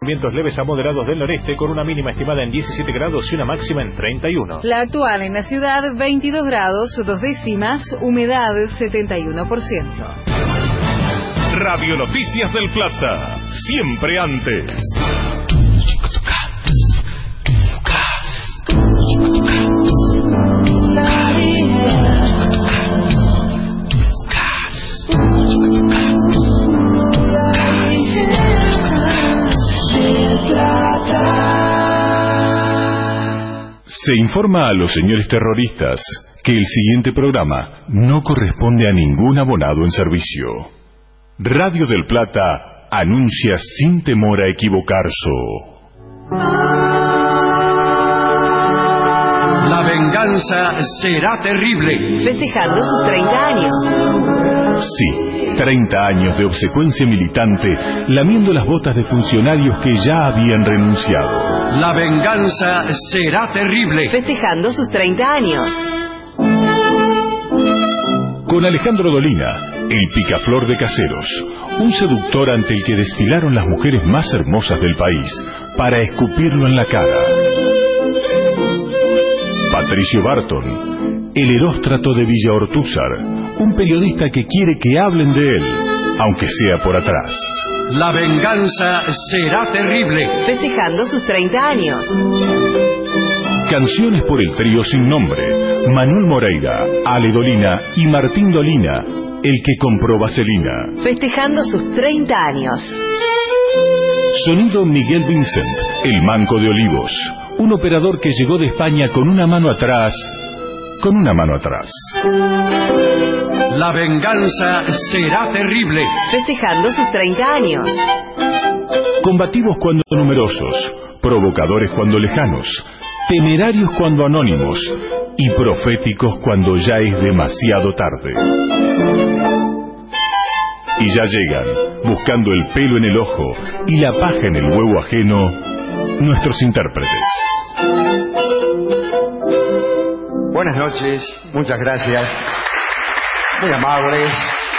Vientos leves a moderados del noreste con una mínima estimada en 17 grados y una máxima en 31. La actual en la ciudad, 22 grados, 2 décimas, humedad 71%. Radio Noticias del Plata, siempre antes. Se informa a los señores terroristas que el siguiente programa no corresponde a ningún abonado en servicio. Radio del Plata anuncia sin temor a equivocarse. La venganza será terrible. Festejando sus 30 años. Sí, 30 años de obsecuencia militante, lamiendo las botas de funcionarios que ya habían renunciado. La venganza será terrible. Festejando sus 30 años. Con Alejandro Dolina, el picaflor de Caseros, un seductor ante el que desfilaron las mujeres más hermosas del país para escupirlo en la cara. Patricio Barton, el Heróstrato de Villa Ortúzar, un periodista que quiere que hablen de él, aunque sea por atrás. La venganza será terrible. Festejando sus 30 años. Canciones por el trío sin nombre, Manuel Moreira, Ale Dolina y Martín Dolina, el que compró vaselina. Festejando sus 30 años. Sonido Miguel Vincent, el Manco de Olivos, un operador que llegó de España con una mano atrás. La venganza será terrible. Festejando sus 30 años. Combativos cuando numerosos, provocadores cuando lejanos, temerarios cuando anónimos y proféticos cuando ya es demasiado tarde. Y ya llegan, buscando el pelo en el ojo y la paja en el huevo ajeno, nuestros intérpretes. Buenas noches, muchas gracias, muy amables.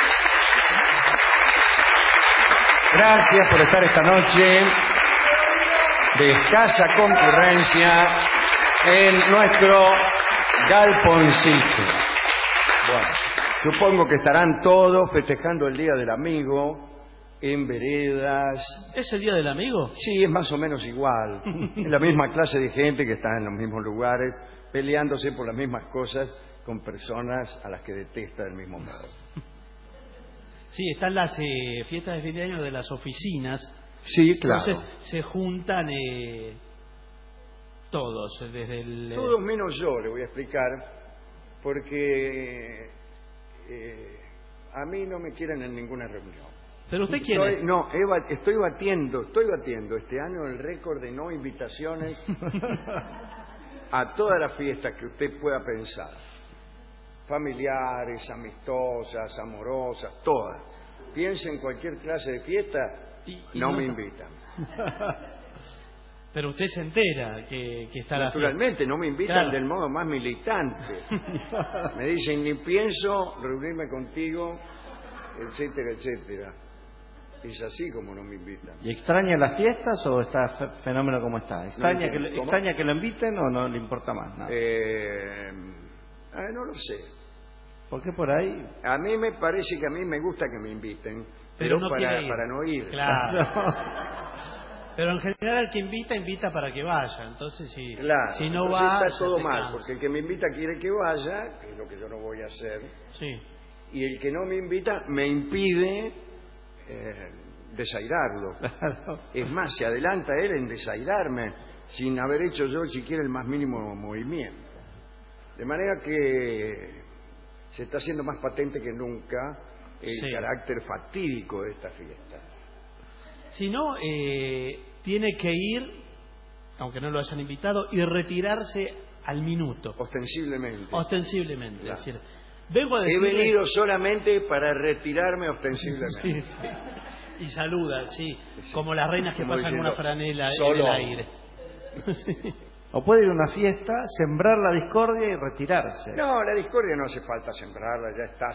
Gracias por estar esta noche de escasa concurrencia en nuestro galponcito. Bueno, supongo que estarán todos festejando el Día del Amigo en veredas. ¿Es el Día del Amigo? Sí, es más o menos igual. Es la misma clase de gente que está en los mismos lugares, peleándose por las mismas cosas con personas a las que detesta del mismo modo. Sí, están las fiestas de fin de año de las oficinas. Sí, claro. Entonces se juntan todos, desde el... Todos menos yo, le voy a explicar, porque a mí no me quieren en ninguna reunión. ¿Pero usted quiere? No, estoy batiendo este año el récord de no invitaciones a todas las fiestas que usted pueda pensar. Familiares, amistosas, amorosas, todas. Piense en cualquier clase de fiesta, no me invitan. Pero usted se entera que está Naturalmente, no me invitan, claro, del modo más militante. Me dicen, ni pienso reunirme contigo, etcétera, etcétera. Es así como no me invitan. ¿Y extraña las fiestas o está fenómeno como está? ¿Extraña que lo inviten o no le importa más? No, no lo sé. ¿Por qué por ahí? A mí me parece que a mí me gusta que me inviten, pero para no ir. Claro. Pero en general el que invita para que vaya. Entonces si no va, está todo mal, porque el que me invita quiere que vaya, que es lo que yo no voy a hacer. Sí. Y el que no me invita me impide desairarlo. Claro. Es más, se adelanta él en desairarme sin haber hecho yo siquiera el más mínimo movimiento. De manera que se está haciendo más patente que nunca el carácter fatídico de esta fiesta. Si no, tiene que ir, aunque no lo hayan invitado, y retirarse al minuto. Ostensiblemente. Ostensiblemente. Claro. Es decir, vengo a decirles... He venido solamente para retirarme ostensiblemente. Sí. Y saluda, sí, como las reinas que pasan diciendo, una franela solo en el aire. Sí. O puede ir a una fiesta, sembrar la discordia y retirarse. No, la discordia no hace falta sembrarla, ya está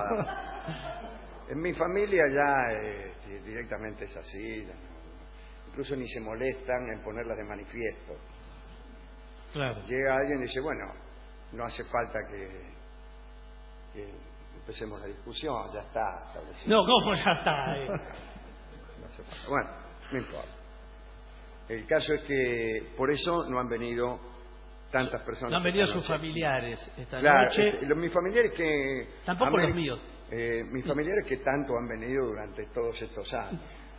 sembrada. En mi familia ya directamente es así. incluso ni se molestan en ponerlas de manifiesto. Claro. Llega alguien y dice, bueno, no hace falta que empecemos la discusión, ya está establecido. No, ¿cómo ya está? No hace falta. Bueno, no importa. El caso es que por eso no han venido tantas personas. No han venido sus familiares esta claro, noche. Mis familiares que... Tampoco los míos. Mis familiares que tanto han venido durante todos estos años.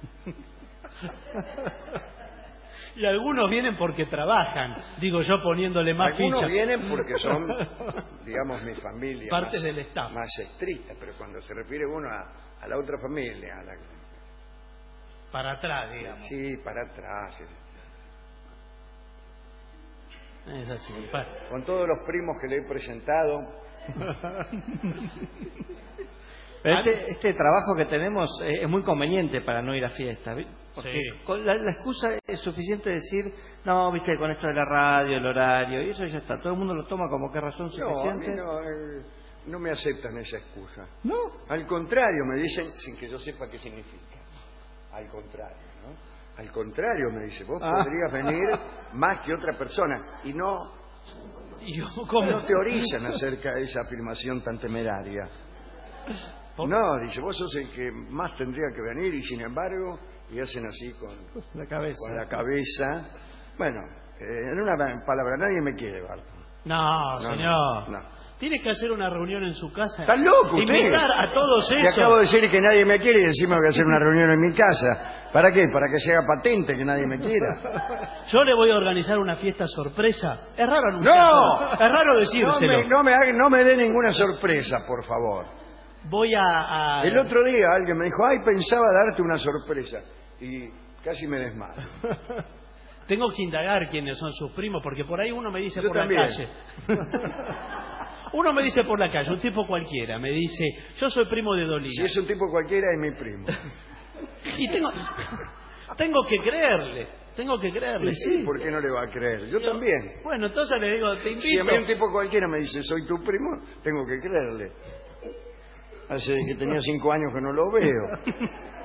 Y algunos vienen porque trabajan, digo yo, poniéndole más algunos fichas. Vienen porque son, digamos, mi familia partes del staff más estricta, pero cuando se refiere uno a la otra familia, para atrás, digamos. Sí, para atrás. Es así. Con todos los primos que le he presentado. Pero este trabajo que tenemos es muy conveniente para no ir a fiestas, porque sí. Con la excusa es suficiente decir, no, viste, con esto de la radio, el horario, y eso ya está. Todo el mundo lo toma como que razón suficiente. No me aceptan esa excusa. No. Al contrario, me dicen, sin que yo sepa qué significa. Al contrario, ¿no? Al contrario, me dice, vos podrías venir más que otra persona. Y no teorizan acerca de esa afirmación tan temeraria. No, dice, vos sos el que más tendría que venir y sin embargo, y hacen así con la cabeza. Bueno, en una palabra, nadie me quiere, Barton. No, señor. No. Tienes que hacer una reunión en su casa. ¿Estás loco usted? Invitar a todos Te esos. acabo de decir que nadie me quiere y encima voy a hacer una reunión en mi casa. ¿Para qué? Para que se haga patente que nadie me quiera. Yo le voy a organizar una fiesta sorpresa. Es raro anunciarlo. ¡No! Es raro decírselo. No me dé ninguna sorpresa, por favor. Voy a... El otro día alguien me dijo, ay, pensaba darte una sorpresa. Y casi me desmayo. Tengo que indagar quiénes son sus primos, porque por ahí uno me dice Yo por también. la calle. Uno me dice por la calle, un tipo cualquiera, me dice, yo soy primo de Dolina. Si es un tipo cualquiera, es mi primo. Y tengo que creerle. Sí, ¿por qué no le va a creer? Yo también. Bueno, entonces le digo, te invito. Si a mí un tipo cualquiera me dice, soy tu primo, tengo que creerle. Hace que tenía 5 años que no lo veo.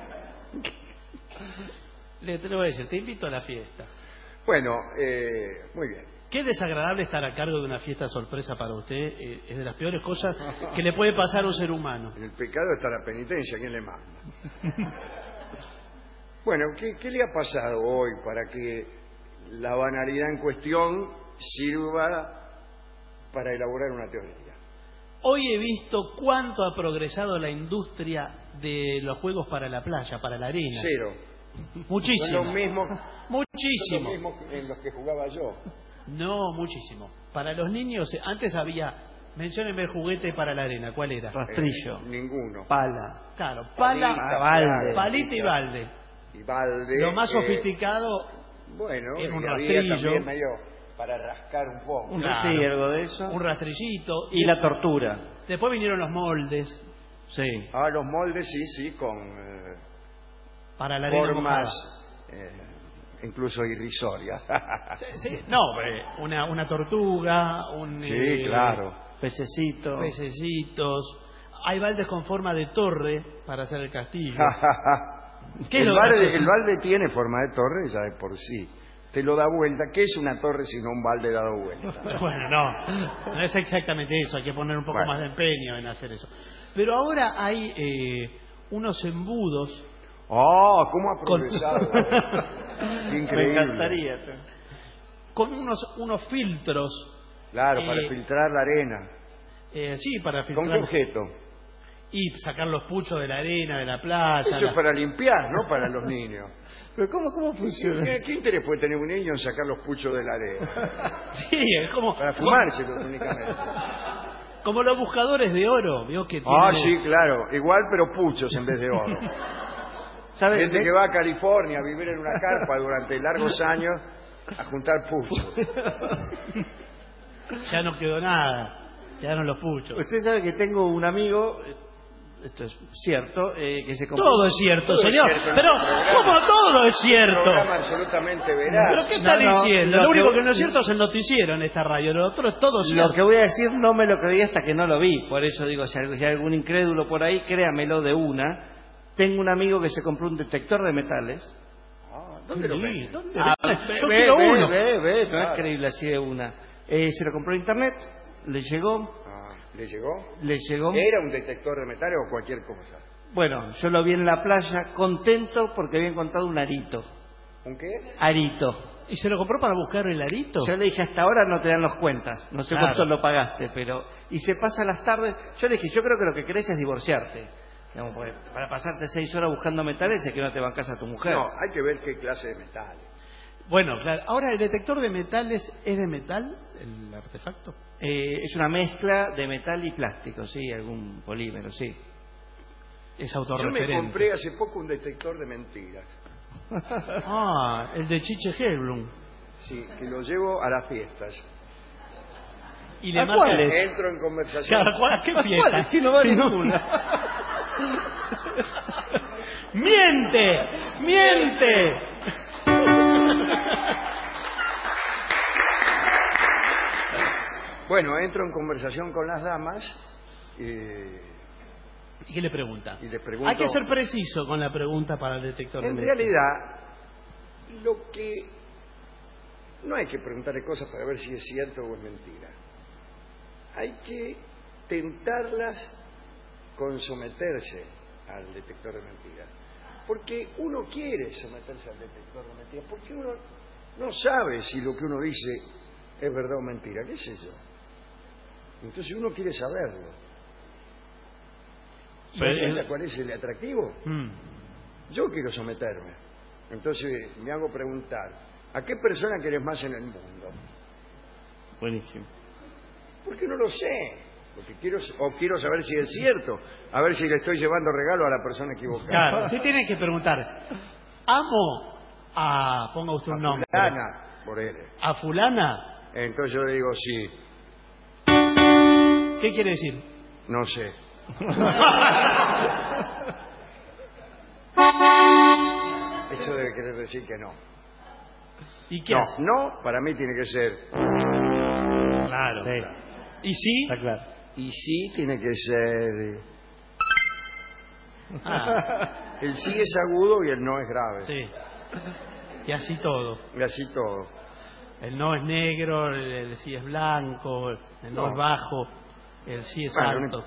Te lo voy a decir, te invito a la fiesta. Bueno, muy bien. Qué desagradable estar a cargo de una fiesta sorpresa para usted. Es de las peores cosas que le puede pasar a un ser humano. En el pecado está la penitencia, ¿quién le manda? Bueno, ¿qué le ha pasado hoy para que la banalidad en cuestión sirva para elaborar una teoría? Hoy he visto cuánto ha progresado la industria de los juegos para la playa, para la arena. Cero. Muchísimo. Son los mismos. Muchísimo. Son los mismos en los que jugaba yo. No, muchísimo. Para los niños, antes había, menciónenme el juguete para la arena, ¿cuál era? Rastrillo. Ninguno. Pala. Claro, pala, balde. palita y balde. Y balde. Lo más sofisticado bueno, era un y había rastrillo. también medio para rascar un poco. Claro. Sí, algo de eso. Un rastrillito. Y la tortura. Después vinieron los moldes. Sí. Los moldes, sí, con para la arena formas mojada. Incluso irrisorias. Sí. No, una tortuga, sí, claro. Pececitos. Hay baldes con forma de torre para hacer el castillo. El balde tiene forma de torre ya de por sí. Te lo da vuelta. ¿Qué es una torre sino un balde dado vuelta? Bueno, no es exactamente eso. Hay que poner un poco más de empeño en hacer eso. Pero ahora hay unos embudos. ¿Cómo ha progresado? Increíble. Me encantaría. Con unos filtros. Claro, para filtrar la arena. Sí, para filtrar. ¿Con qué objeto? Y sacar los puchos de la arena, de la playa. Eso es para limpiar, no para los niños. ¿Pero cómo funciona? ¿Qué interés puede tener un niño en sacar los puchos de la arena? Sí, es como... Para fumárselos únicamente. Como los buscadores de oro, ¿vio? Que tiene... Sí, claro. Igual, pero puchos en vez de oro. Gente que va a California a vivir en una carpa durante largos años a juntar puchos. Ya no quedó nada. Quedaron los puchos. Usted sabe que tengo un amigo... Esto es cierto, que se compró... Todo es cierto, todo señor. Es cierto, pero, ¿cómo todo es Un cierto? programa absolutamente veraz. ¿Pero qué está diciendo? lo Lo único que- que no es cierto es el noticiero en esta radio. Lo otro es todo cierto. Lo que voy a decir no me lo creí hasta que no lo vi. Por eso digo, si hay algún incrédulo por ahí, créamelo de una. Tengo un amigo que se compró un detector de metales. ¿Dónde lo ven? Yo quiero uno. No es creíble así de una. Se lo compró en internet, le llegó. ¿Le llegó? Le llegó. ¿Era un detector de metales o cualquier cosa? Bueno, yo lo vi en la playa contento porque había encontrado un arito. ¿Un qué? Arito. ¿Y se lo compró para buscar el arito? Yo le dije, hasta ahora no te dan los cuentas, no sé cuánto lo pagaste, pero... Y se pasa las tardes... Yo le dije, yo creo que lo que querés es divorciarte. Digamos, porque para pasarte 6 horas buscando metales es que no te bancas a tu mujer. No, hay que ver qué clase de metales. Bueno, claro. Ahora, ¿el detector de metales es de metal, el artefacto? Es una mezcla de metal y plástico, sí, algún polímero, sí. Es Yo autorreferente. me compré hace poco un detector de mentiras. Ah, el de Chiche Helblum. Sí, que lo llevo a las fiestas. ¿Y le ¿A marca? cuáles? Entro en conversación. ¿A qué fiesta? ¿Cuál? Si no va ninguna. ¡Miente! ¡Miente! Bueno, entro en conversación con las damas ¿Y qué le pregunta? y le pregunto... Hay que ser preciso con la pregunta para el detector de En mentiras. realidad, lo que... No hay que preguntarle cosas para ver si es cierto o es mentira. Hay que tentarlas con someterse al detector de mentiras. Porque uno quiere someterse al detector de mentiras. Porque uno no sabe si lo que uno dice es verdad o mentira. ¿Qué sé yo? Entonces uno quiere saberlo. Pero, ¿Cuál es el atractivo? Yo quiero someterme. Entonces me hago preguntar, ¿a qué persona querés más en el mundo? Buenísimo. Porque no lo sé. Porque quiero saber si es cierto. A ver si le estoy llevando regalo a la persona equivocada. claro, usted tiene que preguntar, ¿amo a, ponga usted un nombre, Fulana, por él. a fulana? Entonces yo digo, sí, ¿Qué quiere decir? no sé. Eso debe querer decir que no. ¿Y qué No, hace? no, para mí tiene que ser. Claro. ¿Y sí? Está claro. Y sí tiene que ser. Ah, El sí es agudo y el no es grave. sí. Y así todo. Y así todo. El no es negro, el sí es blanco, el no No. es bajo, el sí es Bueno, alto.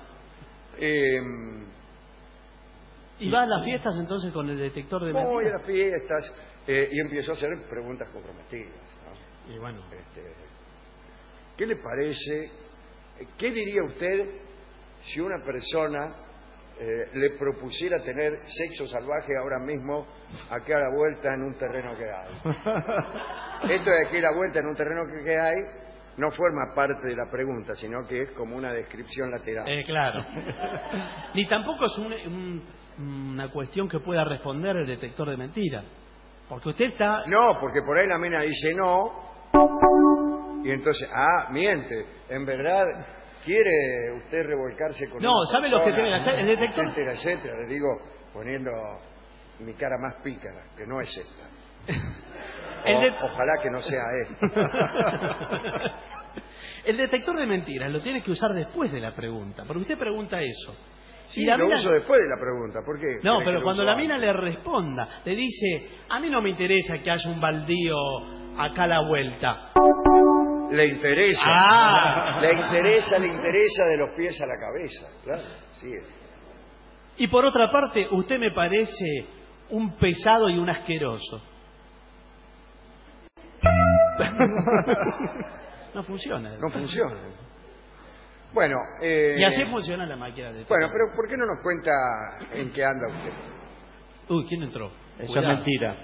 ¿Y va a las fiestas entonces con el detector de Voy a mentiras? las fiestas y empiezo a hacer preguntas comprometidas, ¿no? Y bueno, ¿Qué le parece? ¿Qué diría usted si una persona le propusiera tener sexo salvaje ahora mismo aquí a la vuelta en un terreno que hay? Esto de aquí a la vuelta en un terreno que hay no forma parte de la pregunta, sino que es como una descripción lateral. claro. Ni tampoco es una cuestión que pueda responder el detector de mentiras. Porque usted está... No, porque por ahí la mina dice no, y entonces, miente. En verdad, ¿quiere usted revolcarse con No, una ¿sabe lo que persona? tiene que hacer? El detector... Etcétera, etcétera. Le digo, poniendo mi cara más pícara, que no es esta. Ojalá que no sea esta. El detector de mentiras lo tiene que usar después de la pregunta, porque usted pregunta eso. Sí, y la lo mina... uso después de la pregunta. ¿Por qué? No, ¿Cree pero que lo cuando uso la mina antes? le responda, le dice, a mí no me interesa que haya un baldío acá a la vuelta. Le interesa. Ah. Le interesa de los pies a la cabeza. Claro, sí es. Y por otra parte, usted me parece un pesado y un asqueroso. No funciona. No funciona. Bueno, Y así funciona la máquina de... Bueno, pero ¿por qué no nos cuenta en qué anda usted? Uy, ¿quién entró? Eso Cuidado. es mentira.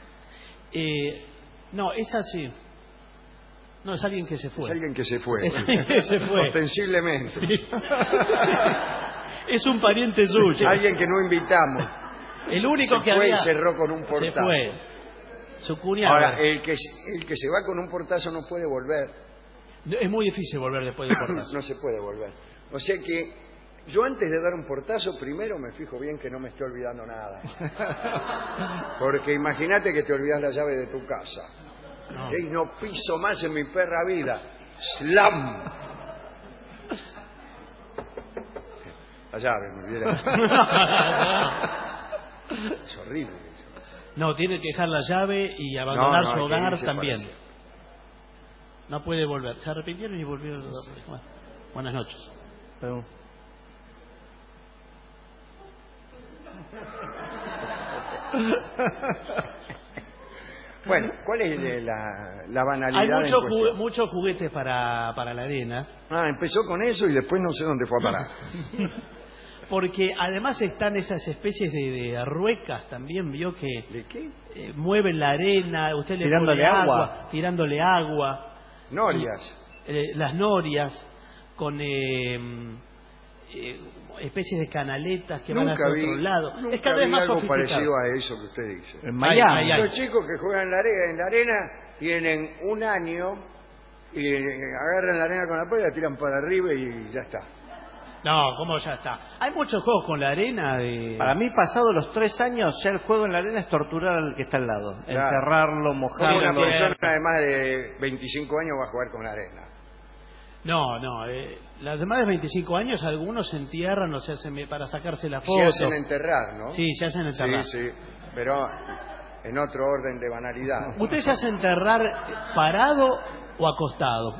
No, es así. No, es alguien que se fue. Es alguien que se fue. Es alguien que se fue. Ostensiblemente. Es un pariente suyo. Alguien que no invitamos. El único Se que fue había... y cerró con un portazo. Se fue. Su cuñado. Ahora, el que se va con un portazo no puede volver. Es muy difícil volver después del portazo. No se puede volver. O sea que yo antes de dar un portazo, primero me fijo bien que no me esté olvidando nada. Porque imagínate que te olvidas la llave de tu casa. No. Y no piso más en mi perra vida. ¡Slam! La llave, me olvidé. Es horrible eso. No, tiene que dejar la llave y abandonar su hogar también. No puede volver. Se arrepintieron y volvieron. Bueno, buenas noches. Bueno, ¿cuál es la banalidad? Hay muchos juguetes para la arena. Empezó con eso y después no sé dónde fue a parar. Porque además están esas especies de ruecas también, vio que... ¿De qué? Mueven la arena, usted le tirándole pone agua. Tirándole agua. Norias. Las norias con especies de canaletas que van hacia otro lado. Es cada vez más algo sofisticado. parecido a eso que usted dice. En Miami. Los chicos que juegan en la arena tienen un año y agarran la arena con la pala y la tiran para arriba y ya está. No, ¿cómo ya está? Hay muchos juegos con la arena. Para mí, pasado los 3 años, ya el juego en la arena es torturar al que está al lado. Claro. Enterrarlo, mojarlo. Una persona de más de 25 años va a jugar con la arena. No, las de más de 25 años, algunos se entierran, o se hacen para sacarse la foto. Se hacen enterrar, ¿no? Sí, se hacen enterrar. Sí, pero en otro orden de banalidad. ¿Usted se hace enterrar parado o acostado?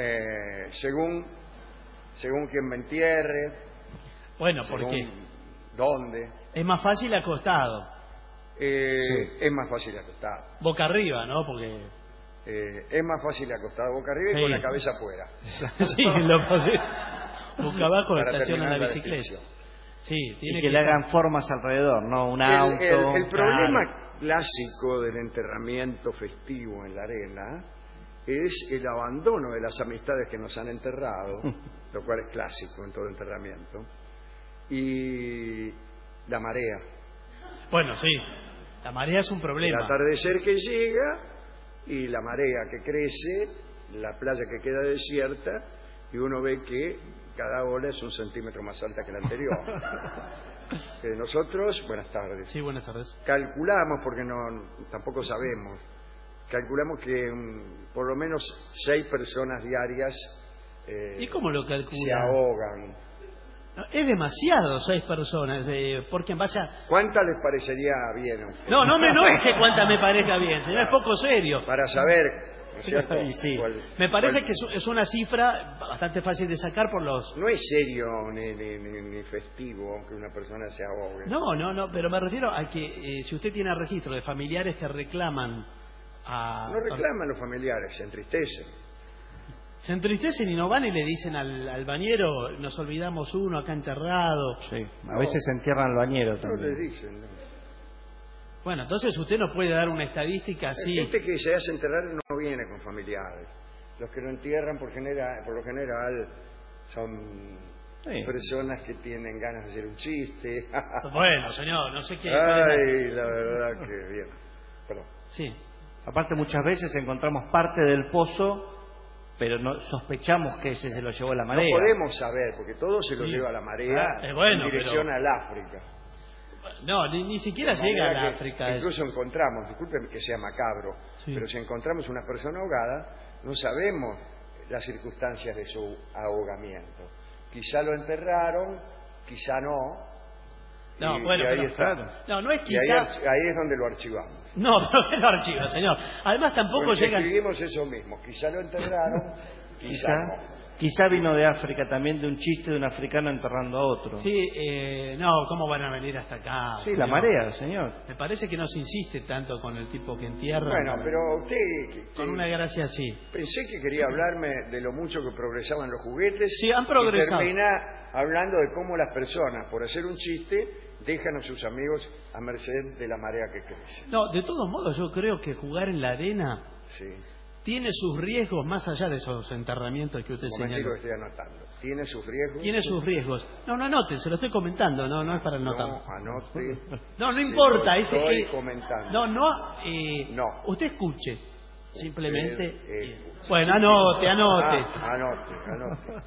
Según quien me entierre. Bueno, ¿por qué? ¿Dónde? Es más fácil acostado. Es más fácil acostado. Boca arriba, ¿no? Porque... es más fácil acostado boca arriba y con la cabeza afuera. Sí, lo posible. Boca abajo estaciona la bicicleta. bicicleta. Sí, tiene que le hagan formas alrededor, ¿no? Un auto. El problema clásico del enterramiento festivo en la arena es el abandono de las amistades que nos han enterrado, lo cual es clásico en todo enterramiento, y la marea. Bueno, sí, la marea es un problema. El atardecer que llega y la marea que crece, la playa que queda desierta, y uno ve que cada ola es 1 centímetro más alta que la anterior. Nosotros, buenas tardes. Sí, buenas tardes. Calculamos, porque tampoco sabemos, calculamos que por lo menos 6 personas diarias ¿y cómo lo calcula? Se ahogan. No, es demasiado 6 personas, porque en base a... ¿Cuántas les parecería bien? No es que cuántas me parezca bien, señor, es poco serio. Para saber, ¿no es cierto? Sí. Me parece que es una cifra bastante fácil de sacar por los... No es serio ni festivo que una persona se ahogue. No, pero me refiero a que si usted tiene registro de familiares que reclaman No reclaman los familiares, se entristecen. Se entristecen y no van y le dicen al bañero, nos olvidamos uno acá enterrado. Sí, a veces se entierran al bañero también. No le dicen, no. Bueno, entonces usted no puede dar una estadística así. La gente que se hace enterrar no viene con familiares. Los que lo entierran por lo general son personas que tienen ganas de hacer un chiste. Bueno, señor, no sé qué. Ay, la verdad que bien. Perdón. Sí. Aparte, muchas veces encontramos parte del pozo, pero no sospechamos que ese se lo llevó la marea. No podemos saber, porque todo se lo lleva la marea en dirección al África. No, ni siquiera llega al África. Incluso encontramos, disculpen que sea macabro, pero si encontramos una persona ahogada, no sabemos las circunstancias de su ahogamiento. Quizá lo enterraron, quizá no. No, bueno, ahí está. No es quizá. Y ahí es donde lo archivamos. No, pero lo archiva, señor. Además tampoco llega. Escribimos eso mismo. Quizá lo enterraron, quizá no. Quizá vino de África también, de un chiste de un africano enterrando a otro. Sí, no, ¿cómo van a venir hasta acá? Sí, señor? la marea, señor. Me parece que no se insiste tanto con el tipo que entierra. Bueno, pero usted... Con una gracia así. Pensé que quería hablarme de lo mucho que progresaban los juguetes. Sí, han progresado. Y termina hablando de cómo las personas, por hacer un chiste, dejan a sus amigos a merced de la marea que crece. No, de todos modos, yo creo que jugar en la arena... Sí. Tiene sus riesgos más allá de esos enterramientos que usted señaló. Que estoy anotando. ¿Tiene sus riesgos? Tiene sus riesgos. No anote, se lo estoy comentando, no es para anotar. No, anote. No importa. Lo estoy comentando. No. Usted escuche. Simplemente. Usted, bueno, anote. Anote.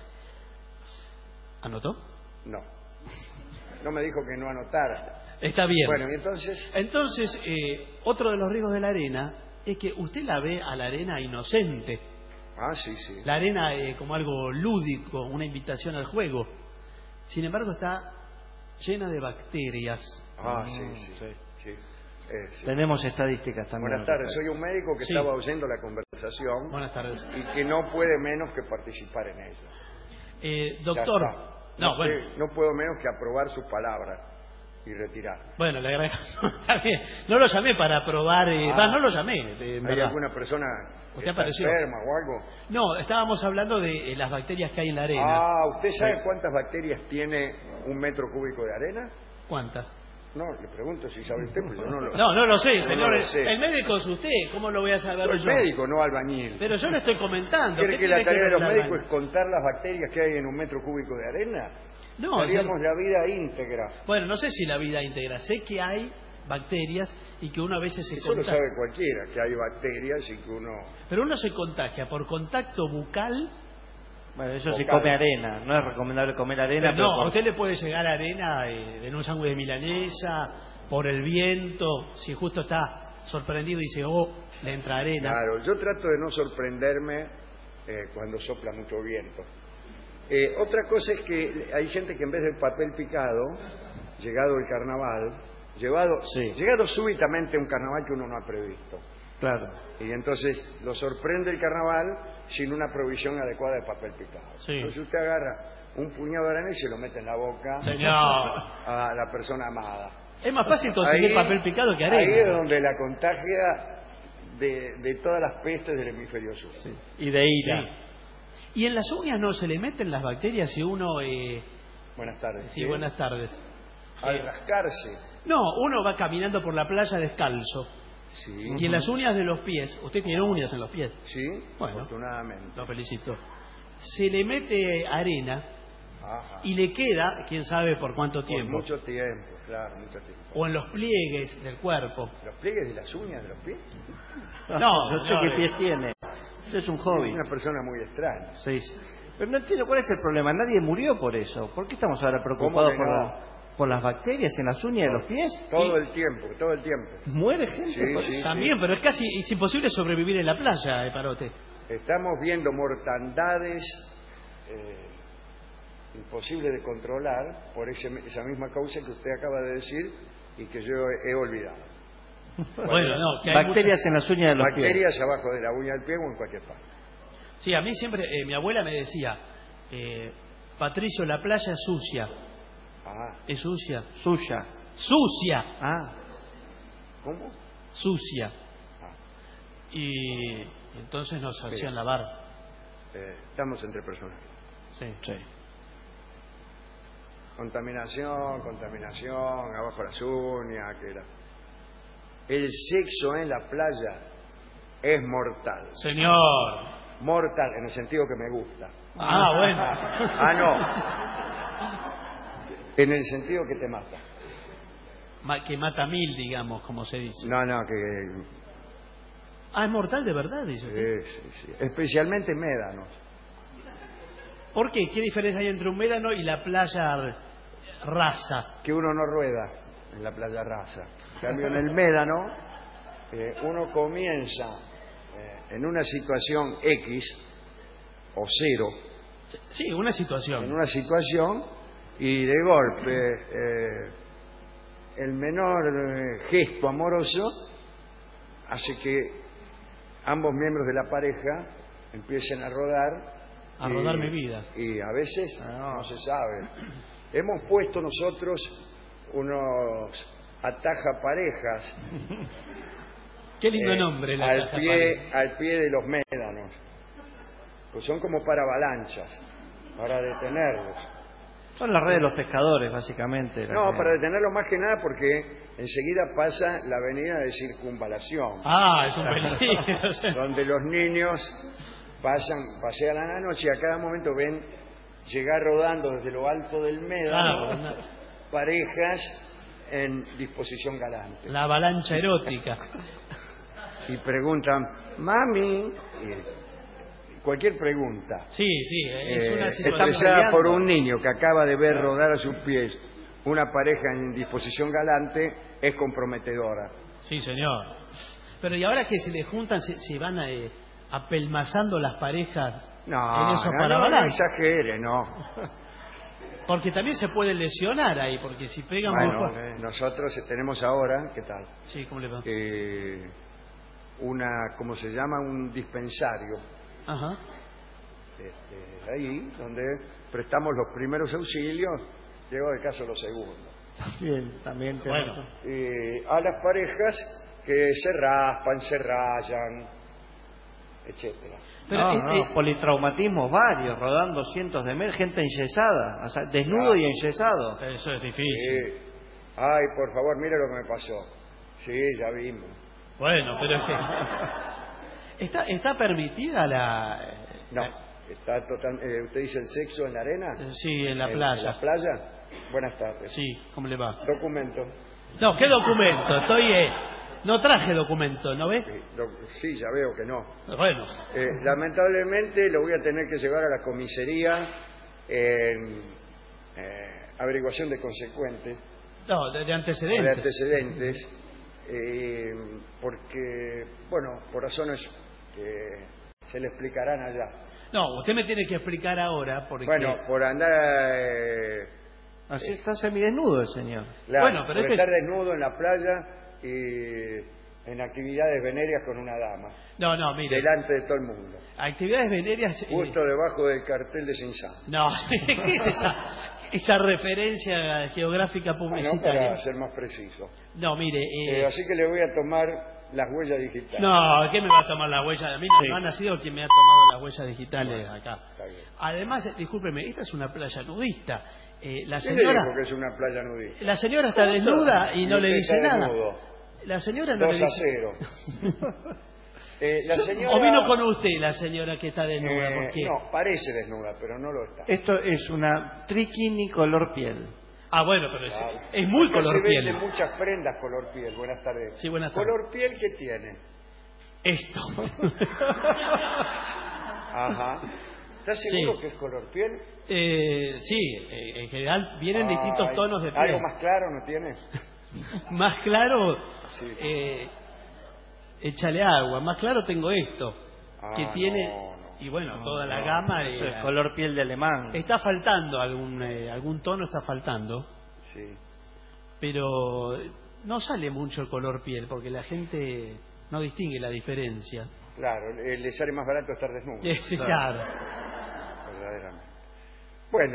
¿Anotó? No. No me dijo que no anotara. Está bien. Bueno, ¿y entonces? Entonces, otro de los riesgos de la arena es que usted la ve a la arena inocente. Sí. La arena como algo lúdico, una invitación al juego. Sin embargo, está llena de bacterias. Sí. Tenemos estadísticas también. Buenas tardes, soy un médico que estaba oyendo la conversación. Buenas tardes. Y que no puede menos que participar en ella. Doctor, no puedo menos que aprobar sus palabras y retirar. Bueno, le agradezco. Está bien. No lo llamé para aprobar, no lo llamé. ¿Hay alguna persona que está enferma o algo? No, estábamos hablando de las bacterias que hay en la arena. ¿Usted sabe cuántas bacterias tiene un metro cúbico de arena? ¿Cuántas? No, le pregunto si sabe usted, pues yo no lo... No lo sé, señor. No lo sé. El médico es usted, ¿cómo lo voy a saber yo? Soy médico, no albañil. Pero yo le estoy comentando. ¿Quiere que la tarea de los médicos es contar las bacterias que hay en un metro cúbico de arena? No, haríamos la vida íntegra. Bueno, no sé si la vida íntegra. Sé que hay bacterias y que uno a veces se contagia. Eso lo sabe cualquiera, que hay bacterias y que uno... Pero uno se contagia por contacto bucal. Bueno, eso se come arena. No es recomendable comer arena. Pero a usted le puede llegar arena en un sándwich de milanesa, por el viento, si justo está sorprendido y dice, le entra arena. Claro, yo trato de no sorprenderme cuando sopla mucho viento. Otra cosa es que hay gente que en vez del papel picado, llegado el carnaval, llegado súbitamente a un carnaval que uno no ha previsto. Claro. Y entonces lo sorprende el carnaval sin una provisión adecuada de papel picado. Sí. Entonces usted agarra un puñado de arena y se lo mete en la boca a la persona amada. Es más fácil conseguir papel picado que arena. Ahí es donde la contagia de todas las pestes del hemisferio sur. Sí. Y de ira. Sí. ¿Y en las uñas no se le meten las bacterias si uno... Buenas tardes. Sí, buenas tardes. Al rascarse. No, uno va caminando por la playa descalzo. Sí. Y en las uñas de los pies, usted tiene uñas en los pies. Sí, bueno, afortunadamente. Lo felicito. Se le mete arena. Ajá. Y le queda, quién sabe por cuánto tiempo. Por mucho tiempo, claro, mucho tiempo. O en los pliegues del cuerpo. ¿Los pliegues de las uñas de los pies? No sé qué pies tiene. Eso es un hobby. Es una persona muy extraña. Sí. Pero no entiendo cuál es el problema. Nadie murió por eso. ¿Por qué estamos ahora preocupados por las bacterias en las uñas de los pies? Todo el tiempo. ¿Muere gente? Sí, también, pero es casi imposible sobrevivir en la playa, Parote. Estamos viendo mortandades imposibles de controlar por esa misma causa que usted acaba de decir y que yo he olvidado. Bueno, no, que bacterias en las uñas de los pies. Bacterias abajo de la uña del pie o en cualquier parte. Sí, a mí siempre, mi abuela me decía, Patricio, la playa es sucia. ¿Es sucia? Sucia. ¡Sucia! ¿Cómo? Sucia. Y entonces nos hacían lavar. Estamos entre personas. Sí. Contaminación, abajo las uñas, El sexo en la playa es mortal. Señor. Mortal, en el sentido que me gusta. Bueno. No. En el sentido que te mata. Que mata 1000, digamos, como se dice. No, que... ¿Es mortal de verdad, dice usted? Sí. Especialmente médanos. ¿Por qué? ¿Qué diferencia hay entre un médano y la playa rasa? Que uno no rueda en la playa rasa. En cambio, en el médano, uno comienza en una situación X o cero. Sí, una situación. En una situación y de golpe el menor gesto amoroso hace que ambos miembros de la pareja empiecen a rodar. A rodar mi vida. Y a veces no se sabe. Hemos puesto nosotros unos atajaparejas. Qué lindo nombre, la al pie de los médanos. Pues son como para avalanchas, para detenerlos. Son las redes de los pescadores, básicamente. No, para detenerlos más que nada porque enseguida pasa la avenida de Circunvalación. Es un peligro. Donde los niños pasean a la noche y a cada momento ven llegar rodando desde lo alto del médano parejas en disposición galante. La avalancha erótica. Y preguntan, mami, cualquier pregunta. Sí, es una situación. Expresada por un niño que acaba de ver rodar a sus pies una pareja en disposición galante es comprometedora. Sí, señor. Pero y ahora que se le juntan, se van apelmazando las parejas en esos paravalanchas. No exagere, no. Porque también se puede lesionar ahí, porque si pegan... Bueno, nosotros tenemos ahora, ¿qué tal? Sí, ¿cómo le va? ¿Cómo se llama? Un dispensario. Ajá. Ahí, donde prestamos los primeros auxilios, llegó el caso los segundos. Bien, también bueno. A las parejas que se raspan, se rayan, etcétera. Pero politraumatismos varios, rodando cientos de metros, gente enyesada, o sea, desnudo y enyesado. Eso es difícil. Ay, por favor, mire lo que me pasó. Sí, ya vimos. Bueno, pero es que... ¿Está permitida la...? No, está total... ¿Usted dice el sexo en la arena? Sí, en la playa. ¿En la playa? Buenas tardes. Sí, ¿cómo le va? Documento. No, ¿qué documento? No traje documento, ¿no ve? Sí, ya veo que no. Bueno. Lamentablemente lo voy a tener que llevar a la comisaría en averiguación de consecuentes. No, de antecedentes. De antecedentes. Porque, bueno, por razones que se le explicarán allá. No, usted me tiene que explicar ahora porque... Bueno, por andar... así está semidesnudo el señor. Claro, bueno, pero por estar desnudo en la playa y en actividades venéreas con una dama. No, mire. Delante de todo el mundo. Actividades venéreas... Justo debajo del cartel de Sinsán. No, ¿qué es esa referencia geográfica publicitaria? No, para ser más preciso. No, mire... así que le voy a tomar las huellas digitales. No, ¿qué me va a tomar las huellas? A mí no ha nacido quien me ha tomado las huellas digitales acá. Además, discúlpeme, esta es una playa nudista. La señora... ¿Quién le dijo que es una playa nudista? La señora está desnuda y no le dice nada. Desnudo. La señora no le dice... 2-0. La señora... ¿O vino con usted la señora que está desnuda? Porque... No, parece desnuda, pero no lo está. Esto es una triquini color piel. Ah, bueno, pero es muy color piel. Se venden muchas prendas color piel. Buenas tardes. Sí, buenas tardes. ¿Color piel qué tiene? Esto. Ajá. ¿Estás seguro que es color piel? Sí, en general vienen distintos tonos de piel. ¿Algo más claro no tiene? Más claro, sí. Échale agua. Más claro tengo esto, que tiene... No. Y bueno, toda la gama de... Eso es color piel de alemán. Está faltando algún tono, está faltando. Sí. Pero no sale mucho el color piel, porque la gente no distingue la diferencia. Claro, le sale más barato estar desnudo. Sí, claro. Verdaderamente. Bueno,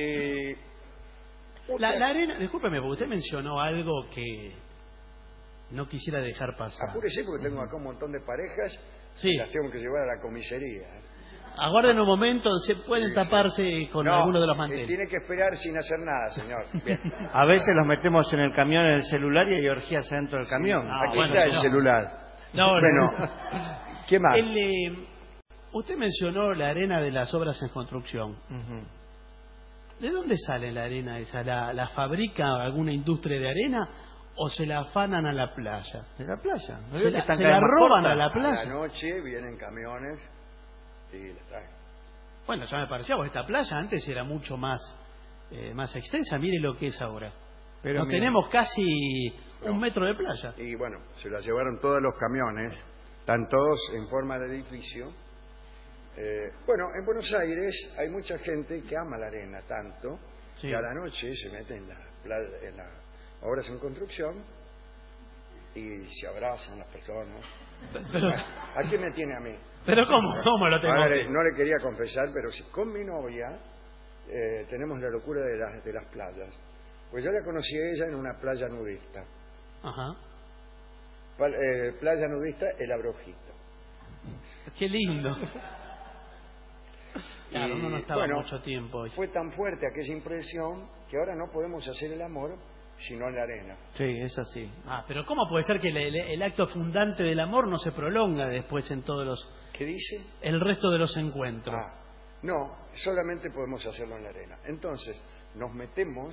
la arena, discúlpeme, porque usted mencionó algo que no quisiera dejar pasar. Apúrese porque tengo acá un montón de parejas. Sí. Las tengo que llevar a la comisaría. Aguarden un momento, se pueden taparse con alguno de los manteles. Tiene que esperar sin hacer nada, señor. Bien. A veces los metemos en el camión, en el celular, y hay orgías adentro del camión. Aquí está el celular. Bueno, ¿qué más? Usted mencionó la arena de las obras en construcción. ¿De dónde sale la arena esa? ¿La fabrica alguna industria de arena o se la afanan a la playa? ¿De la playa? ¿Se la roban a la playa? A la noche vienen camiones y la traen. Bueno, ya me parecía, porque esta playa antes era mucho más extensa. Mire lo que es ahora. Pero tenemos casi un metro de playa. Y bueno, se la llevaron todos los camiones, están todos en forma de edificio. Bueno, en Buenos Aires hay mucha gente que ama la arena tanto que a la noche se mete en las obras en construcción y se abrazan las personas. Pero, ¿a qué me tiene a mí? ¿Pero cómo lo tengo? Ahora, no le quería confesar, pero si con mi novia tenemos la locura de las playas. Pues yo la conocí a ella en una playa nudista. Ajá. Playa nudista El Abrojito. Qué lindo. Claro, uno no estaba mucho tiempo. Fue tan fuerte aquella impresión que ahora no podemos hacer el amor sino en la arena. Sí, es así. Pero ¿cómo puede ser que el acto fundante del amor no se prolonga después en todos los... ¿Qué dice? El resto de los encuentros. No, solamente podemos hacerlo en la arena. Entonces, nos metemos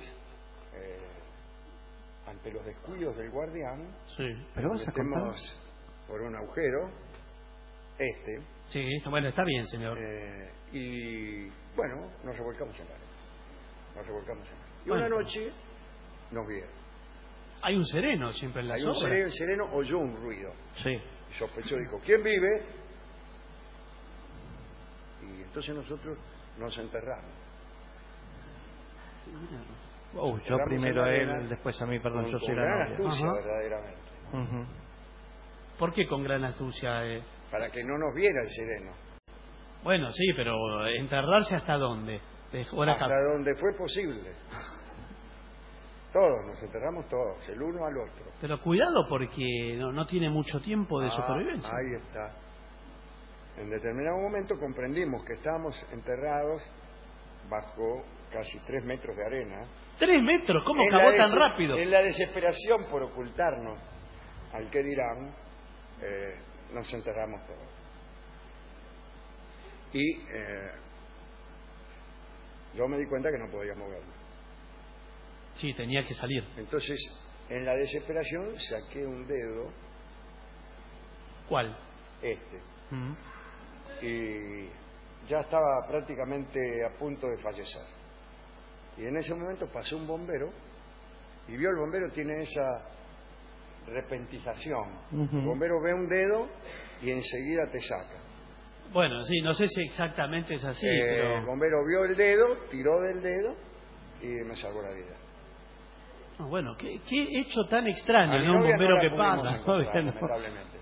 ante los descuidos del guardián. Sí. Pero vas a contar por un agujero. Sí, bueno, está bien, señor. Y bueno, nos revolcamos en la arena. Y una noche nos vieron. Hay un sereno siempre en las obras. El sereno oyó un ruido. Sí. Y sospechó, dijo, ¿quién vive? Y entonces nosotros nos enterramos. Yo primero a él, después a mí, perdón, yo soy la novia. Astucia, verdaderamente. ¿Por qué con gran astucia? Para que no nos viera el sereno. Bueno, sí, pero ¿enterrarse hasta dónde? Hasta donde fue posible. Todos, nos enterramos todos, el uno al otro. Pero cuidado porque no tiene mucho tiempo de supervivencia. Ahí está. En determinado momento comprendimos que estábamos enterrados bajo casi 3 metros de arena. 3 metros, ¿cómo cavó tan rápido? En la desesperación por ocultarnos al que dirán, nos enterramos todos. Y yo me di cuenta que no podía moverme. Sí, tenía que salir. Entonces, en la desesperación saqué un dedo. ¿Cuál? Y ya estaba prácticamente a punto de fallecer. Y en ese momento pasó un bombero y vio, el bombero tiene esa repentización. El bombero ve un dedo y enseguida te saca. Bueno, sí, no sé si exactamente es así, pero... El bombero vio el dedo, tiró del dedo y me salvó la vida. Bueno, qué hecho tan extraño, ¿no? Un bombero que pasa. Lamentablemente.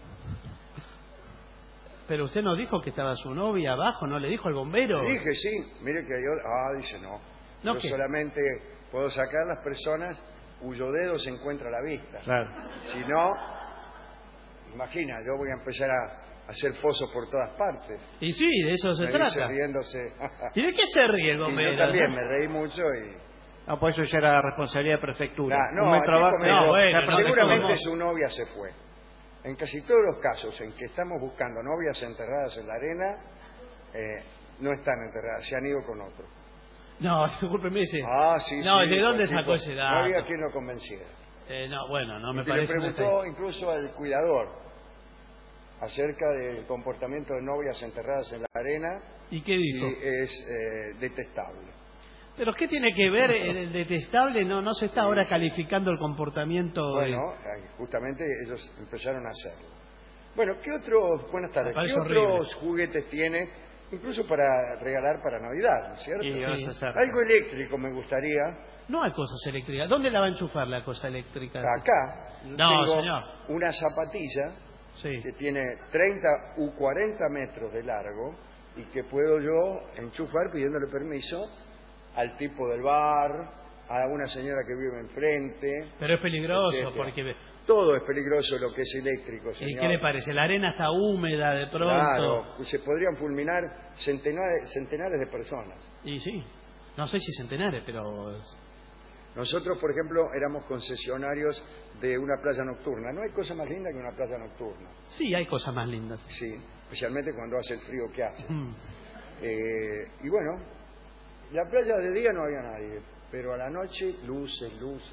Pero usted nos dijo que estaba su novia abajo, ¿no le dijo al bombero? Le dije, sí, mire que yo... dice, no. Yo solamente puedo sacar las personas cuyo dedo se encuentra a la vista. Claro. Si no, imagina, yo voy a empezar a hacer fosos por todas partes. Y sí, de eso se trata. Riéndose. ¿Y de qué se ríe el bombero? Yo también me reí mucho y... pues eso ya era responsabilidad de prefectura. Seguramente su novia se fue. En casi todos los casos en que estamos buscando novias enterradas en la arena, no están enterradas, se han ido con otro. No, discúlpeme ese. Sí. ¿De dónde sacó ese dato? No había quien lo convenciera. No me parece. Le preguntó incluso al cuidador acerca del comportamiento de novias enterradas en la arena. ¿Y qué dijo? Y es detestable. ¿Pero qué tiene que ver el detestable? No se está ahora calificando el comportamiento. Bueno, justamente ellos empezaron a hacerlo. Bueno, ¿qué otros, buenas tardes, qué otros juguetes tiene, incluso para regalar para Navidad, ¿no es cierto? Sí. Algo eléctrico me gustaría. No hay cosas eléctricas. ¿Dónde la va a enchufar la cosa eléctrica? Acá. No, señor. Una zapatilla que tiene 30 u 40 metros de largo y que puedo yo enchufar pidiéndole permiso al tipo del bar, a una señora que vive enfrente. Pero es peligroso, etcétera. Porque... Todo es peligroso lo que es eléctrico, señor. ¿Y qué le parece? La arena está húmeda de pronto. Claro, se podrían fulminar centenares de personas. Y sí, no sé si centenares, pero... Nosotros, por ejemplo, éramos concesionarios de una playa nocturna. No hay cosa más linda que una playa nocturna. Sí, hay cosas más lindas. Sí, especialmente cuando hace el frío que hace. Y bueno, la playa de día no había nadie, pero a la noche luces,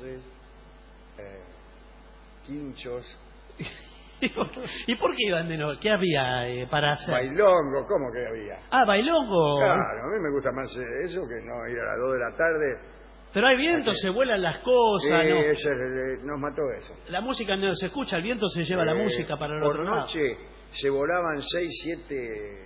quinchos. ¿Y por qué iban de noche? ¿Qué había para hacer? Bailongo, ¿cómo que había? Bailongo. Claro, a mí me gusta más eso que no ir a las 2 de la tarde. Pero hay viento, se vuelan las cosas, sí, ¿no? Nos mató eso. La música no se escucha, el viento se lleva la música para el otro lado. Por noche se volaban 6, 7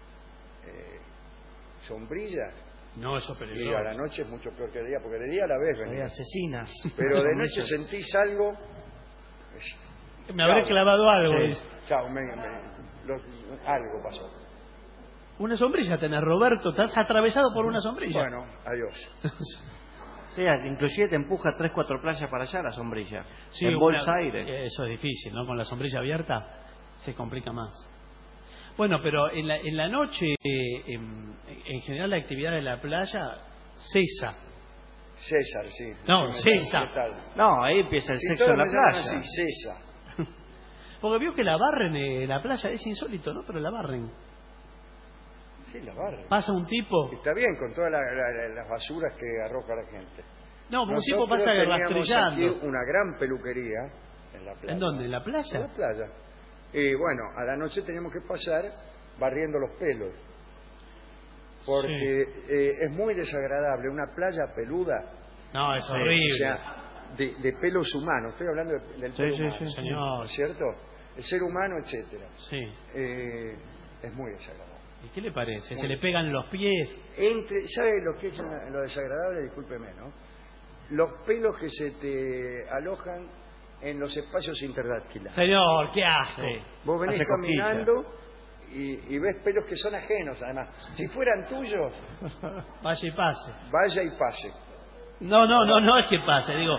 sombrillas. No, eso es peligroso. Y a la noche es mucho peor que de día, porque de día la ves venir. Hay asesinas. Pero de noche sentís algo. Me habré clavado algo. Sí. Chao, algo pasó. Una sombrilla tenés, Roberto, estás atravesado por una sombrilla. Bueno, adiós. Sí, inclusive te empuja 3, 4 playas para allá la sombrilla. Sí, en bolsa aire. Eso es difícil, ¿no? Con la sombrilla abierta se complica más. Bueno, pero en la noche, en general, la actividad de la playa cesa. César, sí. No, cesa. No, ahí empieza el sexo en la playa. Sí, cesa. Porque vio que la barren en la playa, es insólito, ¿no? Pero la barren. Sí, la barren. Pasa un tipo. Está bien, con todas las basuras que arroja la gente. No, un tipo pasa rastrillando. Aquí una gran peluquería en la playa. ¿En dónde? ¿En la playa? En la playa. Y bueno, a la noche teníamos que pasar barriendo los pelos. Porque es muy desagradable una playa peluda. No, es horrible. O sea, de pelos humanos. Estoy hablando del pelo humano. Sí, señor. ¿Cierto? El ser humano, etcétera. Sí. Es muy desagradable. ¿Y qué le parece? ¿Se le pegan los pies? ¿Sabe lo que es lo desagradable? Discúlpeme, ¿no? Los pelos que se te alojan en los espacios interdáctiles. Señor, qué asco. Vos venís Hace caminando y ves pelos que son ajenos, además. Si fueran tuyos, Vaya y pase. vaya y pase. No es que pase, digo.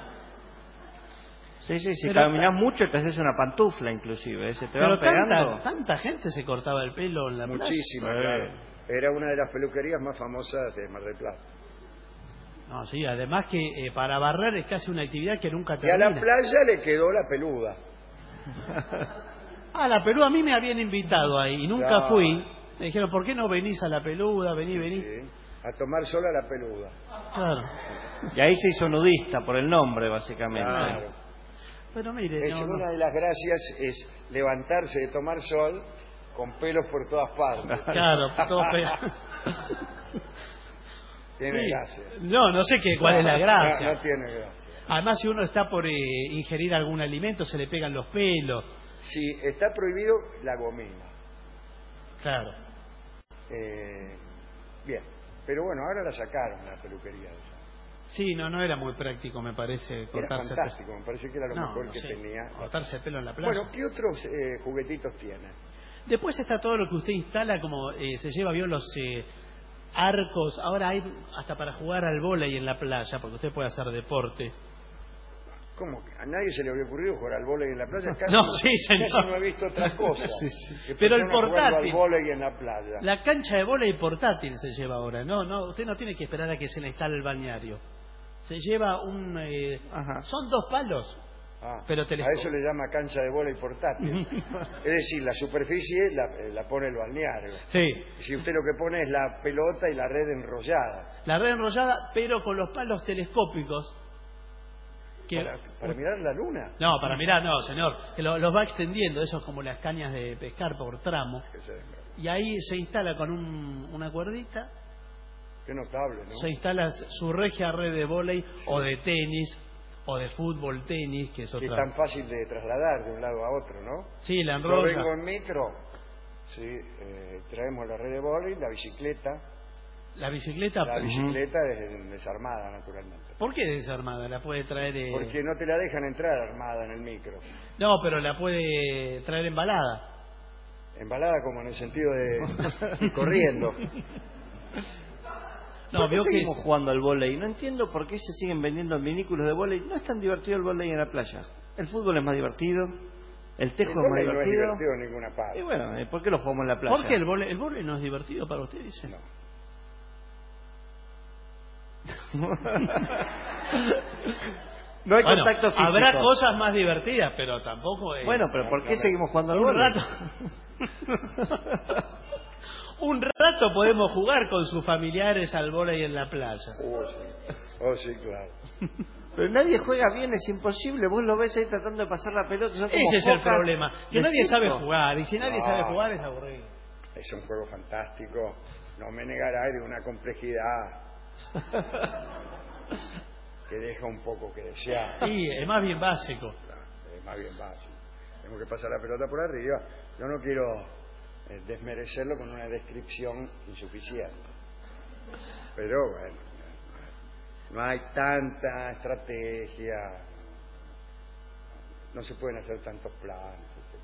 Sí, si Pero caminas mucho te haces una pantufla inclusive, se te Pero van pegando. tanta gente se cortaba el pelo en la playa. Muchísimo, claro. Era una de las peluquerías más famosas de Mar del Plata. No, sí, además que para barrer es casi una actividad que nunca Y a termina. la playa le quedó la peluda. La peluda a mí me habían invitado ahí y nunca Claro. fui. Me dijeron, ¿por qué no venís a la peluda? Vení. Sí, a tomar sola la peluda. Claro. Y ahí se hizo nudista por el nombre, básicamente. Claro. Pero mire, Una de las gracias es levantarse de tomar sol con pelos por todas partes. Claro, todo pegado. Tiene Sí. gracia. No sé cuál es la gracia. No tiene gracia. Además, si uno está por ingerir algún alimento, se le pegan los pelos. Sí, está prohibido la gomina. Claro. Bien, pero bueno, ahora la sacaron la peluquería esa. Sí, no era muy práctico, me parece, Era cortarse el fantástico, me parece que era lo pelo. mejor No que sé, tenía. cortarse el pelo en la playa. Bueno, ¿qué otros juguetitos tiene? Después está todo lo que usted instala, como se lleva bien los arcos. Ahora hay hasta para jugar al vóley en la playa, porque usted puede hacer deporte. ¿Cómo? ¿A nadie se le había ocurrido jugar al vóley en la playa? Casi, No, sí, señor. casi no he visto otra cosa. Que Pero el personas jugando portátil. al vóley en la playa. La cancha de vóley portátil se lleva ahora. No, usted no tiene que esperar a que se le instale el balneario. Se lleva son 2 palos, pero a telescopio. eso le llama cancha de vóley portátil. Es decir, la superficie la pone el balneario. Sí. Si usted lo que pone es la pelota y la red enrollada. La red enrollada, pero con los palos telescópicos. ¿Para mirar la luna? No, para mirar, no, señor. Que los va extendiendo, eso es como las cañas de pescar por tramo. Y ahí se instala con una cuerdita. Qué notable, ¿no? Se instala su regia red de vóley o de tenis o de fútbol tenis, que es Que otra. es tan fácil de trasladar de un lado a otro, ¿no? Sí, la Yo enrolla. vengo en micro, sí, traemos la red de vóley, la bicicleta. La bicicleta. La bicicleta es desarmada, naturalmente. ¿Por qué desarmada? La puede traer. Porque no te la dejan entrar armada en el micro. No, pero la puede traer embalada. Embalada como en el sentido de corriendo. No, ¿Por qué veo que seguimos jugando al vóley? No entiendo por qué se siguen vendiendo minículos de vóley. No es tan divertido el vóley en la playa. El fútbol es más divertido, el tejo El es más vóley no es divertido. divertido en ninguna parte. Y bueno, ¿por qué lo jugamos en la playa? ¿Por qué el vóley no es divertido para usted, dice? No. No hay Bueno, contacto físico. habrá cosas más divertidas, pero tampoco. Bueno, pero ¿por qué seguimos jugando al un vóley? rato. Un rato podemos jugar con sus familiares al vóley en la playa. Oh, sí, claro. Pero nadie juega bien, es imposible. Vos lo ves ahí tratando de pasar la pelota. Son como Ese es el focas problema, que de nadie circo. sabe jugar, y si nadie No. sabe jugar es aburrido. Es un juego fantástico. No me negará de una complejidad que deja un poco que desear. Sí, es más bien básico. Es más bien básico. Tenemos que pasar la pelota por arriba. Yo no quiero desmerecerlo con una descripción insuficiente. Pero bueno, no hay tanta estrategia. No se pueden hacer tantos planes.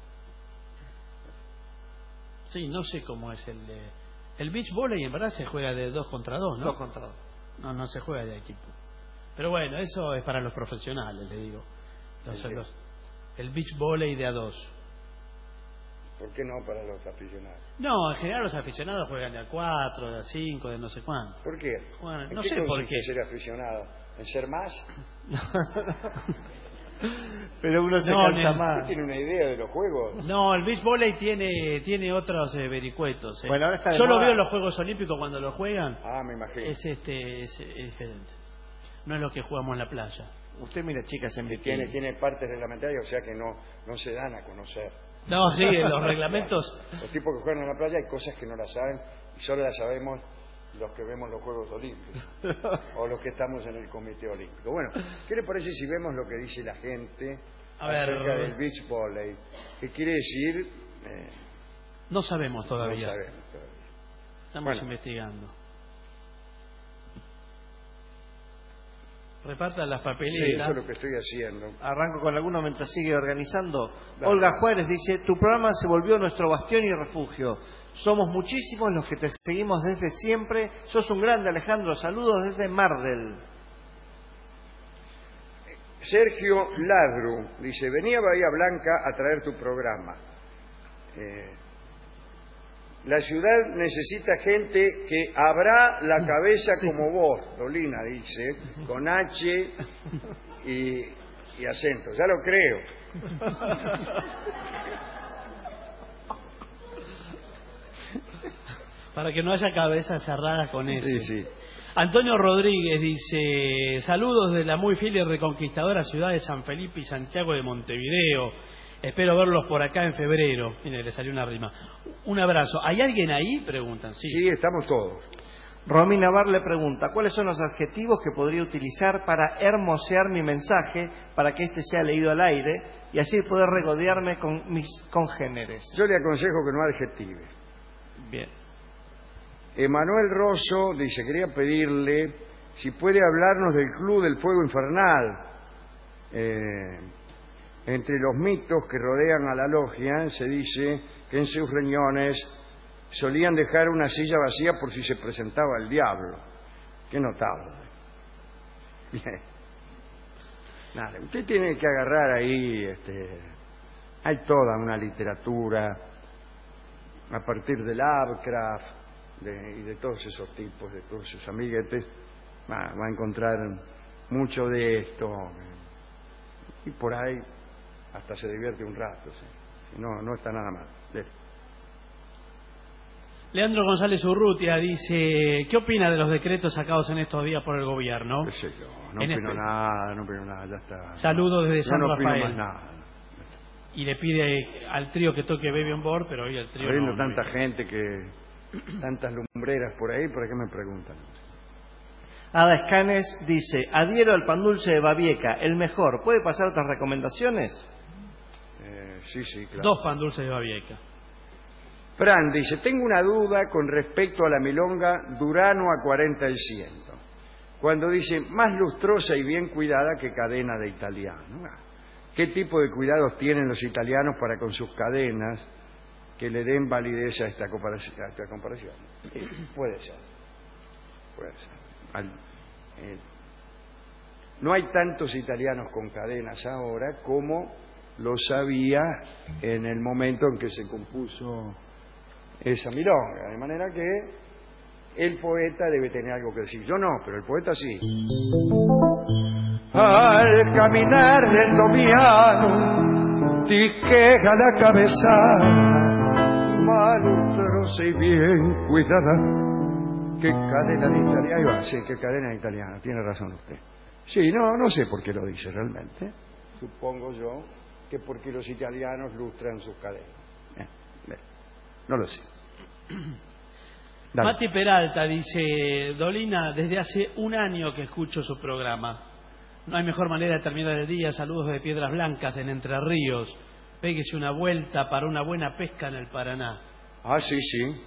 Sí, no sé cómo es el beach volley, en verdad se juega de 2 contra 2, ¿no? 2 contra 2. No se juega de equipo. Pero bueno, eso es para los profesionales, le digo. El beach volley de a 2. ¿Por qué no para los aficionados? No, en general los aficionados juegan de a 4, de a 5, de no sé cuánto. ¿Por qué? Bueno, ¿En no qué sé por consiste qué. ser aficionado? ¿En ser más? Pero uno se No, cansa ¿Usted más. ¿Tiene una idea de los juegos? No, el beach volley tiene otros vericuetos. Bueno, ahora está de Yo lo moda. veo en los Juegos Olímpicos cuando lo juegan. Ah, me imagino. Es diferente. No es lo que jugamos en la playa. Usted mira chicas en Que bikini. tiene partes reglamentarias, o sea que no se dan a conocer. No, sí, en los reglamentos. Los tipos que juegan en la playa hay cosas que no las saben y solo las sabemos los que vemos los Juegos Olímpicos o los que estamos en el Comité Olímpico. Bueno, ¿qué le parece si vemos lo que dice la gente A ver. acerca del beach volley? ¿Qué quiere decir? No sabemos todavía. No sabemos todavía. Estamos investigando. Repartan las papeletas. Sí, eso es lo que estoy haciendo. Arranco con alguno mientras sigue organizando. Dale. Olga Juárez dice: tu programa se volvió nuestro bastión y refugio. Somos muchísimos los que te seguimos desde siempre. Sos un grande, Alejandro. Saludos desde Mardel. Sergio Ladru dice: venía a Bahía Blanca a traer tu programa. La ciudad necesita gente que abra la cabeza como vos, Dolina dice, con H y acento. Ya lo creo. Para que no haya cabezas cerradas con eso. Sí, sí. Antonio Rodríguez dice: saludos de la muy fiel y reconquistadora ciudad de San Felipe y Santiago de Montevideo. Espero verlos por acá en febrero. Mire, le salió una rima. Un abrazo. ¿Hay alguien ahí? Preguntan. Sí, estamos todos. Romina Bar le pregunta: ¿cuáles son los adjetivos que podría utilizar para hermosear mi mensaje, para que este sea leído al aire y así poder regodearme con mis congéneres? Yo le aconsejo que no adjetive. Bien. Emanuel Rosso dice: quería pedirle si puede hablarnos del Club del Fuego Infernal. Entre los mitos que rodean a la logia se dice que en sus reuniones solían dejar una silla vacía por si se presentaba el diablo. Qué notable. Bien. Nada, usted tiene que agarrar ahí, hay toda una literatura a partir de Lovecraft y de todos esos tipos, de todos sus amiguetes, va a encontrar mucho de esto y por ahí hasta se divierte un rato, ¿sí? No está nada mal. Leandro González Urrutia dice: ¿qué opina de los decretos sacados en estos días por el gobierno? ¿Qué sé yo? No opino nada, ya está. Saludos desde San Rafael. Rafael. No opino más nada. Y le pide al trío que toque Baby on Board, pero hoy el trío habiendo no tanta viene. gente tantas lumbreras por ahí, ¿por qué me preguntan? Ada Escanes dice: adhiero al pan dulce de Babieca, el mejor. ¿Puede pasar otras recomendaciones? Sí, claro. 2 pan dulces de Babieca. Fran dice: tengo una duda con respecto a la milonga Durano a 40 el ciento. Cuando dice más lustrosa y bien cuidada que cadena de italiano. ¿Qué tipo de cuidados tienen los italianos para con sus cadenas que le den validez a esta comparación? Puede ser. No hay tantos italianos con cadenas ahora como los había en el momento en que se compuso esa milonga, de manera que el poeta debe tener algo que decir. Yo no, pero el poeta sí. Al caminar el domiano tiqueja la cabeza, malustrosa y bien cuidada. ¿Qué cadena de italiano? Ahí va, sí, qué cadena de italiano, tiene razón usted. Sí, no sé por qué lo dice realmente. Supongo yo que porque los italianos lustran sus cadenas. No lo sé. Dale. Mati Peralta dice: Dolina, desde hace un año que escucho su programa. No hay mejor manera de terminar el día. Saludos de Piedras Blancas, en Entre Ríos. Péguese una vuelta para una buena pesca en el Paraná. Ah, sí.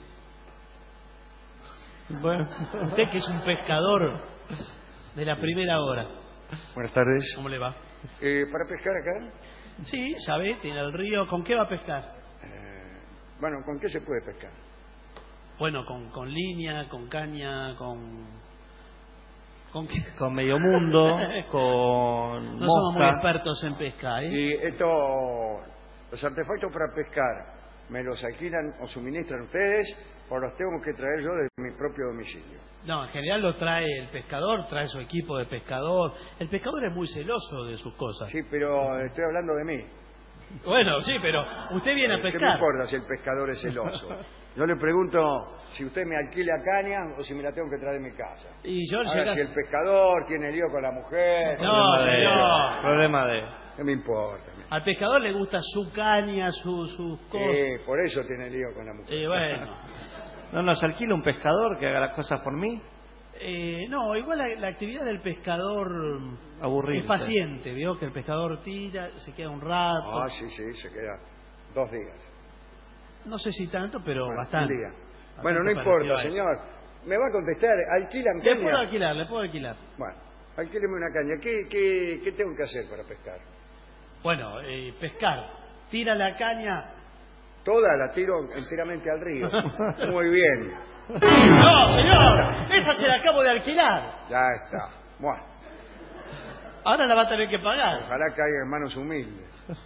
Bueno, usted que es un pescador de la primera hora. Buenas tardes. ¿Cómo le va? ¿Para pescar acá? Sí, ya ve, tiene el río. ¿Con qué va a pescar? Bueno, ¿con qué se puede pescar? Bueno, con línea, con caña, ¿con qué? Con medio mundo, con No somos muy mosca. expertos en pesca, ¿eh? Y los artefactos para pescar, ¿me los alquilan o suministran ustedes o los tengo que traer yo desde mi propio domicilio? No, en general lo trae el pescador, trae su equipo de pescador. El pescador es muy celoso de sus cosas. Sí, pero estoy hablando de mí. Bueno, sí, pero usted viene a ¿Qué me pescar. importa si el pescador es celoso? Yo le pregunto si usted me alquila caña o si me la tengo que traer de mi casa. Y yo Ahora, si el pescador tiene lío con la mujer... No, señor. Problema de... ¿Qué me importa? Al pescador le gusta su caña, sus cosas. Por eso tiene lío con la mujer. Bueno. ¿No nos alquila un pescador que haga las cosas por mí? No, igual la actividad del pescador Aburrido. es paciente, ¿vio? Que el pescador tira, se queda un rato. Ah, sí, se queda 2 días. No sé si tanto, pero Bueno, bastante. un día. Bastante Bueno, no parecido importa, a eso. señor. Me va a contestar, ¿alquilan Le caña? puedo alquilar. Bueno, alquíleme una caña. ¿Qué tengo que hacer para pescar? Bueno, pescar. Tira la caña. Toda la tiro enteramente al río. Muy bien. ¡No, señor! Esa se la acabo de alquilar. Ya está. Bueno, Ahora la va a tener que pagar. ojalá caiga en manos humildes.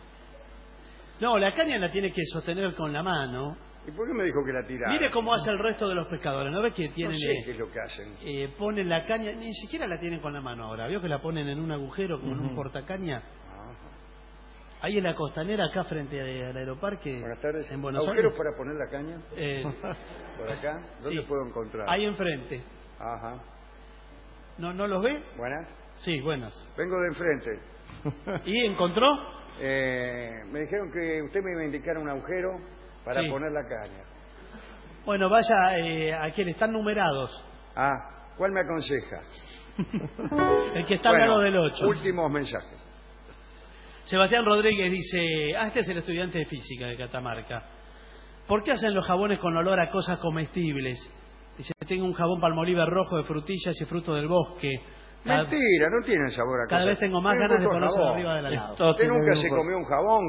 No, la caña la tiene que sostener con la mano. ¿Y por qué me dijo que la tirara? Mire cómo hace el resto de los pescadores. ¿No ves que No tienen... sé qué es lo que hacen. ponen la caña, ni siquiera la tienen con la mano ahora. ¿Vio que la ponen en un agujero con un portacaña? Ahí en la costanera, acá frente al aeroparque. Buenas tardes. En Buenos ¿Agujeros Aires. para poner la caña? ¿Por acá? ¿Dónde Sí. puedo encontrar? Ahí enfrente. Ajá. ¿No los ve? ¿Buenas? Sí, buenas. Vengo de enfrente. ¿Y encontró? Me dijeron que usted me iba a indicar un agujero para Sí. poner la caña. Bueno, vaya, aquí están numerados. Ah, ¿cuál me aconseja? El que está al lado del 8. Últimos mensajes. Sebastián Rodríguez dice, este es el estudiante de física de Catamarca. ¿Por qué hacen los jabones con olor a cosas comestibles? Dice, tengo un jabón Palmolive rojo de frutillas y frutos del bosque. Mentira, no tienen sabor a Cada cosa. vez tengo más Tiene ganas de gusto a ponérselo jabón. arriba de la nave. ¿Usted nunca se comió un jabón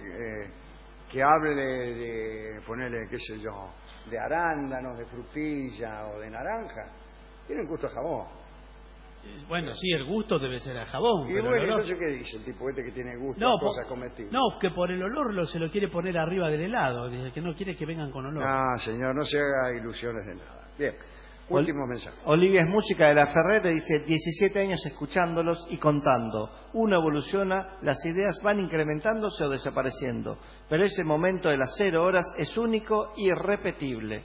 que hable de ponerle, qué sé yo, de arándanos, de frutilla o de naranja? Tienen gusto a jabón. Bueno, sí, el gusto debe ser a jabón. Y pero bueno, el olor... entonces, ¿qué dice el tipo este que tiene gusto No, a cosas comestibles? no, que por el olor se lo quiere poner arriba del helado. Dice que no quiere que vengan con olor. No, señor, no se haga ilusiones de nada. Bien, último mensaje. Olivia es música de la Ferrete, dice 17 años escuchándolos y contando. Uno evoluciona, las ideas van incrementándose o desapareciendo, pero ese momento de las 0 horas es único y irrepetible.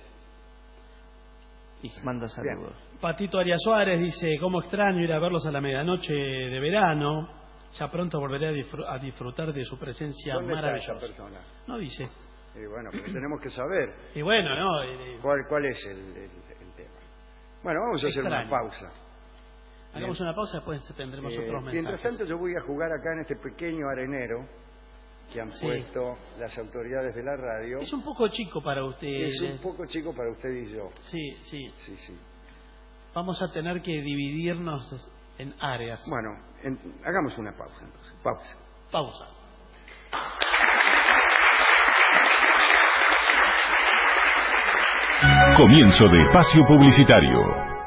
Y manda saludos. Patito Arias Suárez dice, cómo extraño ir a verlos a la medianoche de verano. Ya pronto volveré a disfrutar de su presencia ¿Dónde está maravillosa. esa persona? No dice. Y bueno, pero tenemos que saber Y bueno, no. cuál es el tema. Bueno, vamos a hacer Extraño. una pausa. Hagamos una pausa, después tendremos otros mensajes. Mientras tanto, yo voy a jugar acá en este pequeño arenero que han puesto las autoridades de la radio. Es un poco chico para usted. Es un poco chico para usted y yo. Sí, sí. Sí, sí. Vamos a tener que dividirnos en áreas. Bueno, hagamos una pausa entonces. Pausa. Pausa. Comienzo de espacio publicitario.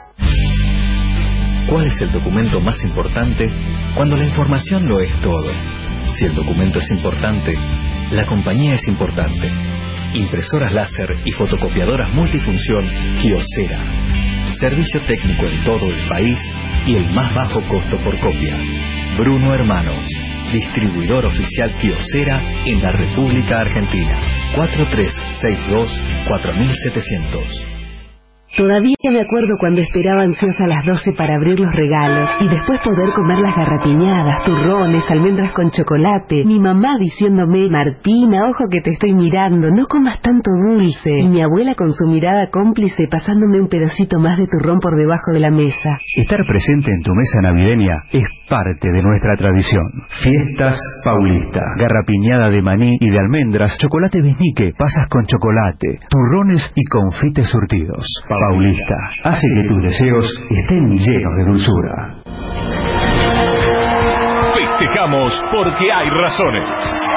¿Cuál es el documento más importante cuando la información lo es todo? Si el documento es importante, la compañía es importante. Impresoras láser y fotocopiadoras multifunción Kyocera. Servicio técnico en todo el país y el más bajo costo por copia. Bruno Hermanos, distribuidor oficial Kyocera en la República Argentina. 4362-4700. Todavía me acuerdo cuando esperaba ansiosa a las 12 para abrir los regalos y después poder comer las garrapiñadas, turrones, almendras con chocolate. Mi mamá diciéndome, Martina, ojo que te estoy mirando, no comas tanto dulce. Y mi abuela con su mirada cómplice pasándome un pedacito más de turrón por debajo de la mesa. Estar presente en tu mesa navideña es parte de nuestra tradición. Fiestas Paulista, garrapiñada de maní y de almendras, chocolate biznique, pasas con chocolate, turrones y confites surtidos. Paulista, hace que tus deseos estén llenos de dulzura. Festejamos porque hay razones.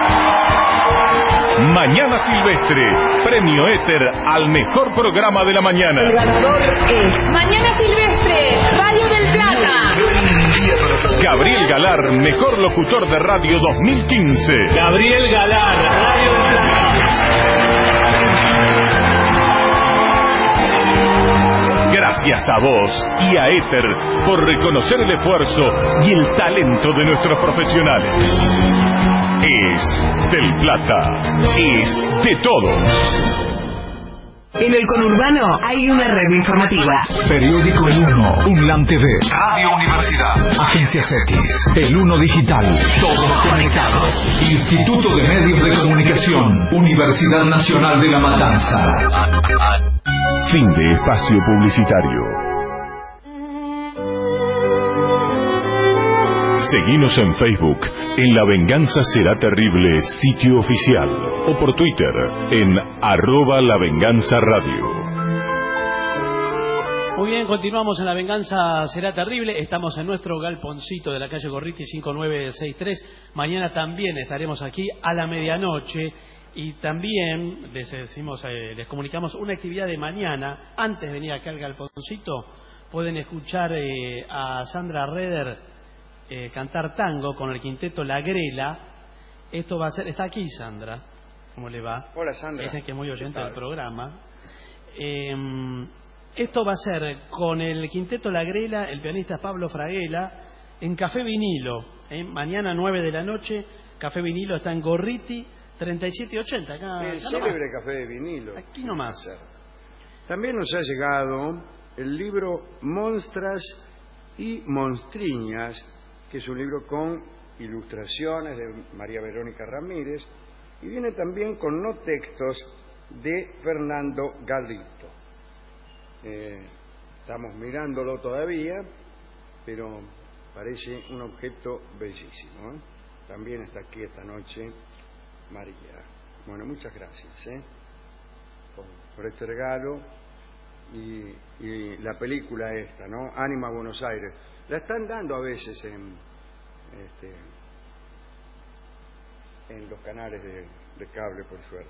Mañana Silvestre, Premio Éter al mejor programa de la mañana. El ganador es Mañana Silvestre, Radio del Plata. Gabriel Galar, mejor locutor de radio 2015. Gabriel Galar, Radio del Plata. Gracias a vos y a Éter por reconocer el esfuerzo y el talento de nuestros profesionales. Es del Plata, es de todos. En el conurbano hay una red informativa. Periódico El Uno, UNLAM TV, Radio Universidad, Agencias X, El Uno Digital, todos conectados. Instituto de Medios de Comunicación, Universidad Nacional de La Matanza. Fin de espacio publicitario. Seguinos en Facebook, en La Venganza Será Terrible, sitio oficial, o por Twitter, en @LaVenganzaRadio. Muy bien, continuamos en La Venganza Será Terrible. Estamos en nuestro galponcito de la calle Gorriti 5963. Mañana también estaremos aquí a la medianoche. Y también les comunicamos una actividad de mañana. Antes de venir acá al galponcito, pueden escuchar a Sandra Reder cantar tango con el quinteto La Grela. Esto va a ser... Está aquí Sandra. ¿Cómo le va? Hola Sandra. Dicen que es muy oyente del programa. Esto va a ser con el quinteto La Grela, el pianista Pablo Fraguela, en Café Vinilo. Mañana 9 de la noche, Café Vinilo está en Gorriti 3780. El célebre Café de Vinilo. Aquí nomás. También nos ha llegado el libro Monstras y Monstriñas, que es un libro con ilustraciones de María Verónica Ramírez, y viene también con no textos de Fernando Galito. Estamos mirándolo todavía, pero parece un objeto bellísimo, ¿eh? También está aquí esta noche María. Bueno, muchas gracias por este regalo y la película esta, ¿no? Ánima Buenos Aires. La están dando a veces en los canales de cable, por suerte,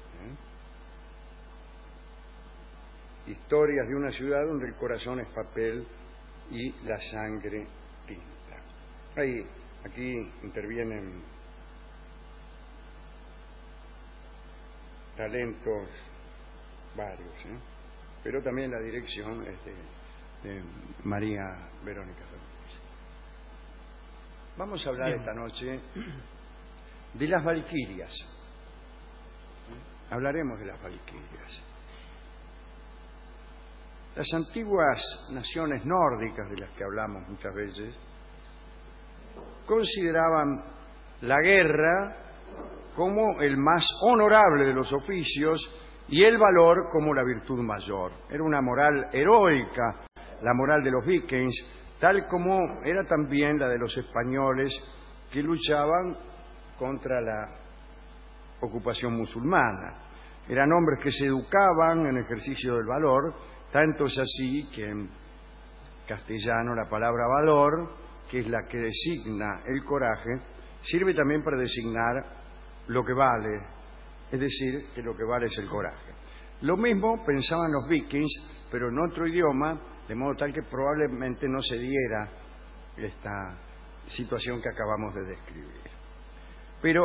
Historias de una ciudad donde el corazón es papel y la sangre tinta. Aquí intervienen talentos varios, pero también la dirección de María Verónica Fernández. Vamos a hablar esta noche de las valquirias. Hablaremos de las valquirias. Las antiguas naciones nórdicas, de las que hablamos muchas veces, consideraban la guerra como el más honorable de los oficios y el valor como la virtud mayor. Era una moral heroica, la moral de los vikings, tal como era también la de los españoles que luchaban contra la ocupación musulmana. Eran hombres que se educaban en ejercicio del valor, tanto es así que en castellano la palabra valor, que es la que designa el coraje, sirve también para designar lo que vale, es decir, que lo que vale es el coraje. Lo mismo pensaban los vikings, pero en otro idioma, de modo tal que probablemente no se diera esta situación que acabamos de describir. Pero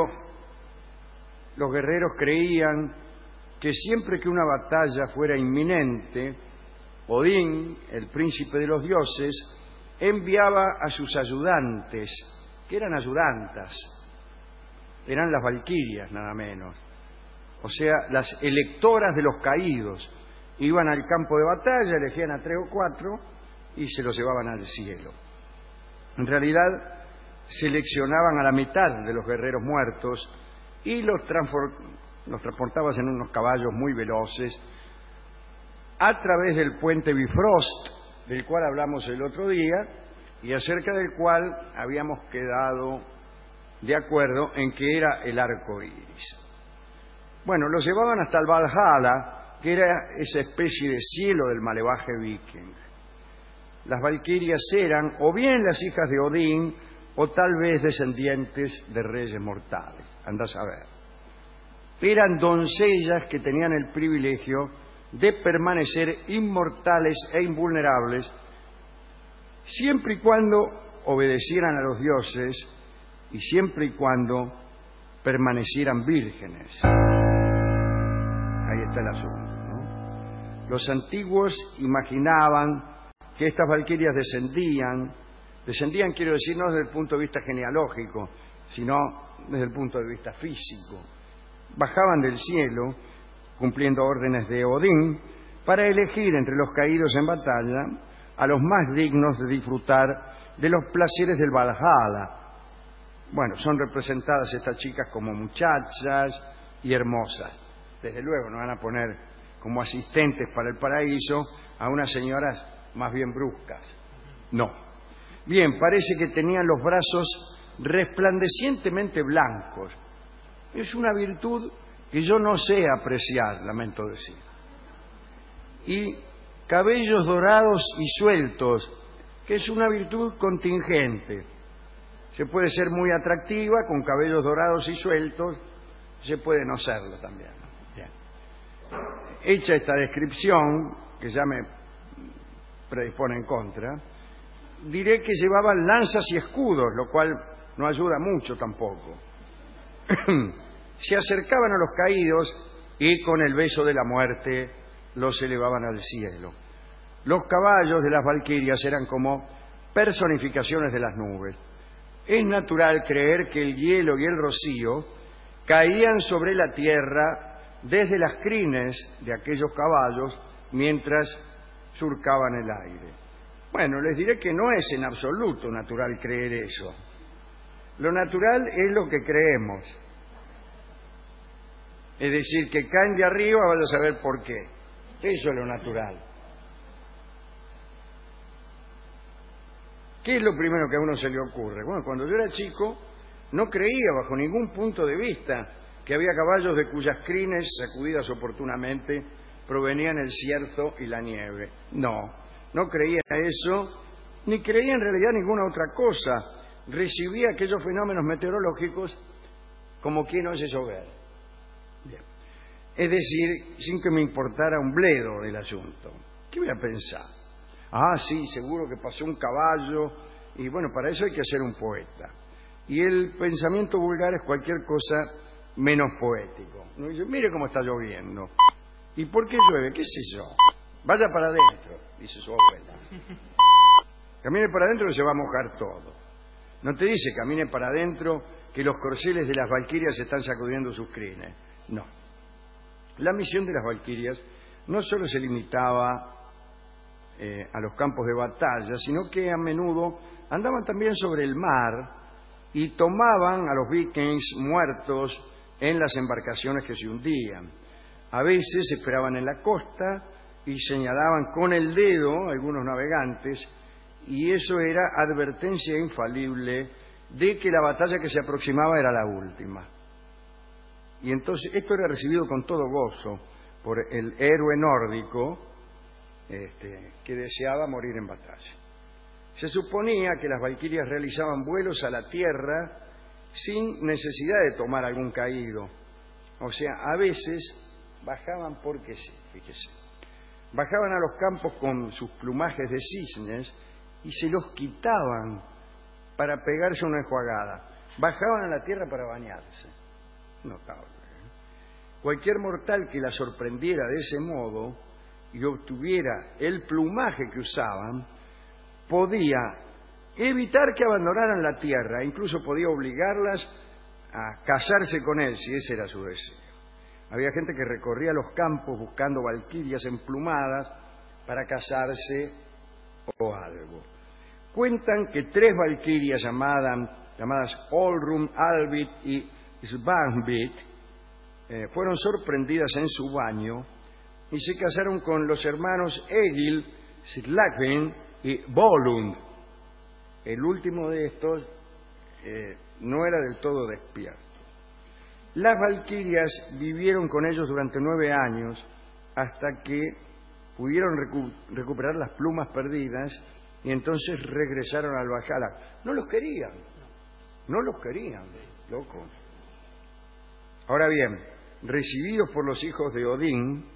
los guerreros creían que siempre que una batalla fuera inminente, Odín, el príncipe de los dioses, enviaba a sus ayudantes, que eran ayudantas, eran las valquirias nada menos, o sea, las electoras de los caídos. Iban al campo de batalla, elegían a 3 o 4 y se los llevaban al cielo. En realidad seleccionaban a la mitad de los guerreros muertos y los transportaban en unos caballos muy veloces a través del puente Bifrost, del cual hablamos el otro día y acerca del cual habíamos quedado de acuerdo en que era el arco iris. Bueno, los llevaban hasta el Valhalla, que era esa especie de cielo del malevaje viking. Las valquirias eran o bien las hijas de Odín o tal vez descendientes de reyes mortales, andá a saber. Eran doncellas que tenían el privilegio de permanecer inmortales e invulnerables siempre y cuando obedecieran a los dioses y siempre y cuando permanecieran vírgenes. Ahí está el asunto, ¿no? Los antiguos imaginaban que estas valquirias descendían quiero decir no desde el punto de vista genealógico, sino desde el punto de vista físico. Bajaban del cielo, cumpliendo órdenes de Odín, para elegir entre los caídos en batalla a los más dignos de disfrutar de los placeres del Valhalla. Bueno, son representadas estas chicas como muchachas y hermosas. Desde luego no van a poner como asistentes para el paraíso a unas señoras más bien bruscas. No. Bien, parece que tenían los brazos resplandecientemente blancos. Es una virtud que yo no sé apreciar, lamento decir. Y cabellos dorados y sueltos, que es una virtud contingente. Se puede ser muy atractiva con cabellos dorados y sueltos, se puede no serlo también. Bien. Hecha esta descripción, que ya me predispone en contra, diré que llevaban lanzas y escudos, lo cual no ayuda mucho tampoco. Se acercaban a los caídos y con el beso de la muerte los elevaban al cielo. Los caballos de las valquirias eran como personificaciones de las nubes. Es natural creer que el hielo y el rocío caían sobre la tierra desde las crines de aquellos caballos mientras surcaban el aire. Bueno, les diré que no es en absoluto natural creer eso. Lo natural es lo que creemos. Es decir, que caen de arriba, vaya a saber por qué. Eso es lo natural. ¿Qué es lo primero que a uno se le ocurre? Bueno, cuando yo era chico, no creía bajo ningún punto de vista que había caballos de cuyas crines, sacudidas oportunamente, provenían el cierzo y la nieve. No creía eso, ni creía en realidad ninguna otra cosa. Recibía aquellos fenómenos meteorológicos como quien oye llover. Bien. Es decir, sin que me importara un bledo del asunto. ¿Qué voy a pensar? Ah, sí, seguro que pasó un caballo, y bueno, para eso hay que ser un poeta. Y el pensamiento vulgar es cualquier cosa menos poético. Uno dice, mire cómo está lloviendo. ¿Y por qué llueve? ¿Qué sé yo? Vaya para adentro, dice su abuela. Camine para adentro que se va a mojar todo. No te dice camine para adentro que los corceles de las valquirias están sacudiendo sus crines. No. La misión de las valquirias no solo se limitaba a los campos de batalla, sino que a menudo andaban también sobre el mar y tomaban a los vikings muertos en las embarcaciones que se hundían. A veces esperaban en la costa y señalaban con el dedo a algunos navegantes, y eso era advertencia infalible de que la batalla que se aproximaba era la última. Y entonces esto era recibido con todo gozo por el héroe nórdico que deseaba morir en batalla. Se suponía que las valquirias realizaban vuelos a la tierra sin necesidad de tomar algún caído. O sea, a veces bajaban porque sí, fíjese. Bajaban a los campos con sus plumajes de cisnes y se los quitaban para pegarse una enjuagada. Bajaban a la tierra para bañarse. Notable. Cualquier mortal que la sorprendiera de ese modo y obtuviera el plumaje que usaban, podía evitar que abandonaran la tierra, incluso podía obligarlas a casarse con él, si ese era su deseo. Había gente que recorría los campos buscando valquirias emplumadas para casarse o algo. Cuentan que 3 valquirias llamadas Olrun, Albit y Svanhvit fueron sorprendidas en su baño y se casaron con los hermanos Egil, Siglagvin y Volund. El último de estos no era del todo despierto. Las valquirias vivieron con ellos durante 9 años hasta que pudieron recuperar las plumas perdidas y entonces regresaron al Valhalla. No los querían, loco. Ahora bien, recibidos por los hijos de Odín,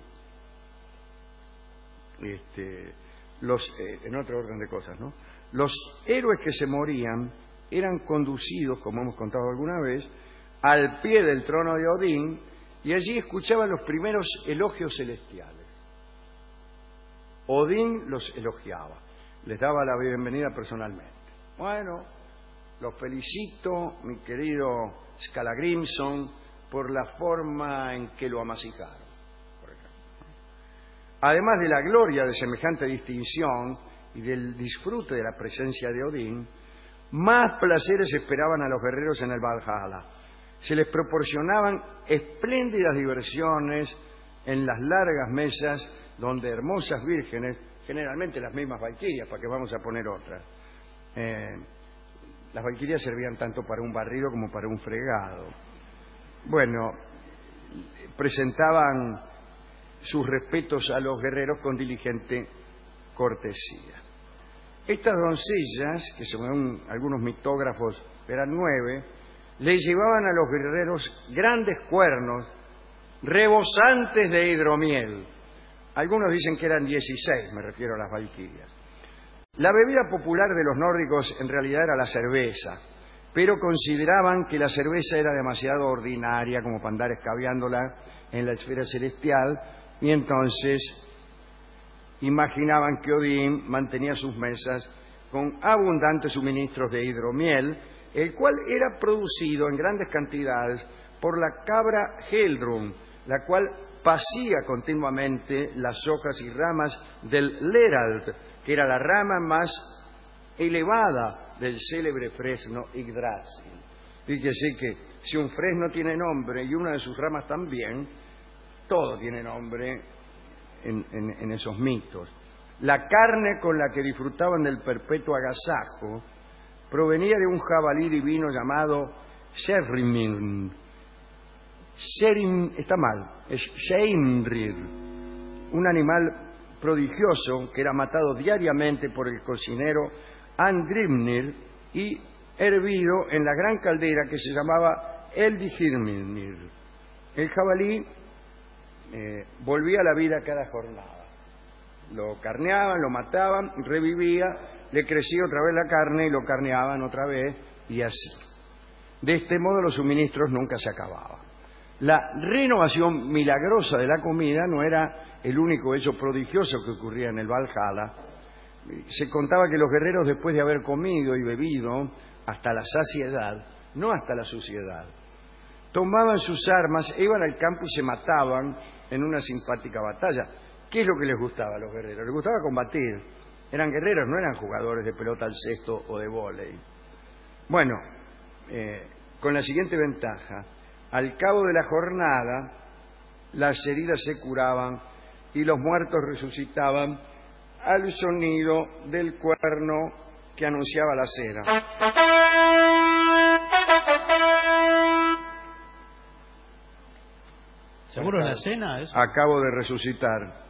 en otro orden de cosas, ¿no? Los héroes que se morían eran conducidos, como hemos contado alguna vez, al pie del trono de Odín y allí escuchaban los primeros elogios celestiales. Odín los elogiaba, les daba la bienvenida personalmente. Bueno, los felicito, mi querido Skallagrimson, por la forma en que lo amasijaron. Además de la gloria de semejante distinción y del disfrute de la presencia de Odín, más placeres esperaban a los guerreros en el Valhalla. Se les proporcionaban espléndidas diversiones en las largas mesas donde hermosas vírgenes, generalmente las mismas valquirias, para que vamos a poner otras, Las valquirias servían tanto para un barrido como para un fregado. Bueno, presentaban sus respetos a los guerreros con diligente cortesía. Estas doncellas, que según algunos mitógrafos eran 9, le llevaban a los guerreros grandes cuernos rebosantes de hidromiel. Algunos dicen que eran 16, me refiero a las valquirias. La bebida popular de los nórdicos en realidad era la cerveza, pero consideraban que la cerveza era demasiado ordinaria como para andar escabeándola en la esfera celestial, y entonces imaginaban que Odín mantenía sus mesas con abundantes suministros de hidromiel, el cual era producido en grandes cantidades por la cabra Heldrum, la cual pasía continuamente las hojas y ramas del Lerald, que era la rama más elevada del célebre fresno Yggdrasil. Fíjese que si un fresno tiene nombre y una de sus ramas también, todo tiene nombre en esos mitos. La carne con la que disfrutaban del perpetuo agasajo provenía de un jabalí divino llamado Sherrimir. Está mal, es Sheimrir, un animal prodigioso que era matado diariamente por el cocinero Andgrimnir y hervido en la gran caldera que se llamaba Eldihirmir. El jabalí volvía a la vida cada jornada. Lo carneaban, lo mataban, revivía, le crecía otra vez la carne y lo carneaban otra vez, y así. De este modo los suministros nunca se acababan. La renovación milagrosa de la comida no era el único hecho prodigioso que ocurría en el Valhalla. Se contaba que los guerreros, después de haber comido y bebido hasta la saciedad, no hasta la suciedad, tomaban sus armas e iban al campo y se mataban en una simpática batalla. ¿Qué es lo que les gustaba a los guerreros? Les gustaba combatir. Eran guerreros, no eran jugadores de pelota al cesto o de vóley. Bueno, con la siguiente ventaja: al cabo de la jornada, las heridas se curaban y los muertos resucitaban al sonido del cuerno que anunciaba la cera. ¿Seguro en la cena eso? Acabo de resucitar.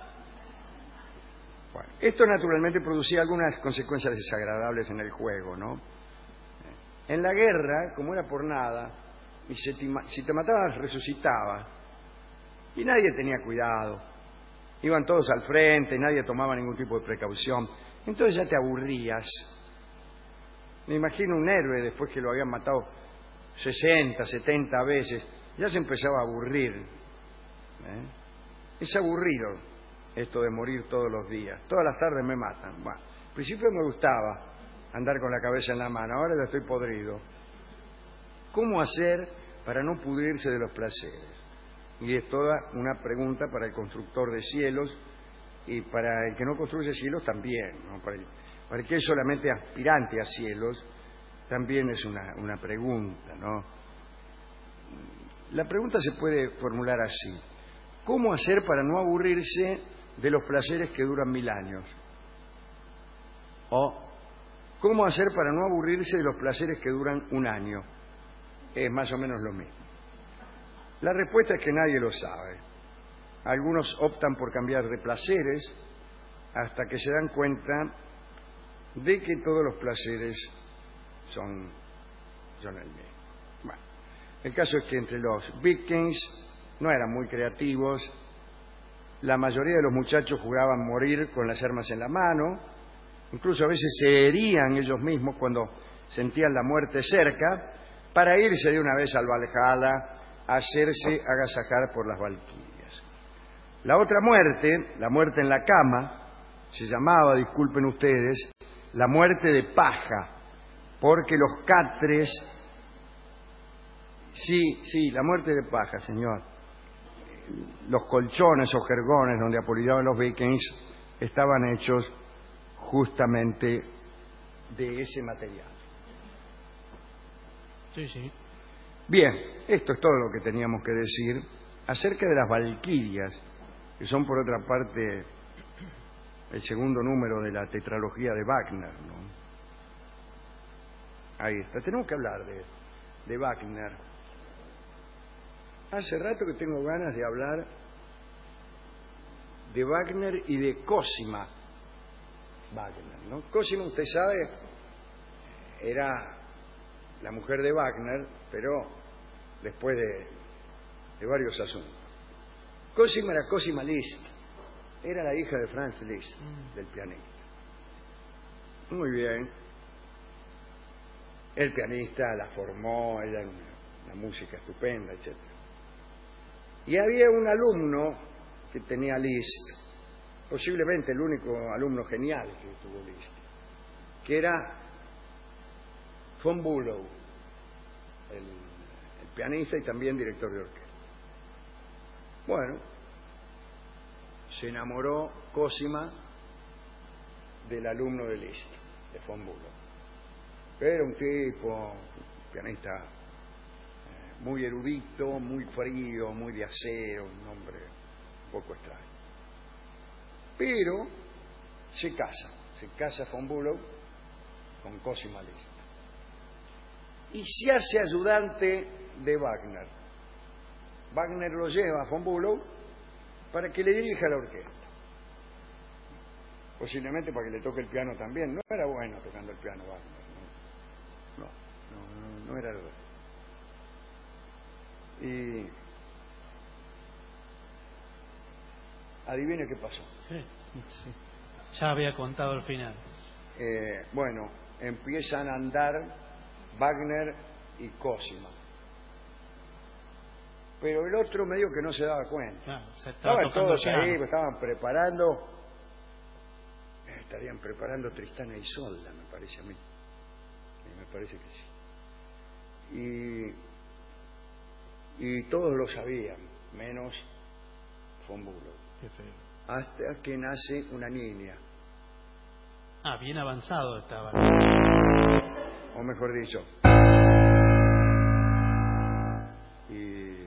Bueno, esto naturalmente producía algunas consecuencias desagradables en el juego, ¿no? En la guerra, como era por nada, y si te matabas, resucitabas, y nadie tenía cuidado. Iban todos al frente, nadie tomaba ningún tipo de precaución. Entonces ya te aburrías. Me imagino un héroe, después que lo habían matado 60, 70 veces, ya se empezaba a aburrir. Es aburrido esto de morir todos los días. Todas las tardes me matan. Bueno, al principio me gustaba andar con la cabeza en la mano, ahora ya estoy podrido. ¿Cómo hacer para no pudrirse de los placeres? Y es toda una pregunta para el constructor de cielos y para el que no construye cielos también, ¿no? Para el que es solamente aspirante a cielos también es una pregunta, ¿no? La pregunta se puede formular así: ¿cómo hacer para no aburrirse de los placeres que duran 1000 años? O ¿cómo hacer para no aburrirse de los placeres que duran 1 año? Es más o menos lo mismo. La respuesta es que nadie lo sabe. Algunos optan por cambiar de placeres hasta que se dan cuenta de que todos los placeres son el mismo. Bueno, el caso es que entre los vikings no eran muy creativos. La mayoría de los muchachos juraban morir con las armas en la mano. Incluso a veces se herían ellos mismos cuando sentían la muerte cerca, para irse de una vez al Valhalla a hacerse agasajar por las valquirias. La otra muerte, la muerte en la cama, se llamaba, disculpen ustedes, la muerte de paja, porque los catres... Sí, la muerte de paja, señor. Los colchones o jergones donde apolillaban los vikings estaban hechos justamente de ese material. Sí. Bien, esto es todo lo que teníamos que decir acerca de las valquirias, que son por otra parte el segundo número de la tetralogía de Wagner, ¿no? Ahí está. Tenemos que hablar de Wagner. Hace rato que tengo ganas de hablar de Wagner y de Cosima Wagner, ¿no? Cosima, usted sabe, era la mujer de Wagner, pero después de varios asuntos. Cosima era Cosima Liszt, era la hija de Franz Liszt, del pianista. Muy bien. El pianista la formó, ella era una música estupenda, etc. Y había un alumno que tenía Liszt, posiblemente el único alumno genial que tuvo Liszt, que era von Bülow, el pianista y también director de orquesta. Bueno, se enamoró Cosima del alumno de Liszt, de von Bülow. Era un tipo, un pianista muy erudito, muy frío, muy de acero, un hombre un poco extraño. Pero se casa von Bülow con Cosima Liszt. Y se hace ayudante de Wagner. Wagner lo lleva a von Bülow para que le dirija la orquesta. Posiblemente para que le toque el piano también. No era bueno tocando el piano Wagner. No era verdad. Y adivine qué pasó. Sí. Ya había contado el final. Bueno, empiezan a andar Wagner y Cosima. Pero el otro medio que no se daba cuenta. Claro, estaban todos ahí, estaban preparando. Estarían preparando Tristana y Isolda, me parece a mí. Me parece que sí. Y todos lo sabían, menos von Bülow. Qué feo. Hasta que nace una niña. Bien avanzado estaba. O mejor dicho. Y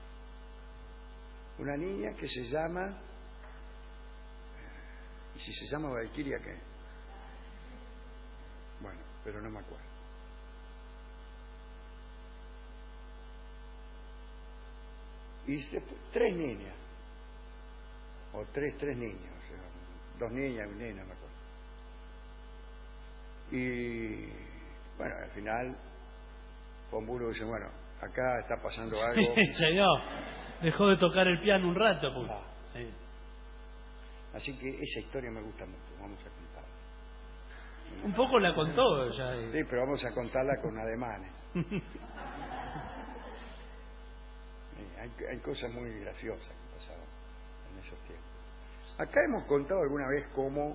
una niña que se llama... ¿Y si se llama Valquiria qué? Bueno, pero no me acuerdo. Y tres niñas. O tres niños. O sea, dos niñas y un nena, me acuerdo. Y bueno, al final von Bülow dice, bueno, acá está pasando algo. Señor, dejó de tocar el piano un rato. Pues. Sí. Así que esa historia me gusta mucho, vamos a contarla. Un poco la contó ya. Sí, pero vamos a contarla con ademanes. Hay cosas muy graciosas que pasaban en esos tiempos. Acá hemos contado alguna vez cómo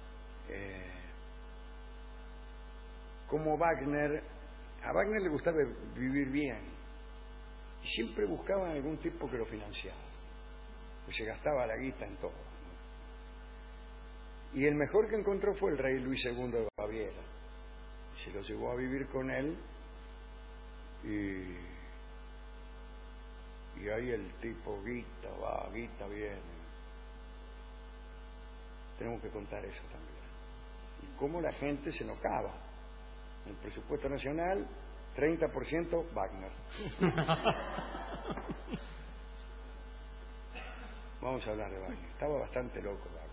Wagner, a Wagner le gustaba vivir bien y siempre buscaban algún tipo que lo financiara, pues se gastaba la guita en todo, ¿no? Y el mejor que encontró fue el rey Luis II de Baviera, se lo llevó a vivir con él y ahí el tipo guita va, guita viene. Tenemos que contar eso también. Y cómo la gente se enojaba. En el presupuesto nacional, 30% Wagner. Vamos a hablar de Wagner. Estaba bastante loco Wagner.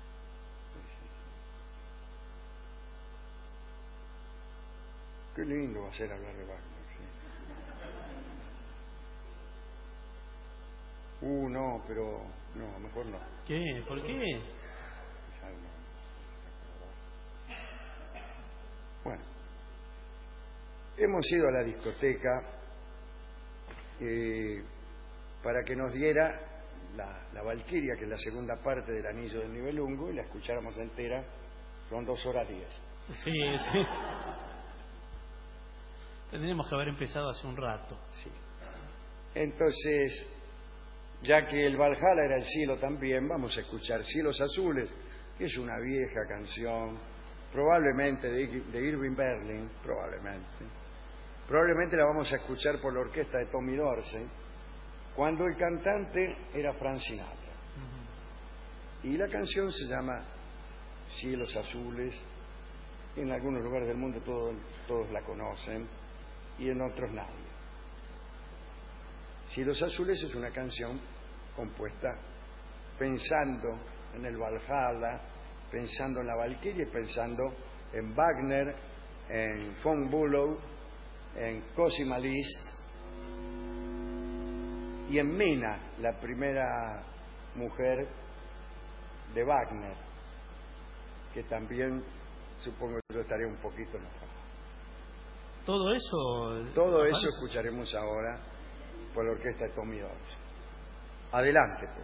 Qué lindo va a ser hablar de Wagner, sí. No, pero no, mejor no. ¿Qué? ¿Por qué? Bueno, hemos ido a la discoteca para que nos diera la Valquiria, que es la segunda parte del Anillo del Nibelungo, y la escucháramos entera. Son 2:10. Sí. Tendríamos que haber empezado hace un rato. Sí. Entonces, ya que el Valhalla era el cielo también, vamos a escuchar Cielos Azules, que es una vieja canción, probablemente de Irving Berlin, probablemente la vamos a escuchar por la orquesta de Tommy Dorsey, cuando el cantante era Frank Sinatra. Y la canción se llama Cielos Azules, En algunos lugares del mundo todos la conocen y en otros nadie. Cielos Azules es una canción compuesta pensando en el Valhalla, pensando en la Valquiria y pensando en Wagner, en von Bülow, en Cosima Liszt y en Mina, la primera mujer de Wagner, que también supongo que yo estaría un poquito enojado. Todo eso... Todo eso escucharemos ahora por la orquesta de Tommy Dorsey. Adelante, pues.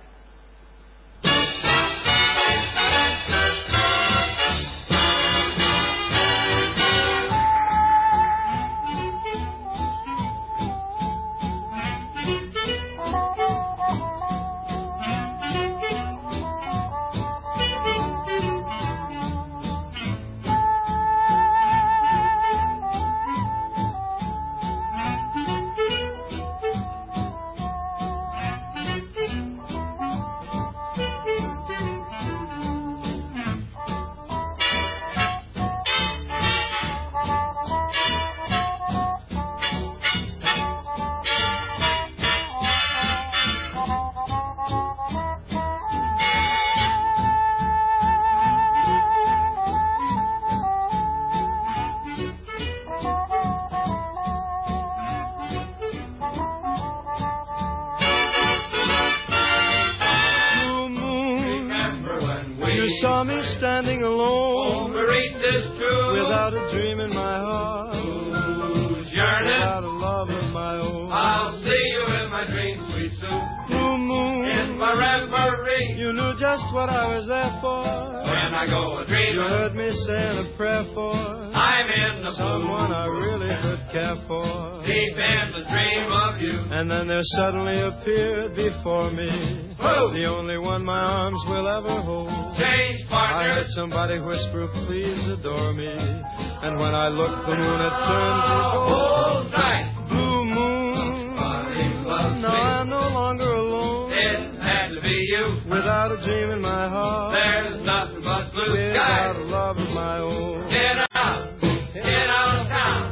Standing alone, without a dream in my heart, without a love of my own. I'll see you in my dreams, sweet Sue. Blue moon, in my reverie, you knew just what I was there for. When I go a dreaming, you heard me saying a prayer for. I'm in the someone I really could care for. Deep in the dream of you. And then there suddenly appeared before me, the only one my arms will ever hold. Change partner. I heard somebody whisper, please adore me. And when I looked, the moon had turned to gold. Night. Blue moon. Now I'm no longer alone. It had to be you. Without a dream in my heart. There's nothing but blue without skies. A love of my own. Get out of town.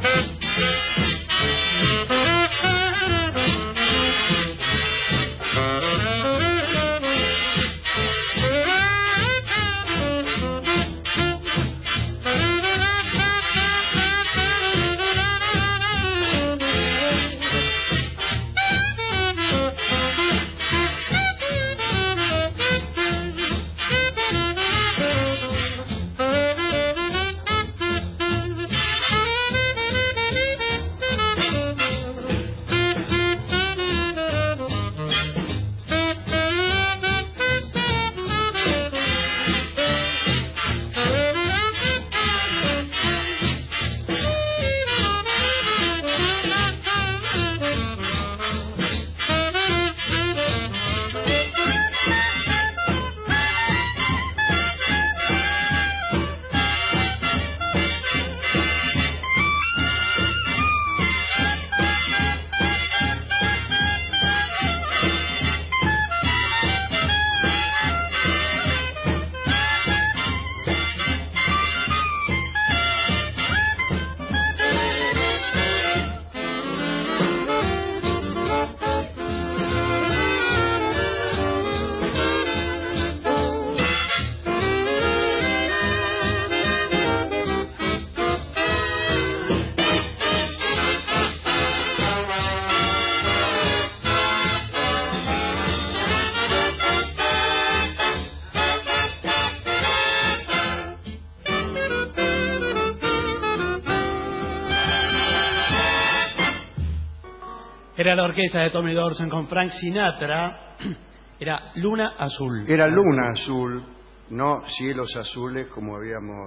Era la orquesta de Tommy Dorsey con Frank Sinatra. Era Luna Azul. Era Luna Azul, no Cielos Azules como habíamos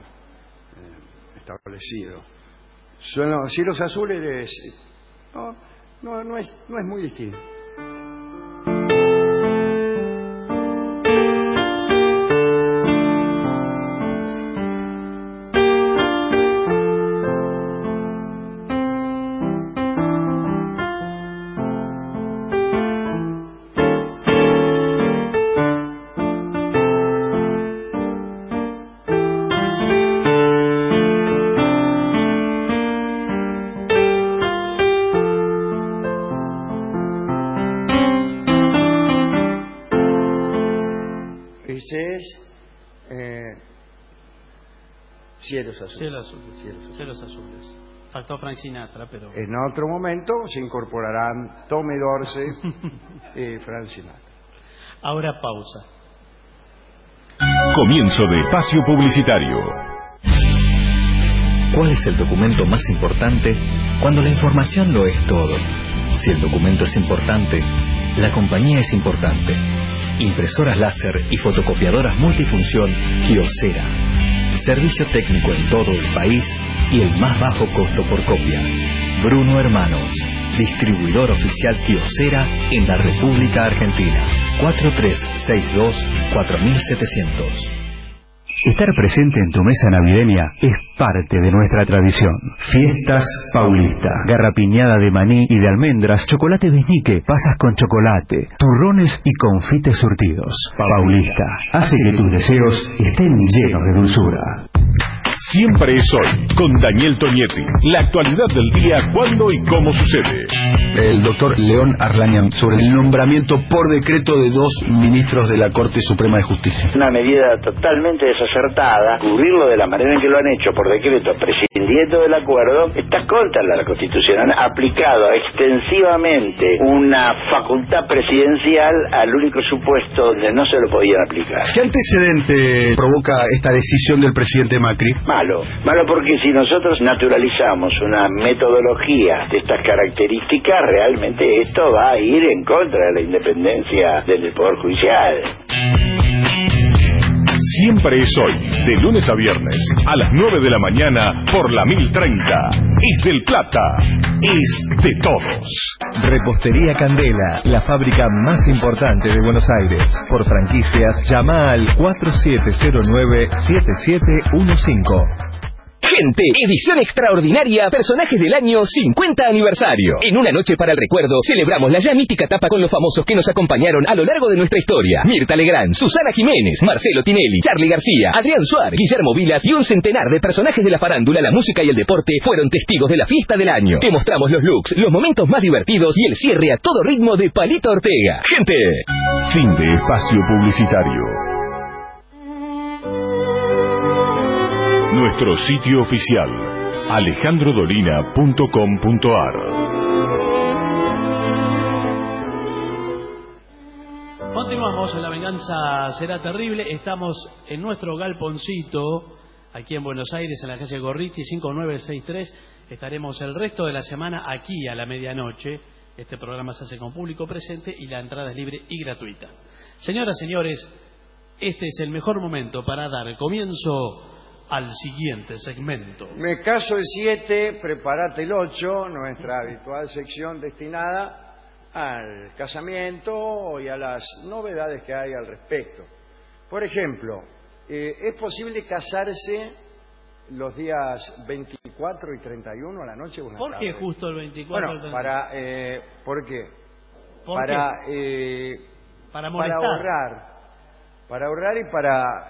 establecido. Cielos Azules no es muy distinto. Cielos azules. Cielos azules. Faltó Frank Sinatra, pero... En otro momento se incorporarán Tommy Dorsey y Frank Sinatra. Ahora pausa. Comienzo de espacio publicitario. ¿Cuál es el documento más importante cuando la información lo es todo? Si el documento es importante, la compañía es importante. Impresoras láser y fotocopiadoras multifunción Kyocera. Servicio técnico en todo el país y el más bajo costo por copia. Bruno Hermanos, distribuidor oficial Kyocera en la República Argentina. 4362-4700. Estar presente en tu mesa navideña es parte de nuestra tradición. Fiestas Paulista, garrapiñada de maní y de almendras, chocolate biznique, pasas con chocolate, turrones y confites surtidos. Paulista hace que tus deseos estén llenos de dulzura. Siempre es hoy, con Daniel Tonietti. La actualidad del día, cuándo y cómo sucede. El doctor León Arlanian, sobre el nombramiento por decreto de 2 ministros de la Corte Suprema de Justicia. Una medida totalmente desacertada, cubrirlo de la manera en que lo han hecho por decreto, prescindiendo del acuerdo, está contra la Constitución. Han aplicado extensivamente una facultad presidencial al único supuesto donde no se lo podían aplicar. ¿Qué antecedente provoca esta decisión del presidente Macri? Malo porque si nosotros naturalizamos una metodología de estas características, realmente esto va a ir en contra de la independencia del Poder Judicial. Siempre es hoy, de lunes a viernes, a las 9 de la mañana, por la 1030. Es del Plata, es de todos. Repostería Candela, la fábrica más importante de Buenos Aires. Por franquicias, llama al 4709-7715. Gente, edición extraordinaria, personajes del año 50 aniversario. En una noche para el recuerdo, celebramos la ya mítica tapa con los famosos que nos acompañaron a lo largo de nuestra historia. Mirta Legrand, Susana Jiménez, Marcelo Tinelli, Charly García, Adrián Suárez, Guillermo Vilas y un centenar de personajes de la farándula, la música y el deporte fueron testigos de la fiesta del año. Te mostramos los looks, los momentos más divertidos y el cierre a todo ritmo de Palito Ortega. Gente. Fin de espacio publicitario. Nuestro sitio oficial, alejandrodolina.com.ar. Continuamos en La Venganza Será Terrible. Estamos en nuestro galponcito, aquí en Buenos Aires, en la calle Gorriti 5963. Estaremos el resto de la semana aquí a la medianoche. Este programa se hace con público presente y la entrada es libre y gratuita. Señoras, señores, este es el mejor momento para dar comienzo al siguiente segmento. Me caso el 7, prepárate el 8, nuestra habitual sección destinada al casamiento y a las novedades que hay al respecto. Por ejemplo, ¿es posible casarse los días 24 y 31 a la noche? ¿Por qué justo el 24? Bueno, ¿por qué? Para molestar. Para ahorrar y para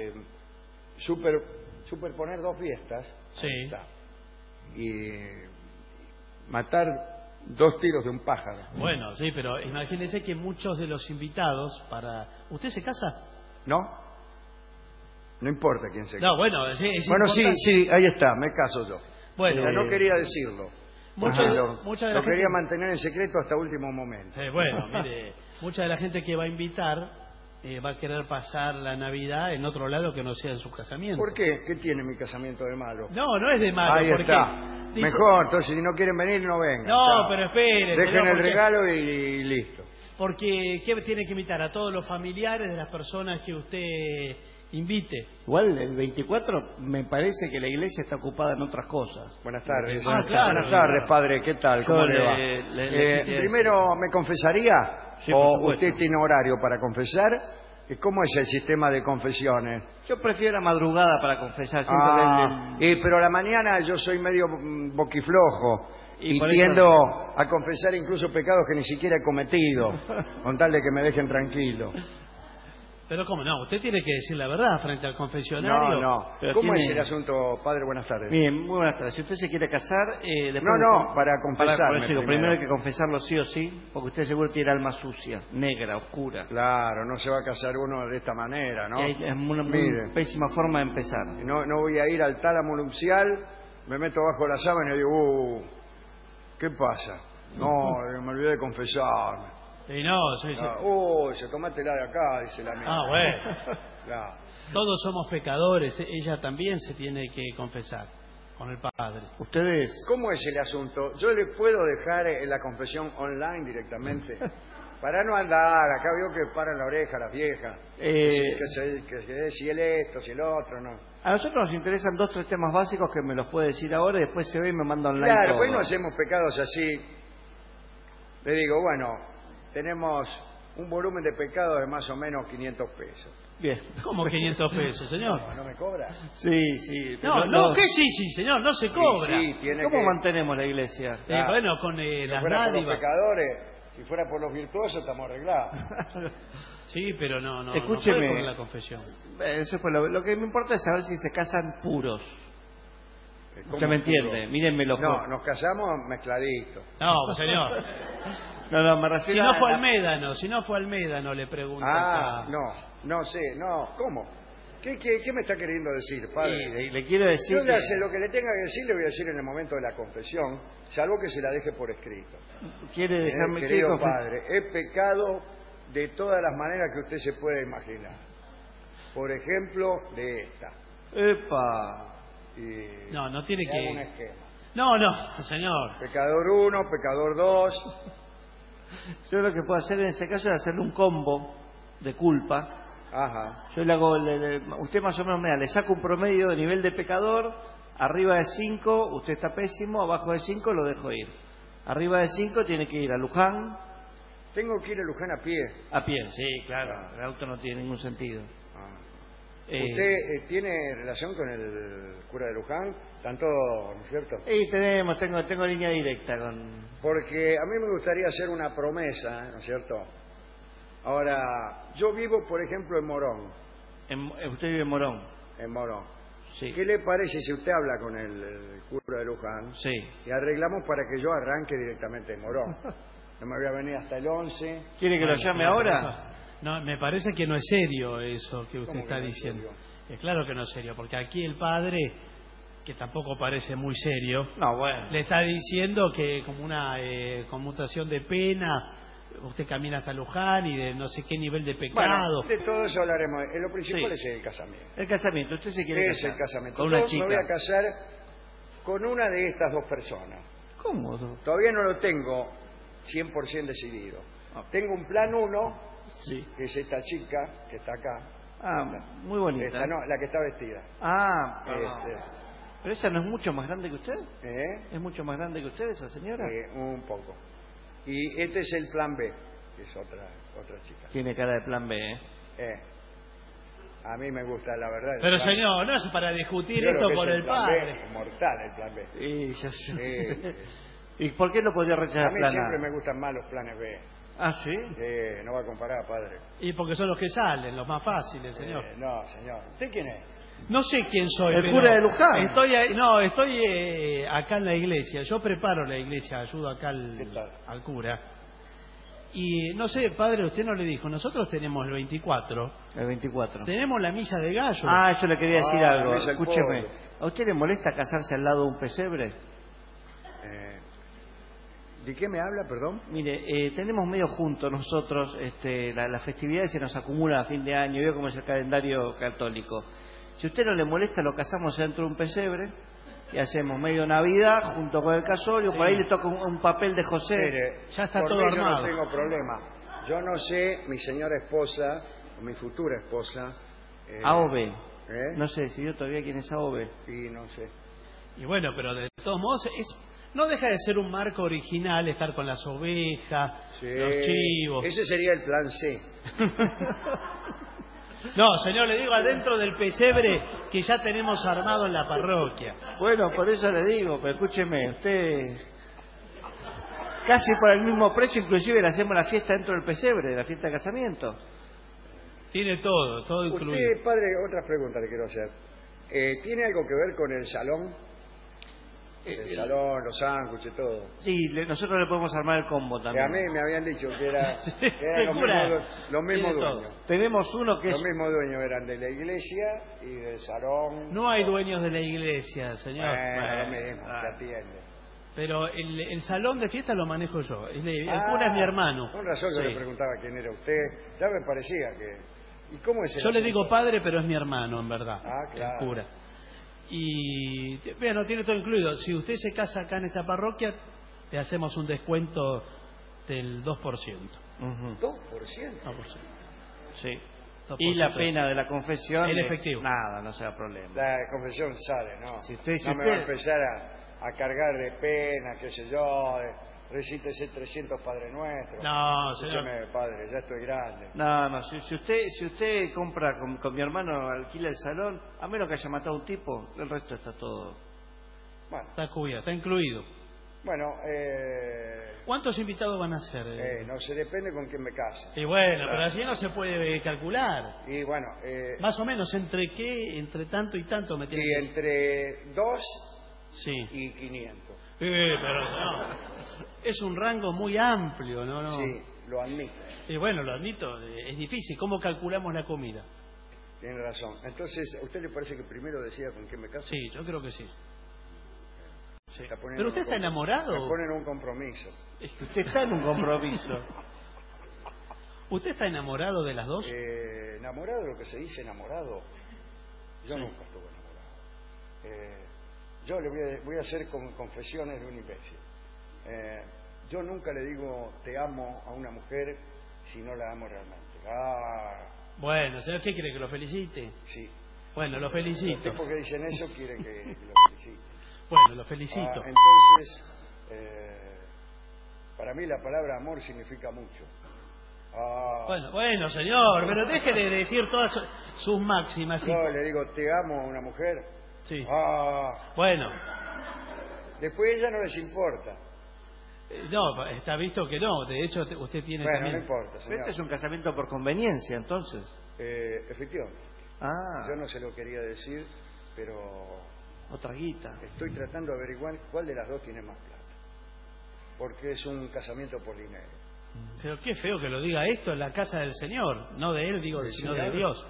superponer 2 fiestas. Sí. Y matar 2 tiros de un pájaro. Bueno, sí, pero imagínese que muchos de los invitados para... ¿Usted se casa? No. No importa quién se casa. No, bueno, sí, bueno, sí, ahí está, me caso yo. Bueno, pero no quería decirlo. Lo quería mantener en secreto hasta último momento. Bueno, mire, mucha de la gente que va a invitar va a querer pasar la Navidad en otro lado que no sea en su casamiento. ¿Por qué? ¿Qué tiene mi casamiento de malo? No, no es de malo. Ahí está. Mejor, entonces si no quieren venir, no vengan. No, pero espere. Dejen el regalo y listo. Porque, ¿qué tiene que invitar? A todos los familiares de las personas que usted invite. Igual el 24 me parece que la iglesia está ocupada en otras cosas. Buenas tardes. Claro, buenas tardes, padre. ¿Qué tal? ¿Cómo le va? Primero, ¿me confesaría? Sí, ¿O usted tiene horario para confesar? ¿Cómo es el sistema de confesiones? Yo prefiero la madrugada para confesar. Pero a la mañana yo soy medio boquiflojo y tiendo a confesar incluso pecados que ni siquiera he cometido, con tal de que me dejen tranquilo. Pero cómo no, usted tiene que decir la verdad frente al confesionario. No. ¿Cómo es el asunto, padre? Buenas tardes. Bien, muy buenas tardes. Si usted se quiere casar... para confesarme primero hay que confesarlo sí o sí, porque usted seguro tiene alma sucia, negra, oscura. Claro, no se va a casar uno de esta manera, ¿no? Es una muy pésima forma de empezar. No voy a ir al tálamo nupcial, me meto bajo la sábana y digo, ¿qué pasa? No, me olvidé de confesarme. Y no, se tomátela de acá, dice la mía. Bueno. Claro. Todos somos pecadores, ella también se tiene que confesar con el Padre. ¿Ustedes? ¿Cómo es el asunto? ¿Yo le puedo dejar la confesión online directamente? Para no andar, acá veo que paran la oreja las viejas. Que si el esto, si el otro, no. A nosotros nos interesan 2 o 3 temas básicos que me los puede decir ahora y después se ve y me manda online. Claro, todo. pues no hacemos pecados así. Le digo, bueno, tenemos un volumen de pecados de más o menos 500 pesos. Bien. ¿Cómo 500 pesos, señor? ¿No me cobra? Sí. No, que sí, señor, no se cobra. Sí, ¿Cómo mantenemos la iglesia? Bueno, con las fuera por los dádivas. pecadores, si fuera por los virtuosos, estamos arreglados. Sí, pero no. Escúcheme. No por la confesión. Eso fue lo que me importa es saber si se casan puros. ¿Usted me entiende? Mírenme los No, nos casamos mezcladitos. No, señor. No, me refiero Si no fue Almédano, le pregunto. No sé, ¿cómo? ¿Qué me está queriendo decir, padre? Le quiero decir Yo lo que le tenga que decir, le voy a decir en el momento de la confesión, salvo que se la deje por escrito. ¿Quiere dejarme querido padre, he pecado de todas las maneras que usted se puede imaginar. Por ejemplo, de esta. ¡Epa! No tiene que... un esquema. No, señor. Pecador 1, pecador 2. Yo lo que puedo hacer en ese caso es hacerle un combo de culpa. Ajá. Yo le hago, usted más o menos le saco un promedio de nivel de pecador, arriba de 5, usted está pésimo, abajo de 5 lo dejo ir. Arriba de 5 tiene que ir a Luján. Tengo que ir a Luján a pie. A pie, sí, claro. El auto no tiene ningún sentido. ¿Usted tiene relación con el cura de Luján? ¿Tanto, no es cierto? Sí, tengo línea directa con... Porque a mí me gustaría hacer una promesa, ¿no es cierto? Ahora, yo vivo, por ejemplo, en Morón. ¿Usted vive en Morón? En Morón. Sí. ¿Qué le parece si usted habla con el cura de Luján? Sí. Y arreglamos para que yo arranque directamente en Morón. No me voy a venir hasta el 11. ¿Quiere que lo llame ahora? No, me parece que no es serio eso que usted está diciendo. Es claro que no es serio, porque aquí el padre, que tampoco parece muy serio, le está diciendo que como una conmutación de pena, usted camina hasta Luján y de no sé qué nivel de pecado. Bueno, de todo eso hablaremos. Lo principal es el casamiento. El casamiento, usted se quiere casar. Es el casamiento. Con una chica. Me voy a casar con una de estas 2 personas. ¿Cómo? Todavía no lo tengo 100% decidido. Tengo un plan 1. Sí. Que es esta chica que está acá. Muy bonita. Esta, no, la que está vestida. Pero esa no es mucho más grande que usted. ¿Es mucho más grande que usted esa señora? Un poco. Y este es el plan B, que es otra chica. Tiene cara de plan B, A mí me gusta, la verdad. Pero señor, no es para discutir esto con el padre. Es mortal el plan B. ¿Y por qué no podría rechazar a mí plan siempre A? me gustan más los planes B. ¿Ah, sí? No va a comparar, padre. Y porque son los que salen, los más fáciles, señor. No, señor. ¿Usted quién es? No sé quién soy. El cura de Luján. Estoy acá en la iglesia. Yo preparo la iglesia, ayudo acá al cura. Y no sé, padre, usted no le dijo, nosotros tenemos el 24. El 24. Tenemos la misa de gallo. Yo le quería decir algo. Escúcheme. ¿A usted le molesta casarse al lado de un pesebre? ¿De qué me habla, perdón? Mire, tenemos medio juntos nosotros las festividades se nos acumulan a fin de año, veo cómo es el calendario católico. Si a usted no le molesta, lo casamos dentro de un pesebre y hacemos medio Navidad junto con el casorio, por ahí le toca un papel de José. Mire, ya está por todo mí armado. Yo no tengo problema. Yo no sé, mi señora esposa, o mi futura esposa... Aobe. No sé, si yo todavía quién es Aobe. Sí, no sé. Y bueno, pero de todos modos no deja de ser un marco original estar con las ovejas, los chivos. Ese sería el plan C. No, señor, le digo adentro del pesebre que ya tenemos armado en la parroquia. Bueno, por eso le digo, pero escúcheme, usted... Casi por el mismo precio, inclusive le hacemos la fiesta dentro del pesebre, la fiesta de casamiento. Tiene todo incluido. Usted, padre, otra pregunta le quiero hacer. ¿Tiene algo que ver con el salón? El salón, los sándwiches, todo. Sí, nosotros le podemos armar el combo también. A mí me habían dicho que eran los mismos dueños. Tenemos uno que los mismos dueños eran de la iglesia y del salón. No hay dueños de la iglesia, señor. Lo mismo, se atiende. Pero el salón de fiesta lo manejo yo. El cura es mi hermano. Con razón yo le preguntaba quién era usted. Ya me parecía que... ¿Y cómo es el Yo le asunto? digo padre, pero es mi hermano, en verdad. Claro. El cura. Y bueno, tiene todo incluido. Si usted se casa acá en esta parroquia, le hacemos un descuento del 2%. ¿2%? 2%. Sí. 2%. Y la pena de la confesión. El efectivo. Nada, no será problema. La confesión sale, ¿no? Si usted, me va a empezar a cargar de pena, qué sé yo, recítese 300 Padre Nuestro. No, señor. Escúcheme, padre, ya estoy grande. No, si usted compra con mi hermano, alquila el salón, a menos que haya matado a un tipo, el resto está todo. Bueno. Está cubierto, está incluido. Bueno, ¿cuántos invitados van a ser? No se depende con quién me case. Y bueno, pero así no se puede calcular. Y bueno, más o menos, ¿entre qué? Entre tanto y tanto me tiene que... entre 2 y 500. Pero no, es un rango muy amplio, ¿no? Sí, lo admito. Y bueno, lo admito, es difícil. ¿Cómo calculamos la comida? Tiene razón. Entonces, ¿a usted le parece que primero decida con quién me caso? Sí, yo creo que sí. Sí. ¿Pero usted está enamorado? Me ponen un compromiso. Es que usted está en un compromiso. ¿Usted está enamorado de las dos? Enamorado, lo que se dice enamorado. Yo nunca estuve enamorado. Yo le voy a hacer confesiones de un imbécil. Yo nunca le digo te amo a una mujer si no la amo realmente. Bueno, señor, ¿qué quiere? ¿Que lo felicite? Sí. Bueno, lo felicito. Los tipos que dicen eso quieren que lo felicite. Bueno, lo felicito. Entonces, para mí la palabra amor significa mucho. Bueno, señor, pero déjele de decir todas sus máximas. Yo le digo te amo a una mujer. Sí. Bueno. Después a ella no les importa. No, está visto que no. De hecho, usted tiene también... no importa, señor. Este es un casamiento por conveniencia, entonces. Efectivamente. Yo no se lo quería decir, pero... Otra guita. Estoy tratando de averiguar cuál de las dos tiene más plata. Porque es un casamiento por dinero. Pero qué feo que lo diga esto en la casa del Señor. No de él, digo, sino de Dios.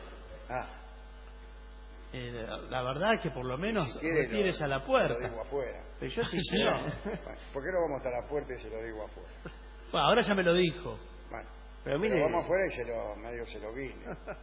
La verdad es que por lo menos retires a la puerta. Lo digo afuera. Pero yo sí quiero. ¿Por qué no vamos a la puerta y se lo digo afuera? Bueno, ahora ya me lo dijo. Bueno, pero mire, vamos afuera y medio se lo guine.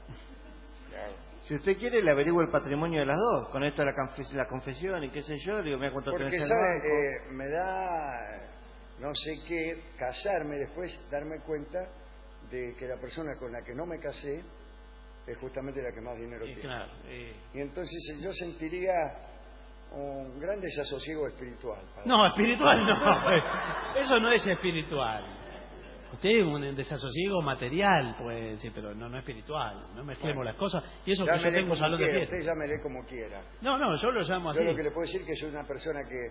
Si usted quiere, le averiguo el patrimonio de las dos. Con esto de la confesión y qué sé yo, digo, mira cuánto tenés en el banco. Me da no sé qué casarme después, darme cuenta de que la persona con la que no me casé es justamente la que más dinero tiene. Claro, y entonces yo sentiría un gran desasosiego espiritual. No, espiritual no. Eso no es espiritual. Usted un desasosiego material, pues sí, pero no espiritual. No mezclemos las cosas. Y eso que yo tengo salón de fiesta. Usted llámele como quiera. No, yo lo llamo así. Yo lo que le puedo decir es que soy una persona que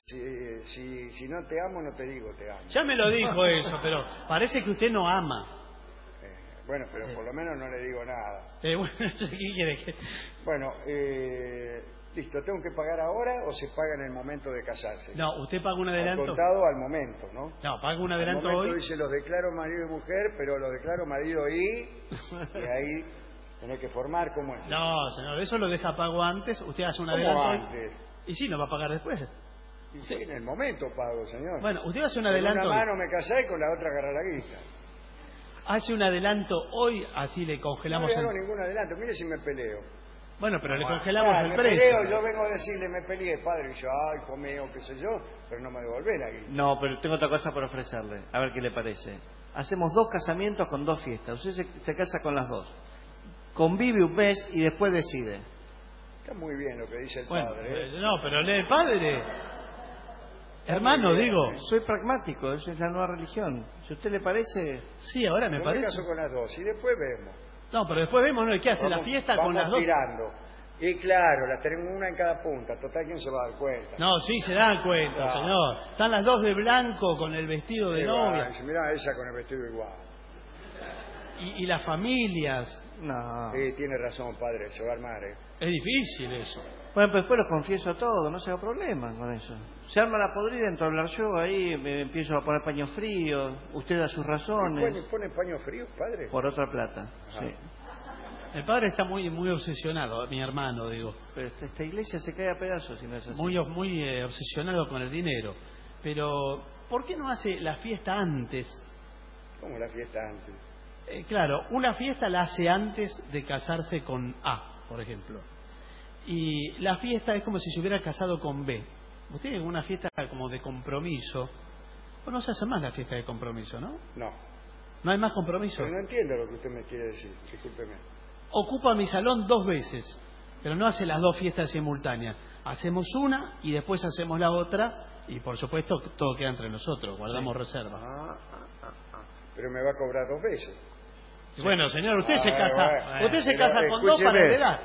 si no te amo, no te digo te amo. Ya me lo dijo eso, pero parece que usted no ama. Bueno, pero por lo menos no le digo nada. Bueno, ¿qué quiere que...? Bueno, listo, ¿tengo que pagar ahora o se paga en el momento de casarse? No, usted paga un adelanto. Al contado al momento, ¿no? No, paga un adelanto al momento hoy. Dice los declaro marido y mujer, pero los declaro marido y ahí tenés que formar cómo es. No, señor, eso lo deja pago antes, usted hace un adelanto antes? Y sí, no va a pagar después. Y sí, en el momento pago, señor. Bueno, usted hace un adelanto. Con una mano me casé y con la otra agarra la guita. Hace un adelanto hoy, así le congelamos... No le hago ningún adelanto, mire si me peleo. Bueno, pero le congelamos el precio. Peleo, yo vengo a decirle, me peleé, padre, y yo, comeo, qué sé yo, pero no me devolvé la guita. No, pero tengo otra cosa por ofrecerle, a ver qué le parece. Hacemos 2 casamientos con 2 fiestas, usted se casa con las 2. Convive un mes y después decide. Está muy bien lo que dice el padre. No, pero lee el padre. Hermano, digo. Soy pragmático, esa es la nueva religión. Si a usted le parece... Sí, ahora me parece. Yo me caso con las 2 y después vemos. No, pero después vemos, ¿no? ¿Qué hace la fiesta con las 2? Tirando. Y claro, las tenemos una en cada punta. Total, ¿quién se va a dar cuenta? No, sí, se dan cuenta, señor. Están las 2 de blanco con el vestido de novia. Mirá, ella con el vestido igual. Y las familias. No. Tiene razón, padre, se va a armar, Es difícil eso. Bueno, pues después lo confieso todo, no se haga problema con eso. Se arma la podrida, entro a hablar yo, ahí me empiezo a poner paño frío, usted da sus razones. ¿Pone paño frío, padre? Por otra plata, sí. El padre está muy obsesionado, mi hermano, digo. Pero esta iglesia se cae a pedazos si no es así. Muy obsesionado con el dinero. Pero, ¿por qué no hace la fiesta antes? ¿Cómo la fiesta antes? Claro, una fiesta la hace antes de casarse con A, por ejemplo. Y la fiesta es como si se hubiera casado con B. Usted tiene una fiesta como de compromiso. Pues no se hace más la fiesta de compromiso, ¿no? No. ¿No hay más compromiso? Pero no entiendo lo que usted me quiere decir, discúlpeme. Ocupa mi salón 2 veces, pero no hace las 2 fiestas simultáneas. Hacemos una y después hacemos la otra y por supuesto todo queda entre nosotros, guardamos reserva. Pero me va a cobrar 2 veces. Bueno, señor, usted se casa, bueno, usted se casa con 2 para heredar.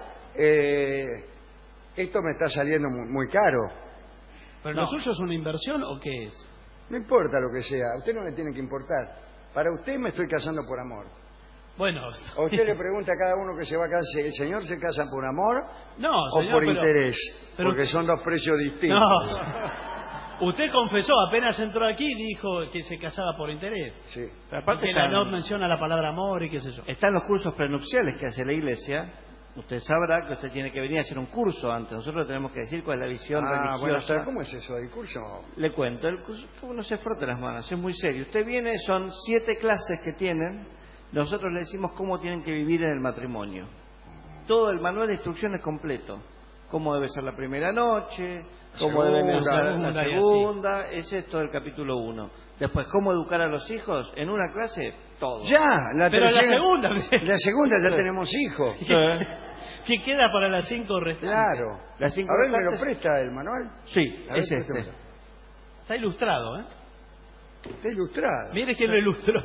Esto me está saliendo muy caro. ¿Pero lo suyo es una inversión o qué es? No importa lo que sea, a usted no le tiene que importar. Para usted me estoy casando por amor. Bueno. A usted le pregunta a cada uno que se va a casar, ¿el señor se casa por amor o señor, por interés? Porque son 2 precios distintos. No. Usted confesó, apenas entró aquí, dijo que se casaba por interés. Sí. Pero aparte que no menciona la palabra amor y qué sé yo. Están los cursos prenupciales que hace la iglesia. Usted sabrá que usted tiene que venir a hacer un curso antes. Nosotros le tenemos que decir cuál es la visión religiosa. Bueno, ¿cómo es eso del curso? Le cuento, el curso, uno se frota las manos, es muy serio. Usted viene, son 7 clases que tienen. Nosotros le decimos cómo tienen que vivir en el matrimonio. Todo el manual de instrucciones completo. Cómo debe ser la primera noche, cómo debe ser la segunda, ese es todo el capítulo 1. Después, cómo educar a los hijos, en una clase, todo. Ya, pero tercera, la segunda ya tenemos hijos. ¿Qué queda para las 5 restantes? Claro. Las 5 a ver, restantes... ¿me lo presta el manual? Sí, a es ver, este. Está ilustrado, ¿eh? Está ilustrado. Mire quién lo ilustró.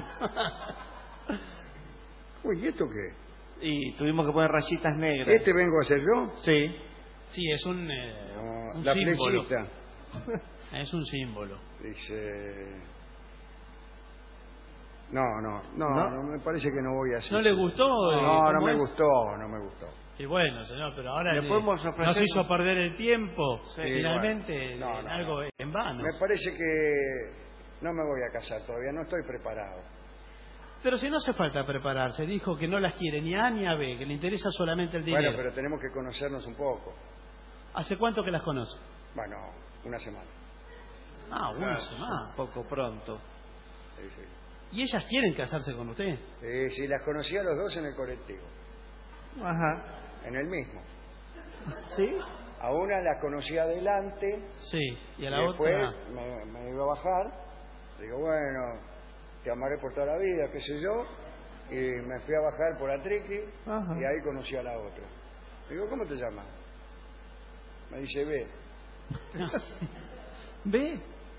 Uy, ¿y esto qué? Y tuvimos que poner rayitas negras. ¿Este vengo a hacer yo? Sí. Sí, es un la símbolo. flechita. Es un símbolo. Dice... No, me parece que no voy a hacer. ¿No le gustó? No me gustó. Y bueno, señor, pero ahora nos hizo perder el tiempo, sí, finalmente, bueno. algo en vano. Me parece que no me voy a casar todavía, no estoy preparado. Pero si no hace falta prepararse, dijo que no las quiere ni A ni a B, que le interesa solamente el dinero. Bueno, pero tenemos que conocernos un poco. ¿Hace cuánto que las conoce? Bueno, una semana. Una semana. Un poco pronto. Sí. ¿Y ellas quieren casarse con usted? Sí, las conocí a los 2 en el colectivo. Ajá. En el mismo. ¿Sí? A una la conocí adelante. Sí, y a la después otra... me iba a bajar. Digo, bueno, te amaré por toda la vida, qué sé yo. Y me fui a bajar por Atriqui. Ajá. Y ahí conocí a la otra. Digo, ¿cómo te llamas? Me dice, B. ¿B?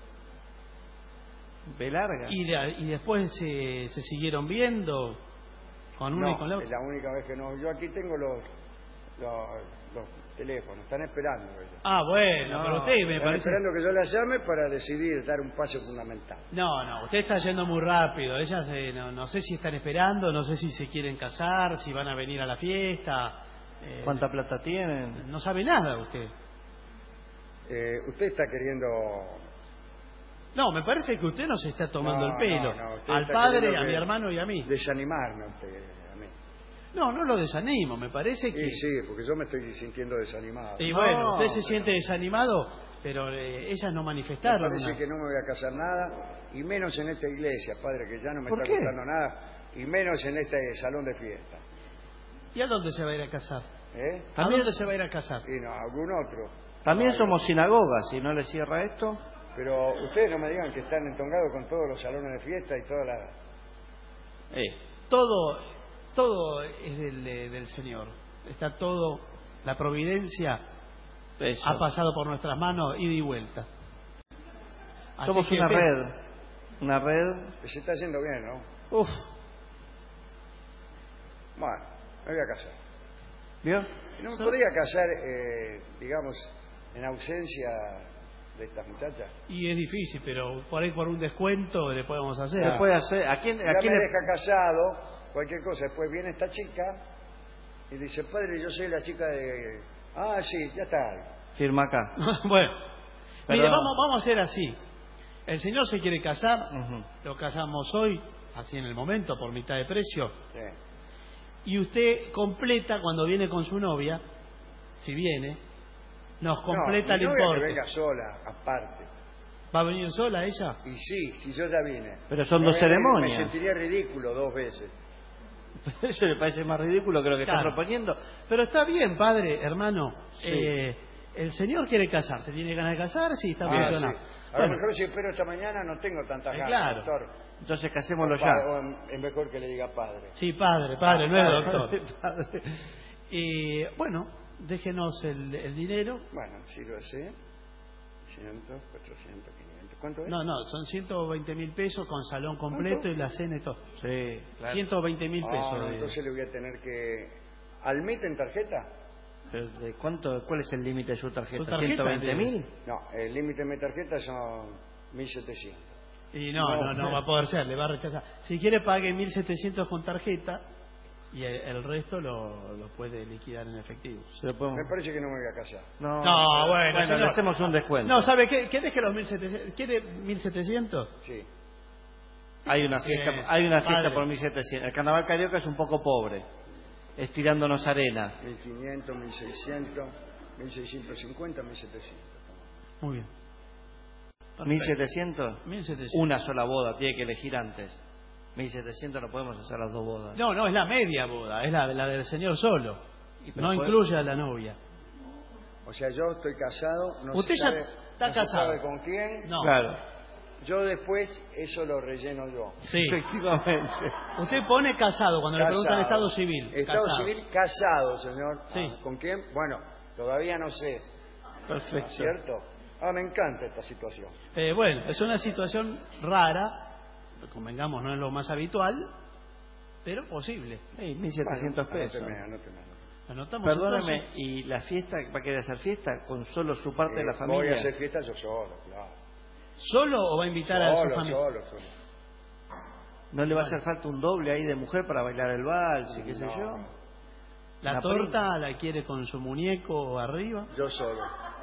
B larga. ¿Y después se siguieron viendo con una y con la otra? Es la única vez que no. Yo aquí tengo los teléfonos, están esperando ellos. Bueno, pero usted me están parece... esperando que yo las llame para decidir dar un paso fundamental. No, usted está yendo muy rápido. Ellas no sé si están esperando, no sé si se quieren casar, si van a venir a la fiesta. ¿Cuánta plata tienen? No sabe nada usted. Usted está queriendo... No, me parece que usted nos está tomando el pelo. Al está padre, a mi hermano y a mí. Desanimarme usted, a mí. No lo desanimo, me parece que... Sí, porque yo me estoy sintiendo desanimado. Y bueno, usted se siente desanimado, pero ellas no manifestaron. Me parece que no me voy a casar nada, y menos en esta iglesia, padre, que ya no me está gustando nada, y menos en este salón de fiesta. ¿Y a dónde se va a ir a casar? ¿A dónde se va a ir a casar? Y no, a algún otro. También somos sinagogas, si no le cierra esto... Pero ustedes no me digan que están entongados con todos los salones de fiesta y toda la... Todo es del Señor. Está todo, la providencia ha pasado por nuestras manos ida y vuelta. Así somos que una red... Que se está yendo bien, ¿no? Uf. Bueno, me voy a casar. ¿Vio? No me podría casar, digamos, en ausencia... de estas muchachas. Y es difícil, pero por ahí por un descuento le podemos hacer. Se puede hacer. ¿A quién ya me deja casado cualquier cosa. Después viene esta chica y dice, padre, yo soy la chica de... Ah, sí, ya está. Firma acá. Bueno, Pero- mire, vamos a hacer así. El señor se quiere casar, lo casamos hoy, así en el momento, por mitad de precio. Sí. Y usted completa cuando viene con su novia, si viene, nos completa no, mi el novia importe. que venga sola, aparte. ¿Va a venir sola ella? Y sí, si yo ya vine. Pero son No dos voy a venir, ceremonias. Me sentiría ridículo 2 veces. Eso le parece más ridículo que lo que Claro. está proponiendo. Pero está bien, padre, hermano. Sí. El señor quiere casarse, tiene ganas de casarse y está Ah, funcionando. sí. A lo mejor si espero esta mañana no tengo tantas ganas, claro. doctor. Entonces casémoslo O ya. es mejor que le diga padre. Sí, padre, no es doctor. Padre. Y bueno, déjenos el dinero. Bueno, si lo sé, 100, 400, 500. ¿Cuánto es? No, son 120.000 pesos con salón completo ¿Cuánto? y la cena y todo. Sí, claro. 120.000 pesos. No, entonces le voy a tener que... ¿Al MIT en tarjeta? Pero ¿de cuál es el límite de su tarjeta? Su tarjeta ¿120.000? No, el límite de mi tarjeta son 1.700. Y no va a poder ser, le va a rechazar. Si quiere pague 1.700 con tarjeta y el resto lo puede liquidar en efectivo. Me parece que no me voy a casar. No, bueno, le señor. hacemos un descuento. No, ¿sabe qué? ¿Qué deje los 1.700? ¿Quiere 1.700? Sí. Hay una Sí, fiesta padre. por 1.700. El carnaval carioca es un poco pobre. Es tirándonos arena. 1.500, 1.600, 1.650, 1.700. Muy bien. 1.700. 1.700. Una sola boda, tiene que elegir antes. 1.700 no podemos hacer las 2 bodas. No, es la media boda, es la del señor solo. pero No puede- incluye a la novia. O sea, yo estoy casado, no Usted se ya sabe, está no se casado. sabe con quién. No. Claro. Yo después eso lo relleno yo. Sí. Efectivamente. Usted pone casado cuando le preguntan estado civil. Estado casado. civil casado, señor. Sí. Ah, ¿con quién? Bueno, todavía no sé. Perfecto. ¿Cierto? Ah, me encanta esta situación. Bueno, es una situación rara, convengamos, no es lo más habitual, pero posible. Sí, 1.700 pesos. Anóteme. Anotamos Perdóname, entonces. ¿y la fiesta, va a querer hacer fiesta con solo su parte de la Voy familia? a hacer fiesta yo solo, claro. ¿Solo o va a invitar a su familia? Solo. ¿No le va a hacer falta un doble ahí de mujer para bailar el vals y qué sé No. yo? ¿La Una torta la quiere con su muñeco arriba? Yo solo.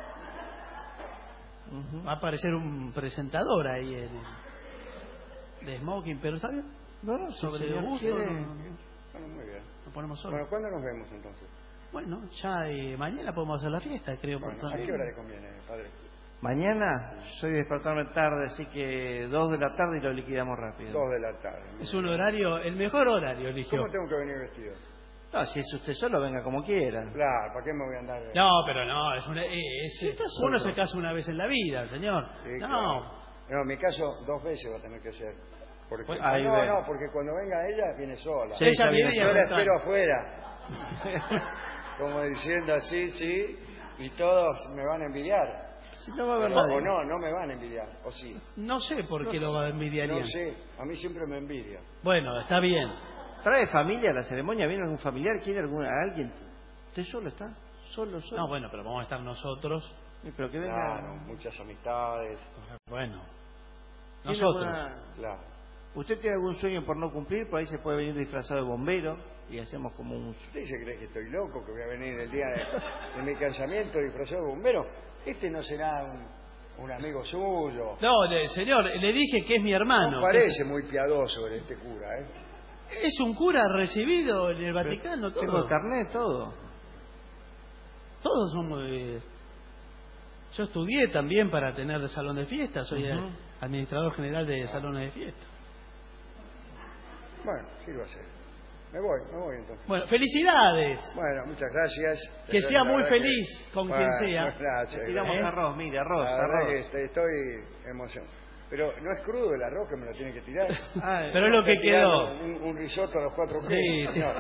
Va a aparecer un presentador ahí de smoking, pero ¿está bien? No, Sobre señor el gusto, quiere- no, Bueno, muy bien. lo ponemos solo. Bueno, ¿cuándo nos vemos entonces? Bueno, ya mañana podemos hacer la fiesta, creo. Bueno, por ¿a qué hora le conviene, padre? Mañana soy de despertarme tarde, así que 2 de la tarde y lo liquidamos rápido. 2 de la tarde. Es un horario, el mejor horario eligió. ¿Cómo tengo que venir vestido? No, si es usted solo, venga como quiera. Claro, ¿para qué me voy a andar? No, pero no, es una, uno solo. se casa una vez en la vida, señor. Sí, No, claro. No, en mi caso 2 veces va a tener que ser. Porque, Bueno, ahí no, ve. no, porque cuando venga ella viene sola. Sí, ella ya viene viene y Yo la acepta. espero afuera. Como diciendo así, sí, y todos me van a envidiar. Si no va a haber O nadie. no me van a envidiar, o sí. No sé por qué lo va a envidiar. No sé, a mí siempre me envidia. Bueno, está bien. ¿Trae familia a la ceremonia? ¿Viene algún familiar? ¿Quiere a alguien? ¿Usted solo está? Solo. No, bueno, pero vamos a estar nosotros. Sí, pero que venga... Claro, muchas amistades. Bueno, ¿Tiene nosotros. alguna- Claro. ¿Usted tiene algún sueño por no cumplir? Por ahí se puede venir disfrazado de bombero y hacemos como un... ¿Usted se cree que estoy loco, que voy a venir el día de mi casamiento disfrazado de bombero? Este no será un amigo suyo. No, señor, le dije que es mi hermano. No parece muy piadoso este cura, ¿eh? Es un cura recibido en el Vaticano, todo. Tengo el carnet, todo. Todos somos... Yo estudié también para tener salón de fiesta, soy administrador general de salones de fiesta. Bueno, sí lo va a hacer. Me voy entonces. Bueno, felicidades. Bueno, muchas gracias. Que sea La muy verdad feliz con quien Bueno, sea. Gracias. Tiramos gracias. arroz, mire, arroz, La verdad arroz. que estoy emocionado. Pero no es crudo el arroz que me lo tiene que tirar. Pero es lo que quedó. Un risotto a los 4 Sí, quesos. sí. No.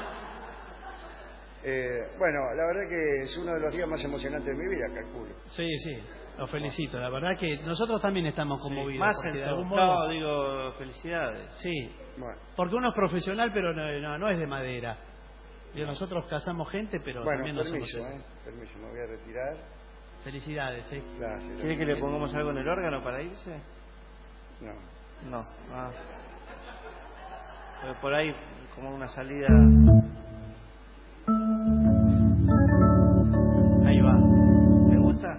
Bueno, la verdad que es uno de los días más emocionantes de mi vida, calculo. Sí, lo felicito. La verdad que nosotros también estamos conmovidos. Más porque en de algún todo. modo... No, digo, felicidades. Sí, Bueno, porque uno es profesional, pero no es de madera. Y nosotros casamos gente, pero también no somos... permiso, me voy a retirar. Felicidades, ¿eh? Gracias. ¿Quiere que le pongamos algo en el órgano para irse? No. No. Ah. Pero por ahí como una salida. Ahí va. ¿Me gusta?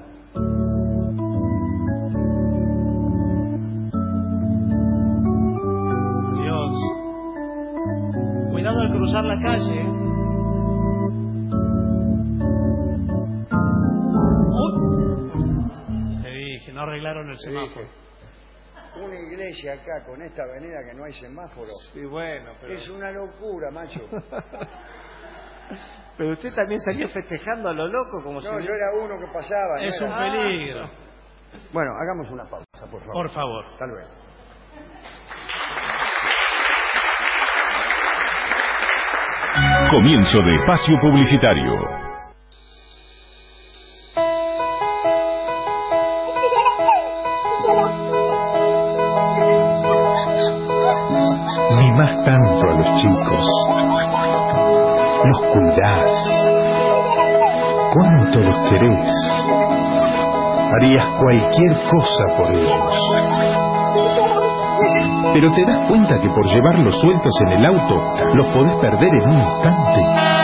Dios. Cuidado al cruzar la calle. Te dije, no arreglaron el semáforo. Una iglesia acá con esta avenida que no hay semáforo. Sí, bueno, pero... Es una locura, macho. Pero usted también salió festejando a lo loco como No, si... yo era uno que pasaba. Es no un era... peligro. Bueno, hagamos una pausa, por favor. Por favor. Hasta luego. Comienzo de espacio publicitario. Mimás tanto a los chicos, los cuidás, cuánto los querés, harías cualquier cosa por ellos. Pero te das cuenta que por llevarlos sueltos en el auto, los podés perder en un instante.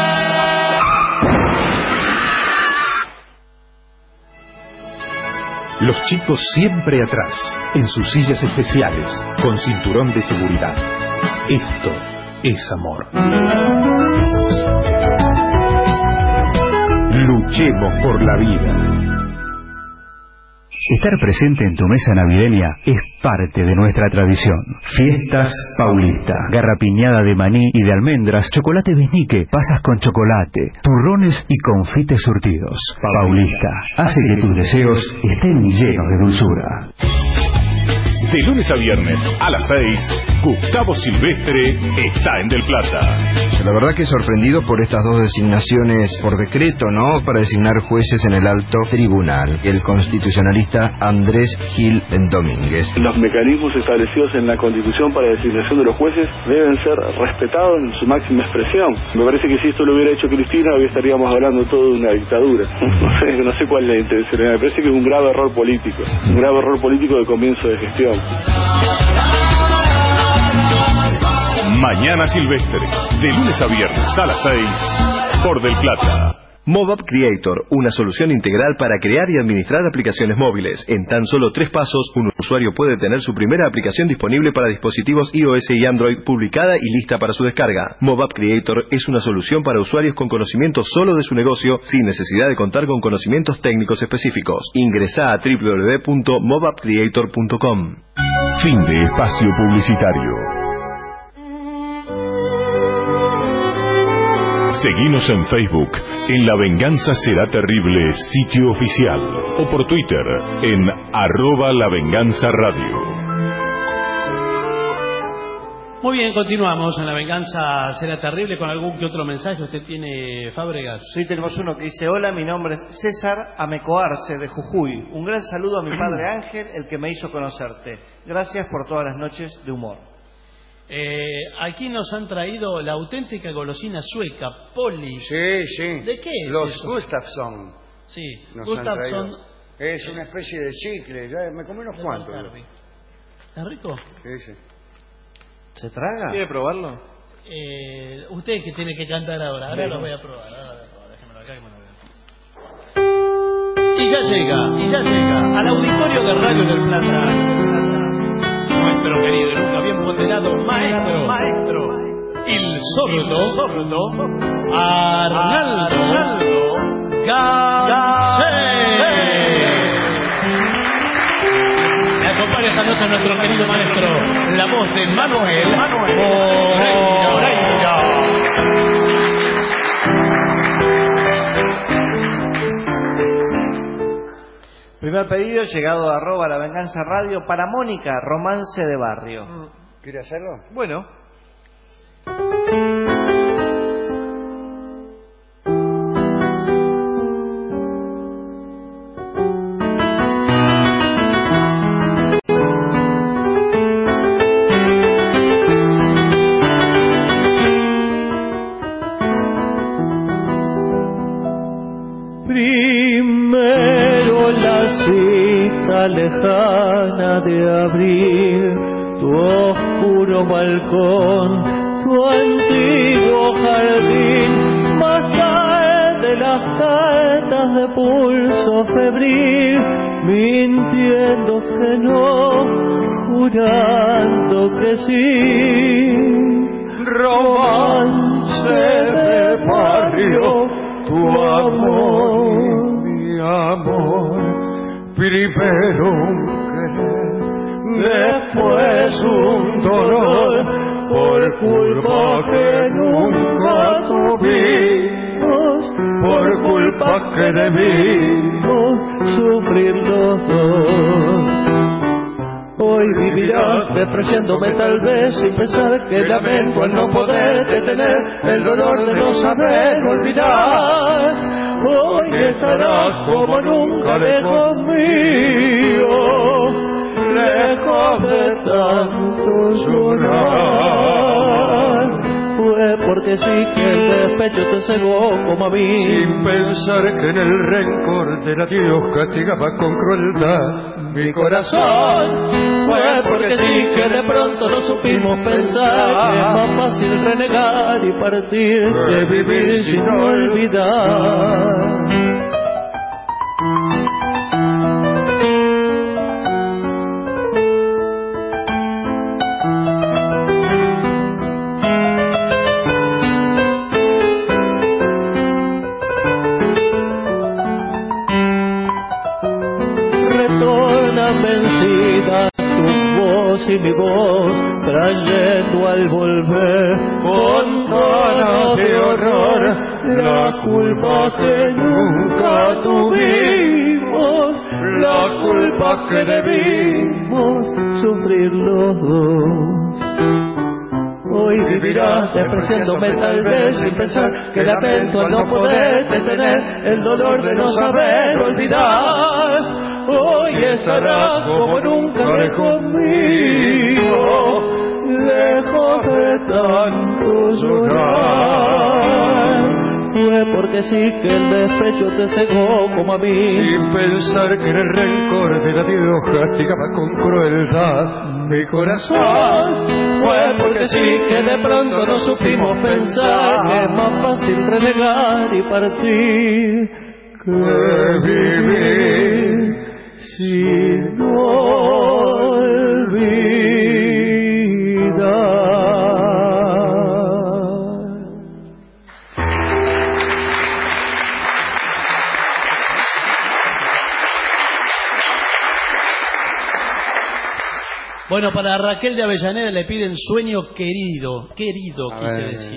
Los chicos siempre atrás, en sus sillas especiales, con cinturón de seguridad. Esto es amor. Luchemos por la vida. Estar presente en tu mesa navideña es parte de nuestra tradición. Fiestas Paulista, garrapiñada de maní y de almendras, chocolate besnique, pasas con chocolate, turrones y confites surtidos. Paulista hace que tus deseos estén llenos de dulzura. De lunes a viernes a las 6, Gustavo Silvestre está en Del Plata. La verdad que sorprendido por estas dos designaciones por decreto, ¿no? Para designar jueces en el alto tribunal. El constitucionalista Andrés Gil Domínguez. Los mecanismos establecidos en la Constitución para la designación de los jueces deben ser respetados en su máxima expresión. Me parece que si esto lo hubiera hecho Cristina, hoy estaríamos hablando todo de una dictadura. No sé cuál es la intención. Me parece que es un grave error político. Un grave error político de comienzo de gestión. Mañana Silvestre, de lunes a viernes a las 6, por Del Plata. MobApp Creator, una solución integral para crear y administrar aplicaciones móviles. En tan solo 3 pasos, un usuario puede tener su primera aplicación disponible para dispositivos iOS y Android, publicada y lista para su descarga. MobApp Creator es una solución para usuarios con conocimiento solo de su negocio, sin necesidad de contar con conocimientos técnicos específicos. Ingresá a www.mobappcreator.com. Fin de espacio publicitario. Seguinos en Facebook, en La Venganza Será Terrible, sitio oficial, o por Twitter, en @LaVenganzaRadio. Muy bien, continuamos en La Venganza Será Terrible con algún que otro mensaje. ¿Usted tiene, Fábregas? Sí, tenemos uno que dice: hola, mi nombre es César Amecoarse de Jujuy. Un gran saludo a mi padre Ángel, el que me hizo conocerte. Gracias por todas las noches de humor. Aquí nos han traído la auténtica golosina sueca, Polly. Sí, sí. ¿De qué es Los eso? Gustafsson. Sí, Nos Gustafsson. Es una especie de chicle. Ya me comí unos cuantos. ¿Está rico? Sí, sí. ¿Se traga? ¿Quiere probarlo? Usted que tiene que cantar ahora. Ahora Sí. lo voy a probar. Déjemelo acá que me lo vea. Y ya llega al auditorio de Radio del Plata, nuestro querido y nunca bien ponderado maestro, el sordo Arnaldo Gansé. Me acompaña esta noche nuestro querido maestro, la voz de Manuel Moreira. Primer pedido llegado a @LaVenganzaRadio para Mónica, Romance de Barrio. ¿Quiere hacerlo? Bueno. Primero la cita lejana de abril, tu oscuro balcón tu antiguo jardín, más tarde las cartas de pulso febril, mintiendo que no, jurando que sí. Romance de barrio, tu amor, mi amor, primero un querer, después un dolor, por culpa que nunca tuvimos, por culpa que debimos sufrir los dos. Hoy vivirás despreciándome tal vez, sin pensar que lamento al no poder detener el dolor de no saber olvidar. Hoy estarás como nunca lejos mío, lejos de tanto llorar. Fue porque sí que el despecho te cegó como a mí, sin pensar que en el rencor del adiós castigaba con crueldad mi corazón. Fue porque sí que de pronto no supimos pensar que es más fácil renegar y partir que vivir sin olvidar. Vencida tu voz y mi voz, trayendo al volver con ganas de horror la culpa que nunca tuvimos, la culpa que debimos sufrir los dos. Hoy vivirás despreciándome tal vez, sin pensar que lamento al no poder detener el dolor de no saber olvidar. Hoy estarás como nunca lejos mío, lejos de tanto llorar. Fue porque sí que el despecho te cegó como a mí, sin pensar que en el rencor de la Dios castigaba con crueldad mi corazón. Fue porque sí que de pronto no supimos pensar que es más fácil renegar y partir que vivir sin olvidar. Bueno, para Raquel de Avellaneda le piden Sueño Querido. Querido, quise decir.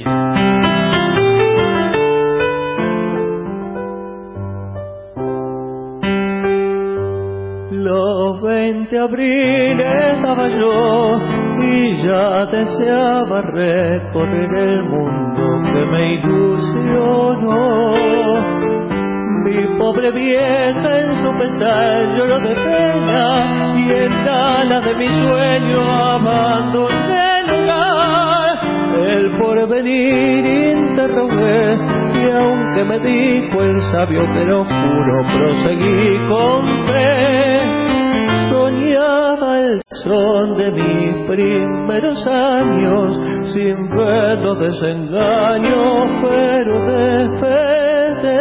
Los 20 abril estaba yo y ya deseaba recorrer el mundo que me ilusionó. Mi pobre vieja en su pesar lloró de pena y en alas de mi sueño abandoné el hogar. El porvenir interrogué y aunque me dijo el sabio que lo juro, proseguí con fe. Soñaba el son de mis primeros años, sin ver los desengaños, pero desperté.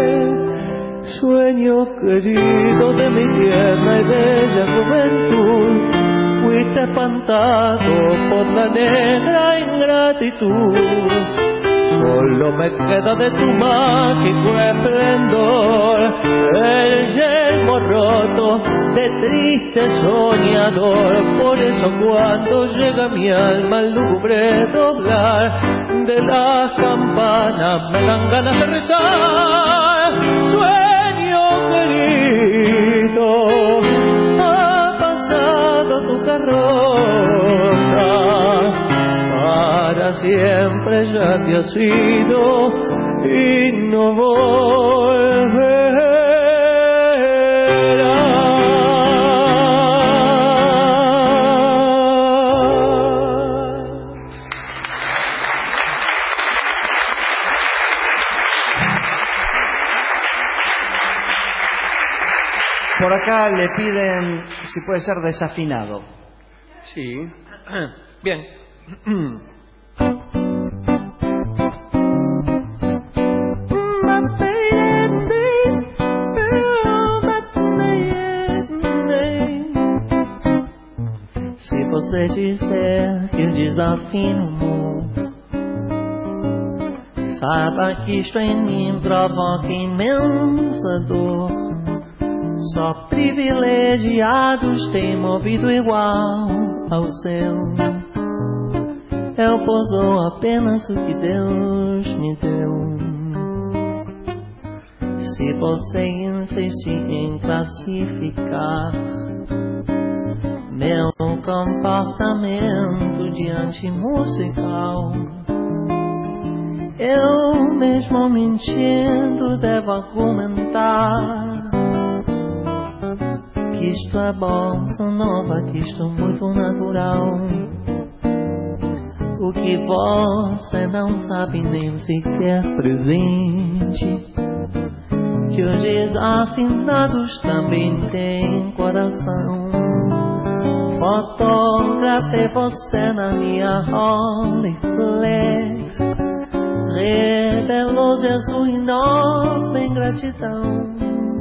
Sueño querido de mi tierna y bella juventud, fuiste espantado por la negra ingratitud. Solo me queda de tu mágico esplendor el yelmo roto de triste soñador. Por eso cuando llega mi alma al lúgubre doblar de las campanas me dan ganas de rezar. Sueño querido, ha pasado tu carroza, para siempre ya te has ido y no volverás. Por acá le piden si puede ser desafinado. Sí. Bien. você disser que eu desafino o humor, saiba que isto em mim provoca imensa dor. Só privilegiados têm movido igual ao seu. Eu posou apenas o que Deus me deu. Se você insistir em classificar meu comportamento diante musical, eu mesmo mentindo devo argumentar que isto é bossa nova, que isto é muito natural. O que você não sabe nem sequer presente, que os desafinados também têm coração. Fotografei você na minha Rolleiflex, revelou-se a sua enorme ingratidão.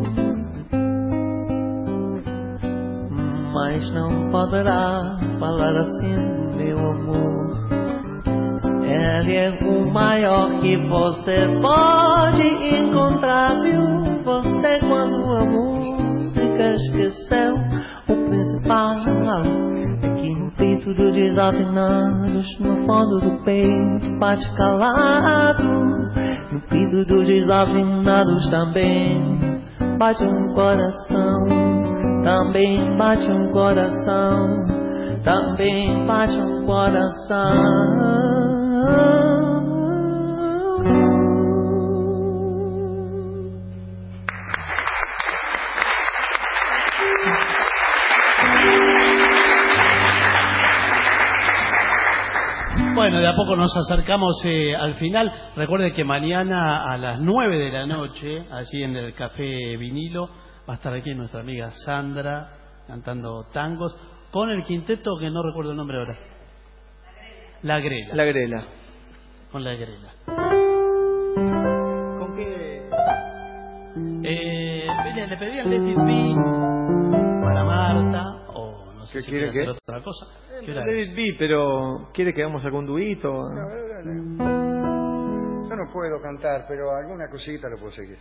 Mas não poderá falar assim, meu amor. Ele é o maior que você pode encontrar, viu? Você com a sua música esqueceu o principal. É que no peito dos desafinados, no fundo do peito bate calado. No peito dos desafinados também bate um coração. Também bate um coração. Também bate um coração. Bueno, de a poco nos acercamos al final. Recuerde que mañana a las 9 de la noche, allí en el Café Vinilo, va a estar aquí nuestra amiga Sandra cantando tangos con el quinteto que no recuerdo el nombre ahora. La Grela. La Grela. Con La Grela. ¿Con qué? Le pedí al Let It Be para Marta, o no sé si quiere hacer otra cosa. Let It Be, pero ¿quiere que hagamos algún duito? Yo no puedo cantar, pero alguna cosita lo puedo seguir.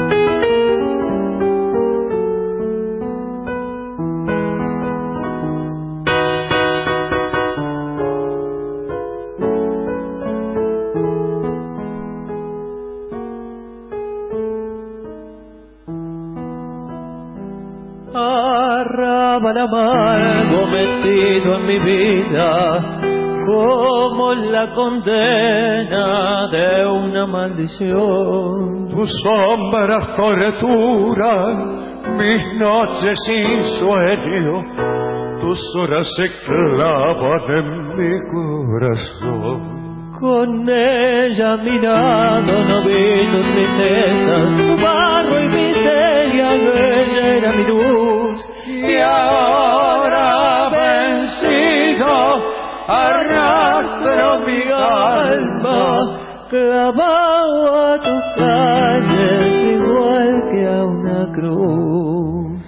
Arrabal amargo metido en mi vida, como la condena de una maldición. Tus sombras torturan mis noches sin sueño, tus horas se clavan en mi corazón. Con ella a mi lado no vi tu tristeza, barro y miseria, ella era mi luz. Y ahora vencido arrastro mi alma, clavado a tus calles igual que a una cruz.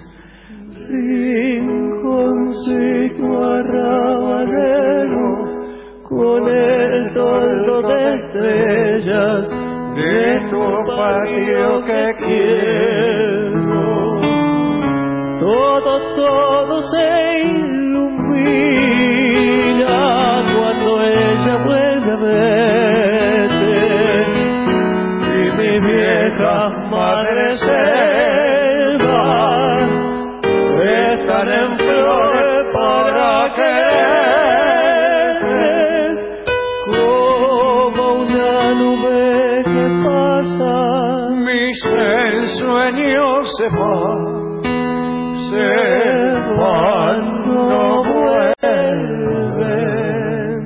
Rinconcito arrabalero, con el toldo de estrellas de tu patio que quiero. Todo se ilumina cuando ella vuelve a verte. Y mi vieja madre selva están en flores para querer, como una nube que pasa. Mis ensueños se van, no vuelven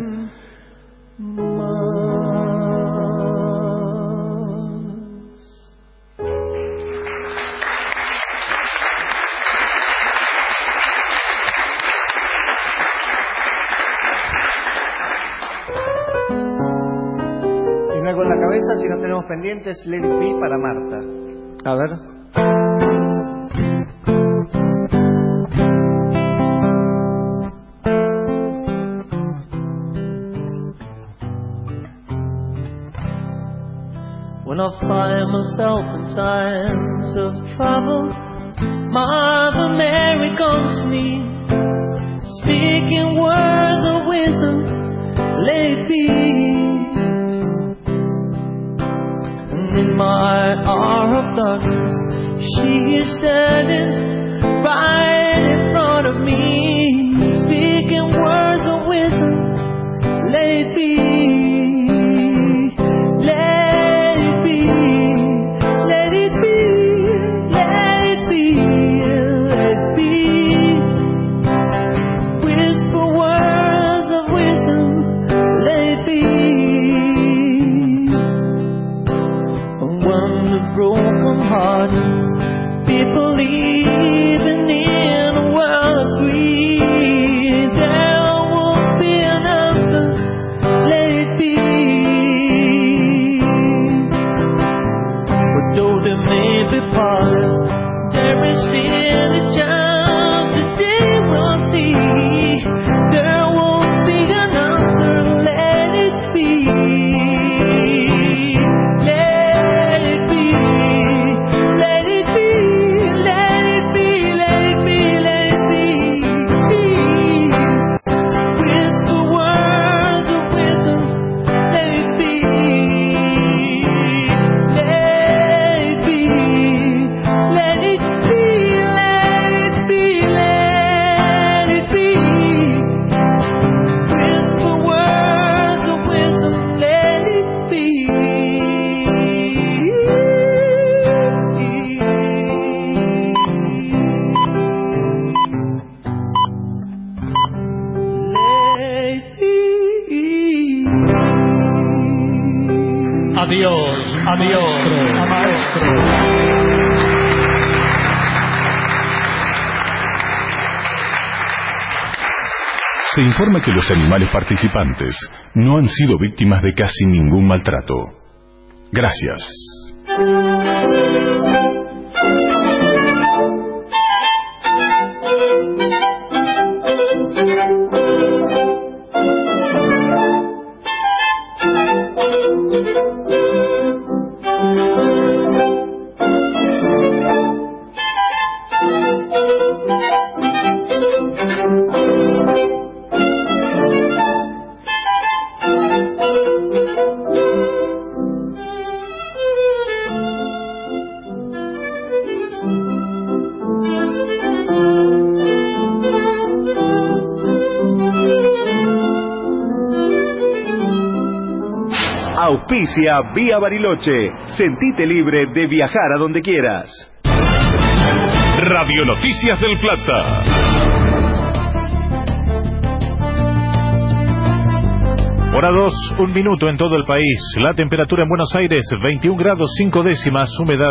más. Y no con la cabeza, si no tenemos pendientes, Let It Be para Marta. A ver. I find myself in times of trouble, Mother Mary comes to me, speaking words of wisdom, let it be. And in my hour of darkness, she is standing right in front of me, speaking words of wisdom, let it be. Let it be. Let it be. Let it be. Let it be. Whisper words of wisdom, let it be. When the broken hearted people living in a world of greed, there will be an answer, let it be. But though they may be parted, there is still a chance that they will see. There will be an answer, let it be. Let it be. Let it be. Let it be. Let it be. Let it be. Whisper words of wisdom, let it be. Let it be. Let it be. Let it be. Let it be. Whisper words of wisdom, let it be. Adiós, adiós, maestro. Se informa que los animales participantes no han sido víctimas de casi ningún maltrato. Gracias. Auspicia Vía Bariloche. Sentite libre de viajar a donde quieras. Radio Noticias del Plata. Hora 2, 1 minuto en todo el país. La temperatura en Buenos Aires, 21 grados 5 décimas, humedad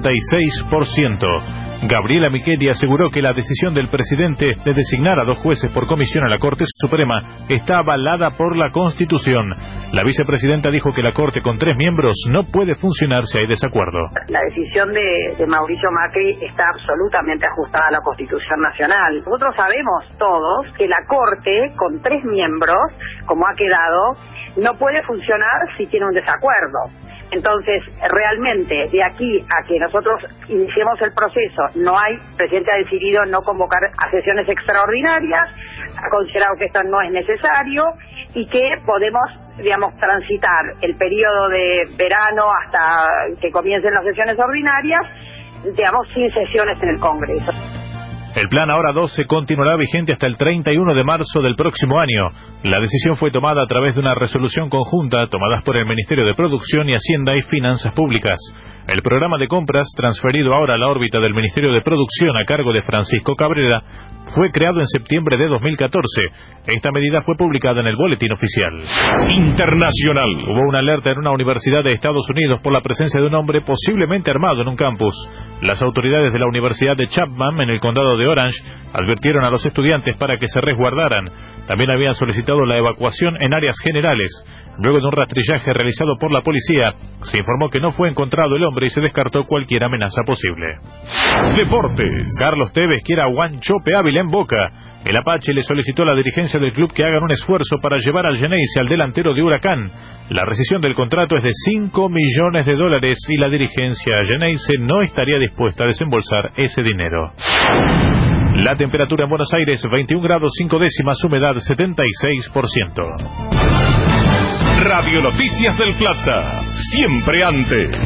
76%. Gabriela Micheli aseguró que la decisión del presidente de designar a 2 jueces por comisión a la Corte Suprema está avalada por la Constitución. La vicepresidenta dijo que la Corte con 3 miembros no puede funcionar si hay desacuerdo. La decisión de Mauricio Macri está absolutamente ajustada a la Constitución Nacional. Nosotros sabemos todos que la Corte con 3 miembros, como ha quedado, no puede funcionar si tiene un desacuerdo. Entonces, realmente, de aquí a que nosotros iniciemos el proceso, el presidente ha decidido no convocar a sesiones extraordinarias, ha considerado que esto no es necesario y que podemos, transitar el periodo de verano hasta que comiencen las sesiones ordinarias, sin sesiones en el Congreso. El plan Ahora 12 continuará vigente hasta el 31 de marzo del próximo año. La decisión fue tomada a través de una resolución conjunta tomadas por el Ministerio de Producción y Hacienda y Finanzas Públicas. El programa de compras, transferido ahora a la órbita del Ministerio de Producción a cargo de Francisco Cabrera, fue creado en septiembre de 2014. Esta medida fue publicada en el Boletín Oficial. Internacional. Hubo una alerta en una universidad de Estados Unidos por la presencia de un hombre posiblemente armado en un campus. Las autoridades de la Universidad de Chapman, en el condado de Orange, advirtieron a los estudiantes para que se resguardaran. También habían solicitado la evacuación en áreas generales. Luego de un rastrillaje realizado por la policía, se informó que no fue encontrado el hombre y se descartó cualquier amenaza posible. Deportes. Carlos Tevez quiere a Juan Chope Ávila en Boca. El Apache le solicitó a la dirigencia del club que hagan un esfuerzo para llevar al Geneise, al delantero de Huracán. La rescisión del contrato es de $5 millones y la dirigencia Geneise no estaría dispuesta a desembolsar ese dinero. La temperatura en Buenos Aires 21 grados 5 décimas, humedad 76%. Radio Noticias del Plata, siempre antes.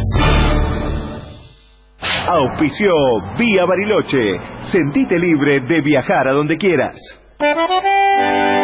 Auspició Vía Bariloche. Sentite libre de viajar a donde quieras.